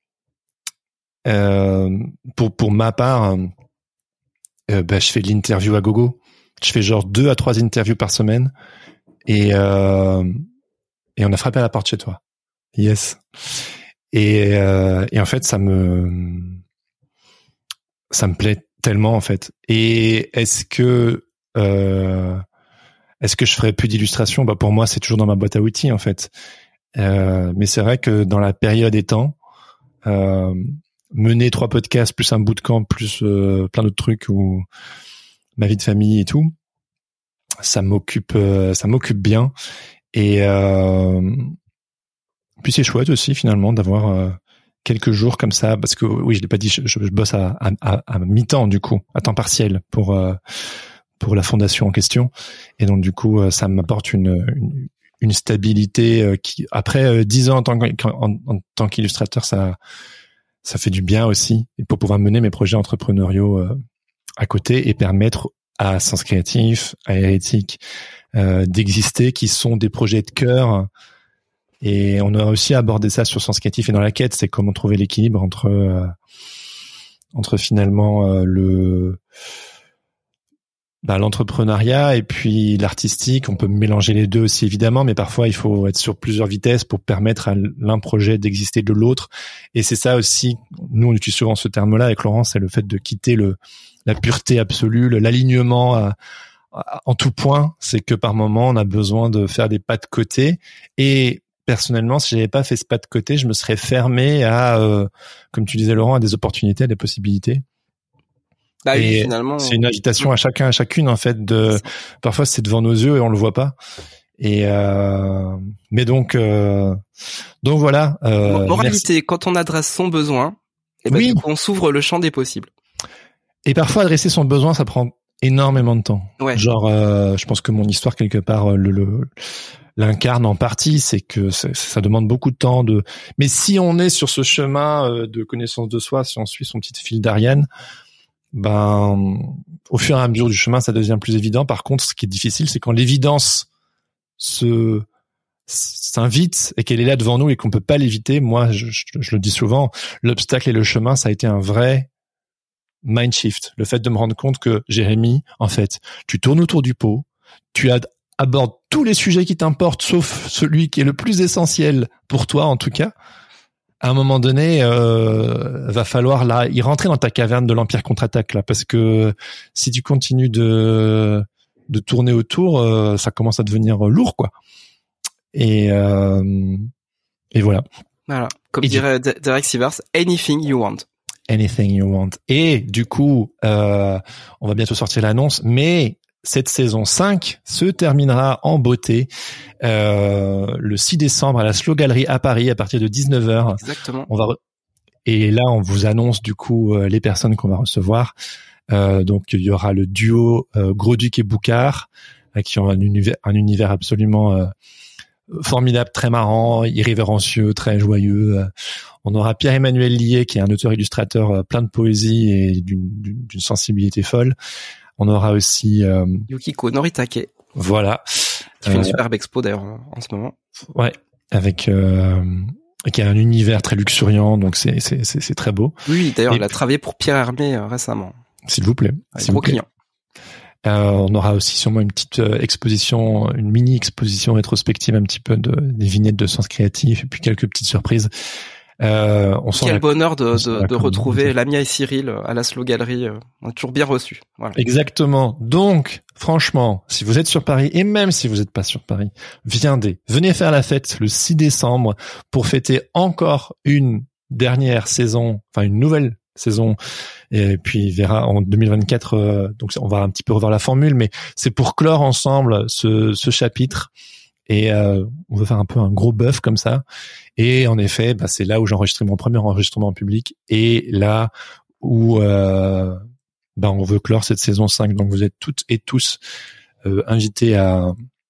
euh, pour, pour ma part, euh, bah, je fais de l'interview à gogo. Je fais genre deux à trois interviews par semaine. Et, euh, et on a frappé à la porte chez toi. Yes. Et, euh, et en fait, ça me, ça me plaît tellement en fait. Et est-ce que, euh, est-ce que je ferais plus d'illustrations? Bah pour moi, c'est toujours dans ma boîte à outils en fait. Euh, mais c'est vrai que dans la période étant, euh, mener trois podcasts plus un bootcamp plus euh, plein d'autres trucs ou ma vie de famille et tout, ça m'occupe, euh, ça m'occupe bien. Et euh, puis c'est chouette aussi finalement d'avoir euh, quelques jours comme ça, parce que oui, je l'ai pas dit, je, je bosse à, à, à mi-temps du coup, à temps partiel pour euh, pour la fondation en question, et donc du coup ça m'apporte une, une une stabilité qui, après dix ans en tant qu'en, en, en tant qu'illustrateur, ça ça fait du bien aussi, et pour pouvoir mener mes projets entrepreneuriaux euh, à côté et permettre à Sens Créatif, à Hérétique euh, d'exister, qui sont des projets de cœur. Et on a aussi abordé ça sur Sens Créatif et dans la quête, c'est comment trouver l'équilibre entre euh, entre finalement euh, le bah, l'entrepreneuriat et puis l'artistique. On peut mélanger les deux aussi évidemment, mais parfois il faut être sur plusieurs vitesses pour permettre à l'un projet d'exister de l'autre. Et c'est ça aussi, nous on utilise souvent ce terme-là avec Laurent, c'est le fait de quitter le la pureté absolue, l'alignement à, à, en tout point. C'est que par moment on a besoin de faire des pas de côté. Et personnellement, si j'avais pas fait ce pas de côté, je me serais fermé à, euh, comme tu disais Laurent, à des opportunités, à des possibilités. Bah et oui, finalement, c'est une invitation à chacun, à chacune en fait. De parfois c'est devant nos yeux et on le voit pas. Et euh, mais donc euh, donc voilà. Euh, Moralité, merci. Quand on adresse son besoin, et ben oui. du coup, on s'ouvre le champ des possibles. Et parfois adresser son besoin, ça prend énormément de temps. Ouais. Genre, euh, je pense que mon histoire quelque part le, le l'incarne en partie, c'est que ça, ça demande beaucoup de temps. De, mais si on est sur ce chemin de connaissance de soi, si on suit son petit fil d'Ariane, ben au fur et à mesure du chemin, ça devient plus évident. Par contre, ce qui est difficile, c'est quand l'évidence se s'invite et qu'elle est là devant nous et qu'on peut pas l'éviter. Moi, je, je, je le dis souvent, l'obstacle et le chemin, ça a été un vrai mind shift. Le fait de me rendre compte que Jérémy, en fait, tu tournes autour du pot, tu as abordes tous les sujets qui t'importent, sauf celui qui est le plus essentiel pour toi, en tout cas. À un moment donné, euh, va falloir là y rentrer dans ta caverne de l'Empire contre-attaque là, parce que si tu continues de de tourner autour, euh, ça commence à devenir lourd, quoi. Et euh, et voilà. Voilà. Comme et dirait du... Derek Sivers, anything you want. Anything you want. Et du coup, euh, on va bientôt sortir l'annonce, mais cette saison cinq se terminera en beauté euh, le six décembre à la Slow Gallery à Paris à partir de dix-neuf heures. Exactement. On va re- et là on vous annonce du coup euh, les personnes qu'on va recevoir. Euh, donc il y aura le duo euh, Gros-Duc et Boucard euh, qui ont un univers, un univers absolument euh, formidable, très marrant, irrévérencieux, très joyeux. Euh, on aura Pierre-Emmanuel Lié qui est un auteur-illustrateur euh, plein de poésie et d'une, d'une, d'une sensibilité folle. On aura aussi euh, Yukiko Noritake. Voilà. Qui fait une euh, superbe expo d'ailleurs en, en ce moment. Ouais, avec euh, qui a un univers très luxuriant, donc c'est c'est c'est, c'est très beau. Oui, d'ailleurs, Et elle a travaillé pour Pierre Hermé euh, récemment. S'il vous plaît. Un s'il gros vous plaît. client. Euh, on aura aussi sûrement une petite euh, exposition, une mini exposition rétrospective un petit peu de des vignettes de Sens Créatif et puis quelques petites surprises. Euh, on Quel la, bonheur de, de, de retrouver Lamia et Cyril à la Slow Gallery. On a toujours bien reçu. Voilà. Exactement. Donc, franchement, si vous êtes sur Paris et même si vous n'êtes pas sur Paris, viendez. Venez faire la fête le six décembre pour fêter encore une dernière saison, enfin une nouvelle saison. Et puis, verra en deux mille vingt-quatre, euh, donc on va un petit peu revoir la formule, mais c'est pour clore ensemble ce, ce chapitre. Et euh, on veut faire un peu un gros bœuf comme ça. Et en effet, bah, c'est là où j'ai enregistré mon premier enregistrement en public et là où euh, bah, on veut clore cette saison cinq. Donc vous êtes toutes et tous euh, invités à,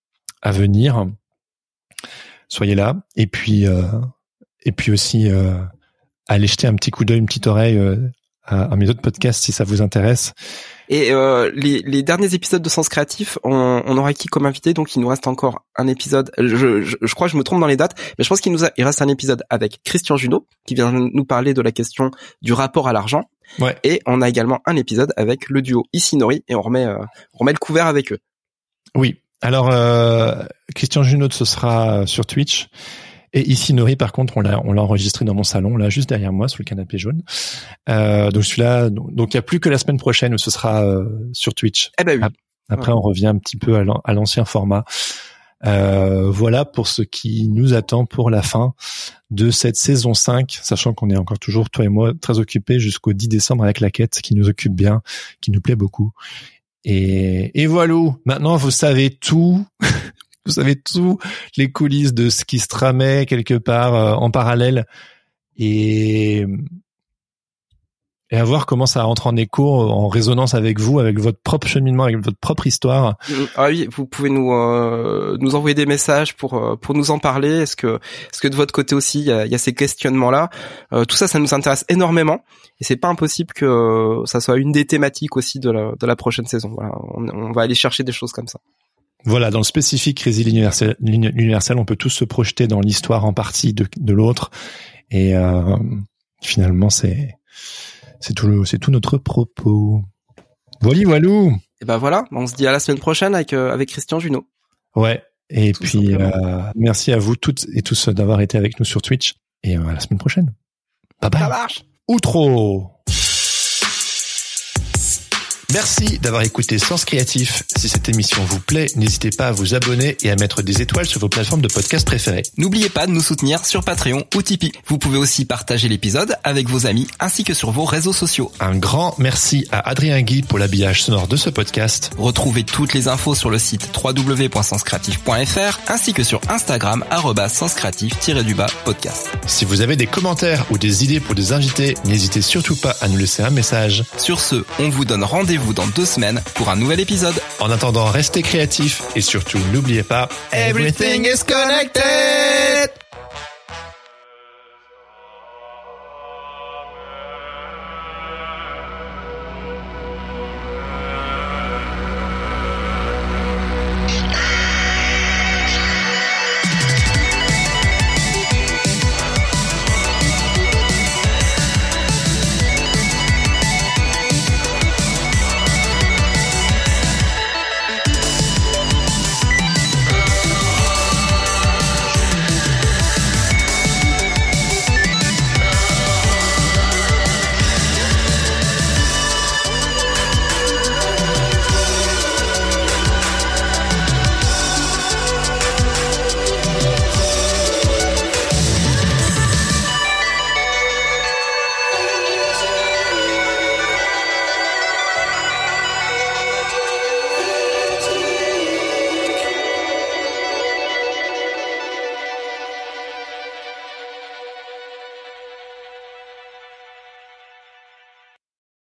à venir. Soyez là. Et puis, euh, et puis aussi, euh, allez jeter un petit coup d'œil, une petite oreille euh, à, à mes autres podcasts si ça vous intéresse. Et euh, les, les derniers épisodes de Sens Créatif, on, on aura qui comme invité? Donc il nous reste encore un épisode. Je, je, je crois que je me trompe dans les dates, mais je pense qu'il nous a, il reste un épisode avec Christian Junot qui vient nous parler de la question du rapport à l'argent. Ouais. Et on a également un épisode avec le duo Isinori et on remet, euh, on remet le couvert avec eux. Oui. Alors euh, Christian Junot, ce sera sur Twitch. Et Isinori, par contre, on l'a, on l'a enregistré dans mon salon, là, juste derrière moi, sous le canapé jaune. Euh, donc celui-là, donc il y a plus que la semaine prochaine où ce sera euh, sur Twitch. Eh ben oui. Après, ouais. on revient un petit peu à l'ancien format. Euh, voilà pour ce qui nous attend pour la fin de cette saison cinq, sachant qu'on est encore toujours, toi et moi, très occupés jusqu'au dix décembre avec la quête, qui nous occupe bien, qui nous plaît beaucoup. Et, et voilà. Maintenant, vous savez tout. Vous savez tout, les coulisses de ce qui se tramait quelque part euh, en parallèle, et et à voir comment ça rentre en écho, en résonance avec vous, avec votre propre cheminement, avec votre propre histoire. Ah oui, vous pouvez nous euh, nous envoyer des messages pour pour nous en parler. Est-ce que est-ce que de votre côté aussi il y a, il y a ces questionnements-là? euh, Tout ça, ça nous intéresse énormément, et c'est pas impossible que ça soit une des thématiques aussi de la de la prochaine saison. Voilà, on, on va aller chercher des choses comme ça. Voilà, dans le spécifique Résil universel, l'universel, on peut tous se projeter dans l'histoire en partie de, de l'autre, et euh, finalement, c'est c'est tout le, c'est tout notre propos. Voilà, voilou. Et ben voilà, on se dit à la semaine prochaine avec euh, avec Christian Junot. Ouais, et tout puis euh, merci à vous toutes et tous d'avoir été avec nous sur Twitch, et euh, à la semaine prochaine. Bye bye. Ça marche. Outro. Merci d'avoir écouté Sens Créatif. Si cette émission vous plaît, n'hésitez pas à vous abonner et à mettre des étoiles sur vos plateformes de podcast préférées. N'oubliez pas de nous soutenir sur Patreon ou Tipeee. Vous pouvez aussi partager l'épisode avec vos amis ainsi que sur vos réseaux sociaux. Un grand merci à Adrien Guy pour l'habillage sonore de ce podcast. Retrouvez toutes les infos sur le site w w w point sens créatif point f r ainsi que sur Instagram arobase sens créatif tiret du bas podcast. Si vous avez des commentaires ou des idées pour des invités, n'hésitez surtout pas à nous laisser un message. Sur ce, on vous donne rendez-vous dans deux semaines pour un nouvel épisode. En attendant, restez créatifs et surtout n'oubliez pas, Everything is connected!